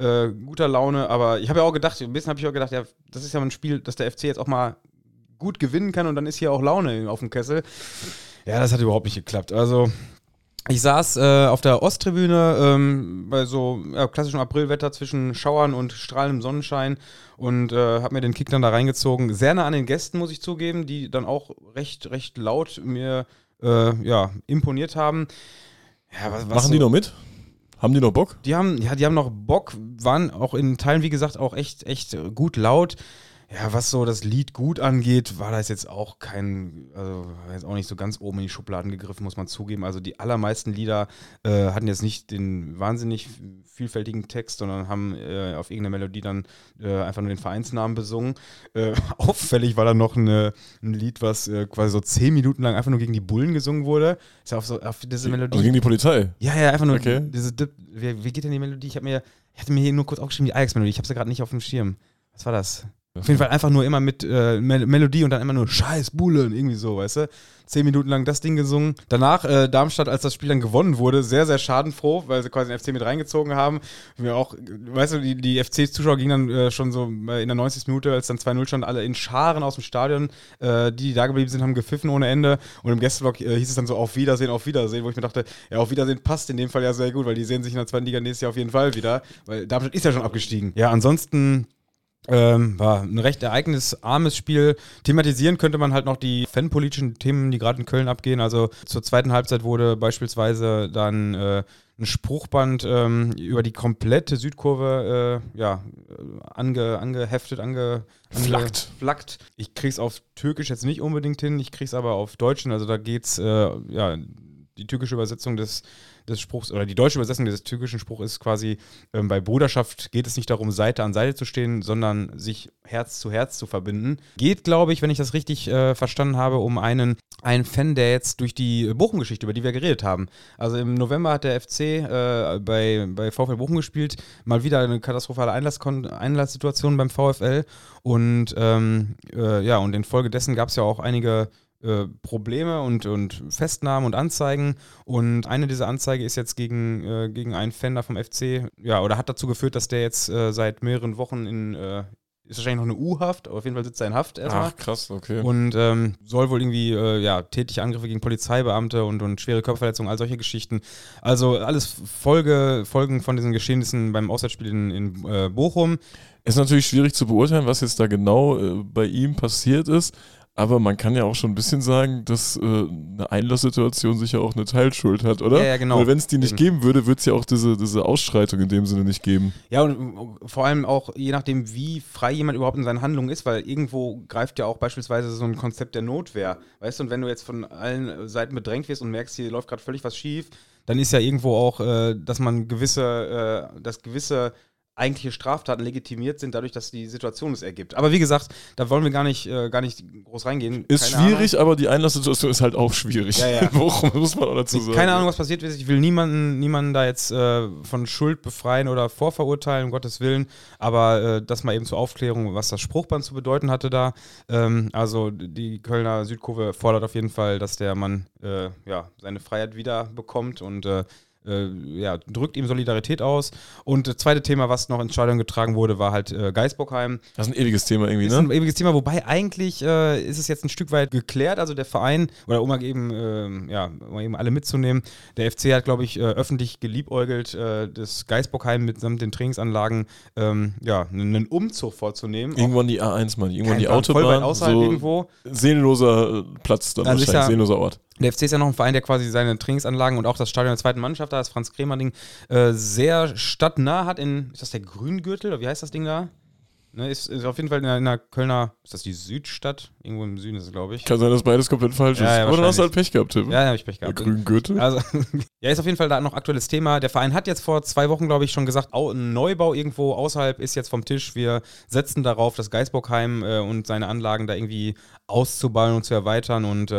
[SPEAKER 1] Laune, aber ich habe ja auch gedacht, ja, das ist ja ein Spiel, das der FC jetzt auch mal gut gewinnen kann und dann ist hier auch Laune auf dem Kessel. Ja, das hat überhaupt nicht geklappt, also... Ich saß auf der Osttribüne bei so klassischem Aprilwetter zwischen Schauern und strahlendem Sonnenschein und habe mir den Kick dann da reingezogen. Sehr nah an den Gästen, muss ich zugeben, die dann auch recht laut mir imponiert haben. Ja, was
[SPEAKER 2] machen die noch mit? Haben die noch Bock?
[SPEAKER 1] Die haben noch Bock, waren auch in Teilen, wie gesagt, auch echt gut laut. Ja, was so das Lied gut angeht, war das jetzt auch jetzt auch nicht so ganz oben in die Schubladen gegriffen, muss man zugeben. Also die allermeisten Lieder hatten jetzt nicht den wahnsinnig vielfältigen Text, sondern haben auf irgendeine Melodie dann einfach nur den Vereinsnamen besungen. Auffällig war dann noch ein Lied, was quasi so 10 Minuten lang einfach nur gegen die Bullen gesungen wurde. Ist ja auf diese Melodie.
[SPEAKER 2] Also gegen die Polizei?
[SPEAKER 1] Ja, einfach nur
[SPEAKER 2] okay.
[SPEAKER 1] Wie geht denn die Melodie? Ich hatte mir hier nur kurz aufgeschrieben, die Ajax-Melodie. Ich habe sie gerade nicht auf dem Schirm. Was war das? Auf jeden Fall einfach nur immer mit Melodie und dann immer nur Scheiß Bullen, irgendwie so, weißt du? 10 Minuten lang das Ding gesungen. Danach Darmstadt, als das Spiel dann gewonnen wurde, sehr, sehr schadenfroh, weil sie quasi den FC mit reingezogen haben. Wir auch, weißt du, die FC-Zuschauer gingen dann schon so in der 90. Minute, als dann 2-0 stand, alle in Scharen aus dem Stadion, die da geblieben sind, haben gepfiffen ohne Ende. Und im Gästeblock hieß es dann so auf Wiedersehen, wo ich mir dachte, ja, auf Wiedersehen passt in dem Fall ja sehr gut, weil die sehen sich in der zweiten Liga nächstes Jahr auf jeden Fall wieder, weil Darmstadt ist ja schon abgestiegen. Ja, ansonsten war ein recht ereignisarmes Spiel. Thematisieren könnte man halt noch die fanpolitischen Themen, die gerade in Köln abgehen. Also zur zweiten Halbzeit wurde beispielsweise dann ein Spruchband über die komplette Südkurve angeflaggt. Ich krieg's auf Türkisch jetzt nicht unbedingt hin, ich krieg's aber auf Deutsch hin. Also da geht's, die türkische Übersetzung des Spruchs, oder die deutsche Übersetzung des türkischen Spruchs ist quasi, bei Bruderschaft geht es nicht darum, Seite an Seite zu stehen, sondern sich Herz zu Herz zu verbinden. Geht, glaube ich, wenn ich das richtig verstanden habe, um einen Fan, der jetzt durch die Bochum-Geschichte, über die wir geredet haben. Also im November hat der FC bei VfL Bochum gespielt, mal wieder eine katastrophale Einlasssituation beim VfL und und infolgedessen gab es ja auch einige Probleme und Festnahmen und Anzeigen und eine dieser Anzeige ist jetzt gegen einen Fan da vom FC, oder hat dazu geführt, dass der jetzt seit mehreren Wochen ist wahrscheinlich noch eine U-Haft, aber auf jeden Fall sitzt er in Haft erstmal.
[SPEAKER 2] Ach, krass, okay.
[SPEAKER 1] Und soll wohl irgendwie tätliche Angriffe gegen Polizeibeamte und schwere Körperverletzungen, all solche Geschichten. Also alles Folgen von diesen Geschehnissen beim Auswärtsspiel in Bochum.
[SPEAKER 2] Ist natürlich schwierig zu beurteilen, was jetzt da genau bei ihm passiert ist. Aber man kann ja auch schon ein bisschen sagen, dass eine Einlasssituation sicher auch eine Teilschuld hat, oder?
[SPEAKER 1] Ja, genau.
[SPEAKER 2] Weil wenn es die nicht geben würde, würde es ja auch diese Ausschreitung in dem Sinne nicht geben.
[SPEAKER 1] Ja, und vor allem auch je nachdem, wie frei jemand überhaupt in seinen Handlungen ist, weil irgendwo greift ja auch beispielsweise so ein Konzept der Notwehr. Weißt du, und wenn du jetzt von allen Seiten bedrängt wirst und merkst, hier läuft gerade völlig was schief, dann ist ja irgendwo auch, dass man gewisse eigentliche Straftaten legitimiert sind, dadurch, dass die Situation es ergibt. Aber wie gesagt, da wollen wir gar nicht groß reingehen.
[SPEAKER 2] Ist keine schwierig, Ahnung. Aber die Einlasssituation ist halt auch schwierig.
[SPEAKER 1] Ja.
[SPEAKER 2] Worum muss man auch dazu sagen?
[SPEAKER 1] Keine Ahnung, was passiert ist. Ich will niemanden da jetzt von Schuld befreien oder vorverurteilen, um Gottes Willen. Aber das mal eben zur Aufklärung, was das Spruchband zu bedeuten hatte da. Also die Kölner Südkurve fordert auf jeden Fall, dass der Mann seine Freiheit wieder bekommt und drückt ihm Solidarität aus. Und das zweite Thema, was noch ins Stadion getragen wurde, war halt Geisbockheim.
[SPEAKER 2] Das ist ein ewiges Thema irgendwie, ne?
[SPEAKER 1] Das ist ein ewiges Thema, wobei eigentlich ist es jetzt ein Stück weit geklärt. Also der Verein, oder um mal eben alle mitzunehmen, der FC hat, glaube ich, öffentlich geliebäugelt, das Geisbockheim mitsamt den Trainingsanlagen einen Umzug vorzunehmen.
[SPEAKER 2] Irgendwann die A1, Mann, irgendwann die Autobahn.
[SPEAKER 1] Voll weit außerhalb
[SPEAKER 2] so
[SPEAKER 1] irgendwo.
[SPEAKER 2] Seelenloser Platz dann
[SPEAKER 1] Also
[SPEAKER 2] wahrscheinlich, seelenloser Ort.
[SPEAKER 1] Der FC ist ja noch ein Verein, der quasi seine Trainingsanlagen und auch das Stadion der zweiten Mannschaft, da ist Franz Kremerding, sehr stadtnah hat ist das der Grüngürtel, oder wie heißt das Ding da? Ne, ist auf jeden Fall in der Kölner, ist das die Südstadt? Irgendwo im Süden ist es, glaube ich.
[SPEAKER 2] Kann sein, dass beides komplett falsch ist.
[SPEAKER 1] Ja,
[SPEAKER 2] aber dann hast du halt Pech gehabt, Tim.
[SPEAKER 1] Ja, habe ich Pech gehabt.
[SPEAKER 2] Der Grüngürtel.
[SPEAKER 1] Also, ist auf jeden Fall da noch aktuelles Thema. Der Verein hat jetzt vor 2 Wochen, glaube ich, schon gesagt, ein Neubau irgendwo außerhalb ist jetzt vom Tisch. Wir setzen darauf, das Geisbockheim und seine Anlagen da irgendwie auszubauen und zu erweitern und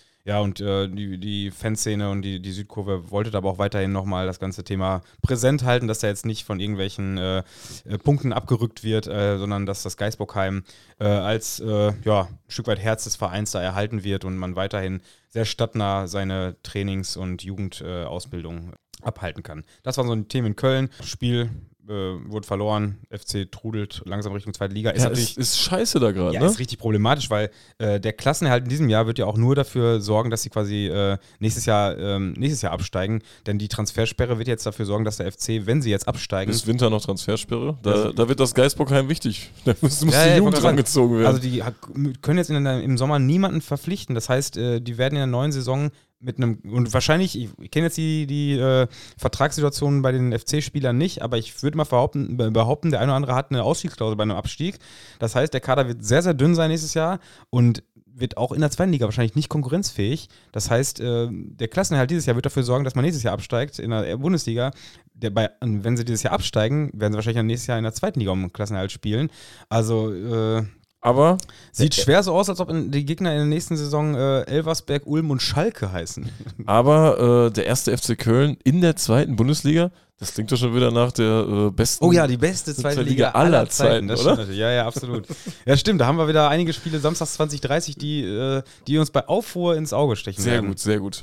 [SPEAKER 1] die Fanszene und die Südkurve wollte aber auch weiterhin nochmal das ganze Thema präsent halten, dass da jetzt nicht von irgendwelchen Punkten abgerückt wird, sondern dass das Geisbockheim als ein Stück weit Herz des Vereins da erhalten wird und man weiterhin sehr stadtnah seine Trainings- und Jugendausbildung abhalten kann. Das waren so ein Thema in Köln. Spiel wurde verloren, FC trudelt langsam Richtung zweite Liga.
[SPEAKER 2] Ist scheiße da gerade,
[SPEAKER 1] ja,
[SPEAKER 2] ne?
[SPEAKER 1] Ist richtig problematisch, weil der Klassenerhalt in diesem Jahr wird ja auch nur dafür sorgen, dass sie quasi nächstes Jahr absteigen, denn die Transfersperre wird jetzt dafür sorgen, dass der FC, wenn sie jetzt absteigen...
[SPEAKER 2] Bis Winter noch Transfersperre? Da wird das Geisbockheim wichtig. Da muss die Jugend rangezogen werden.
[SPEAKER 1] Also die können jetzt im Sommer niemanden verpflichten, das heißt, die werden in der neuen Saison und wahrscheinlich, ich kenne jetzt die Vertragssituationen bei den FC-Spielern nicht, aber ich würde mal behaupten, der eine oder andere hat eine Ausstiegsklausel bei einem Abstieg. Das heißt, der Kader wird sehr, sehr dünn sein nächstes Jahr und wird auch in der zweiten Liga wahrscheinlich nicht konkurrenzfähig. Das heißt, der Klassenerhalt dieses Jahr wird dafür sorgen, dass man nächstes Jahr absteigt in der Bundesliga. Wenn sie dieses Jahr absteigen, werden sie wahrscheinlich nächstes Jahr in der zweiten Liga um den Klassenerhalt spielen. Also
[SPEAKER 2] aber
[SPEAKER 1] sieht schwer so aus, als ob die Gegner in der nächsten Saison Elversberg, Ulm und Schalke heißen.
[SPEAKER 2] Aber der erste FC Köln in der zweiten Bundesliga, das klingt doch schon wieder nach der besten...
[SPEAKER 1] Oh ja, die beste zweite Liga aller Zeiten, das
[SPEAKER 2] oder?
[SPEAKER 1] Stimmt, ja, absolut. Ja, stimmt, da haben wir wieder einige Spiele samstags 20:30, die uns bei Aufruhr ins Auge stechen
[SPEAKER 2] Sehr
[SPEAKER 1] werden.
[SPEAKER 2] gut, sehr gut.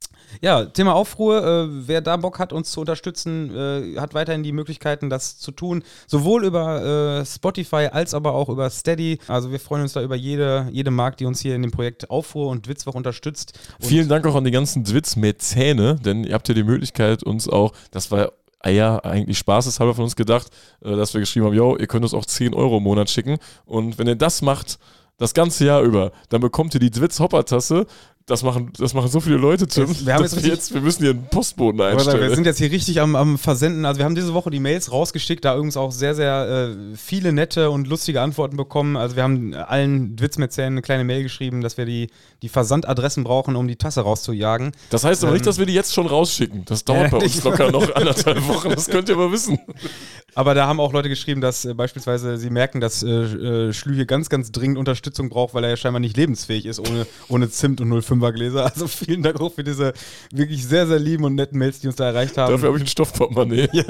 [SPEAKER 1] Ja, Thema Aufruhr. Wer da Bock hat, uns zu unterstützen, hat weiterhin die Möglichkeiten, das zu tun. Sowohl über Spotify als aber auch über Steady. Also wir freuen uns da über jede Mark, die uns hier in dem Projekt Aufruhr und Dwitzwoch unterstützt. Und
[SPEAKER 2] vielen Dank auch an die ganzen Dwitz-Mäzene, denn ihr habt ja die Möglichkeit, uns auch, das war eigentlich spaßeshalber von uns gedacht, dass wir geschrieben haben, yo, ihr könnt uns auch 10 Euro im Monat schicken. Und wenn ihr das macht, das ganze Jahr über, dann bekommt ihr die Dwitz-Hopper-Tasse. Das machen so viele Leute, Tim. Wir müssen hier einen Postboten einstellen.
[SPEAKER 1] Wir sind jetzt hier richtig am Versenden. Also wir haben diese Woche die Mails rausgeschickt, da übrigens auch sehr, sehr viele nette und lustige Antworten bekommen. Also wir haben allen Dwitz-Mäzenen eine kleine Mail geschrieben, dass wir die Versandadressen brauchen, um die Tasse rauszujagen.
[SPEAKER 2] Das heißt aber nicht, dass wir die jetzt schon rausschicken. Das dauert bei uns locker noch 1,5 Wochen. Das könnt ihr aber wissen.
[SPEAKER 1] Aber da haben auch Leute geschrieben, dass beispielsweise sie merken, dass Schlü hier ganz, ganz dringend Unterstützung braucht, weil er ja scheinbar nicht lebensfähig ist ohne Zimt und 05er Gläser. Also vielen Dank auch für diese wirklich sehr, sehr lieben und netten Mails, die uns da erreicht haben.
[SPEAKER 2] Dafür habe ich ein Stoffportemonnaie. Ja.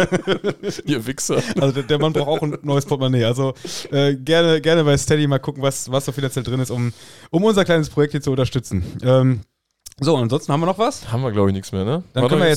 [SPEAKER 2] Ihr Wichser.
[SPEAKER 1] Also der Mann braucht auch ein neues Portemonnaie. Also gerne bei Steady mal gucken, was so finanziell drin ist, um unser kleines Projekt hier zu unterstützen. So, ansonsten haben wir noch was?
[SPEAKER 2] Haben wir, glaube ich, nichts mehr, ne?
[SPEAKER 1] Dann können wir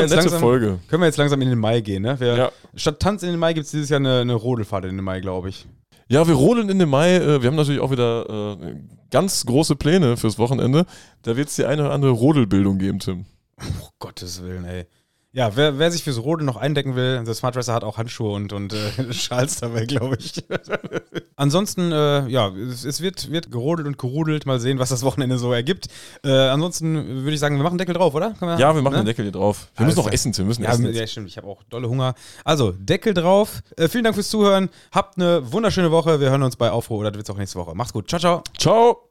[SPEAKER 1] jetzt langsam in den Mai gehen, ne? Statt Tanz in den Mai gibt es dieses Jahr eine Rodelfahrt in den Mai, glaube ich.
[SPEAKER 2] Ja, wir rodeln in den Mai. Wir haben natürlich auch wieder ganz große Pläne fürs Wochenende. Da wird es die eine oder andere Rodelbildung geben, Tim.
[SPEAKER 1] Oh, Gottes Willen, ey. Ja, wer sich fürs Rodeln noch eindecken will, der Smart Dresser hat auch Handschuhe und Schals dabei, glaube ich. Ansonsten, es wird gerodelt und gerudelt. Mal sehen, was das Wochenende so ergibt. Ansonsten würde ich sagen, wir machen den Deckel drauf, oder?
[SPEAKER 2] Wir machen den Deckel hier drauf. Wir müssen noch essen, Tim.
[SPEAKER 1] Ja, stimmt. Ich habe auch dolle Hunger. Also, Deckel drauf. Vielen Dank fürs Zuhören. Habt eine wunderschöne Woche. Wir hören uns bei Aufruhr oder Dwitz auch nächste Woche. Macht's gut. Ciao, ciao.
[SPEAKER 2] Ciao.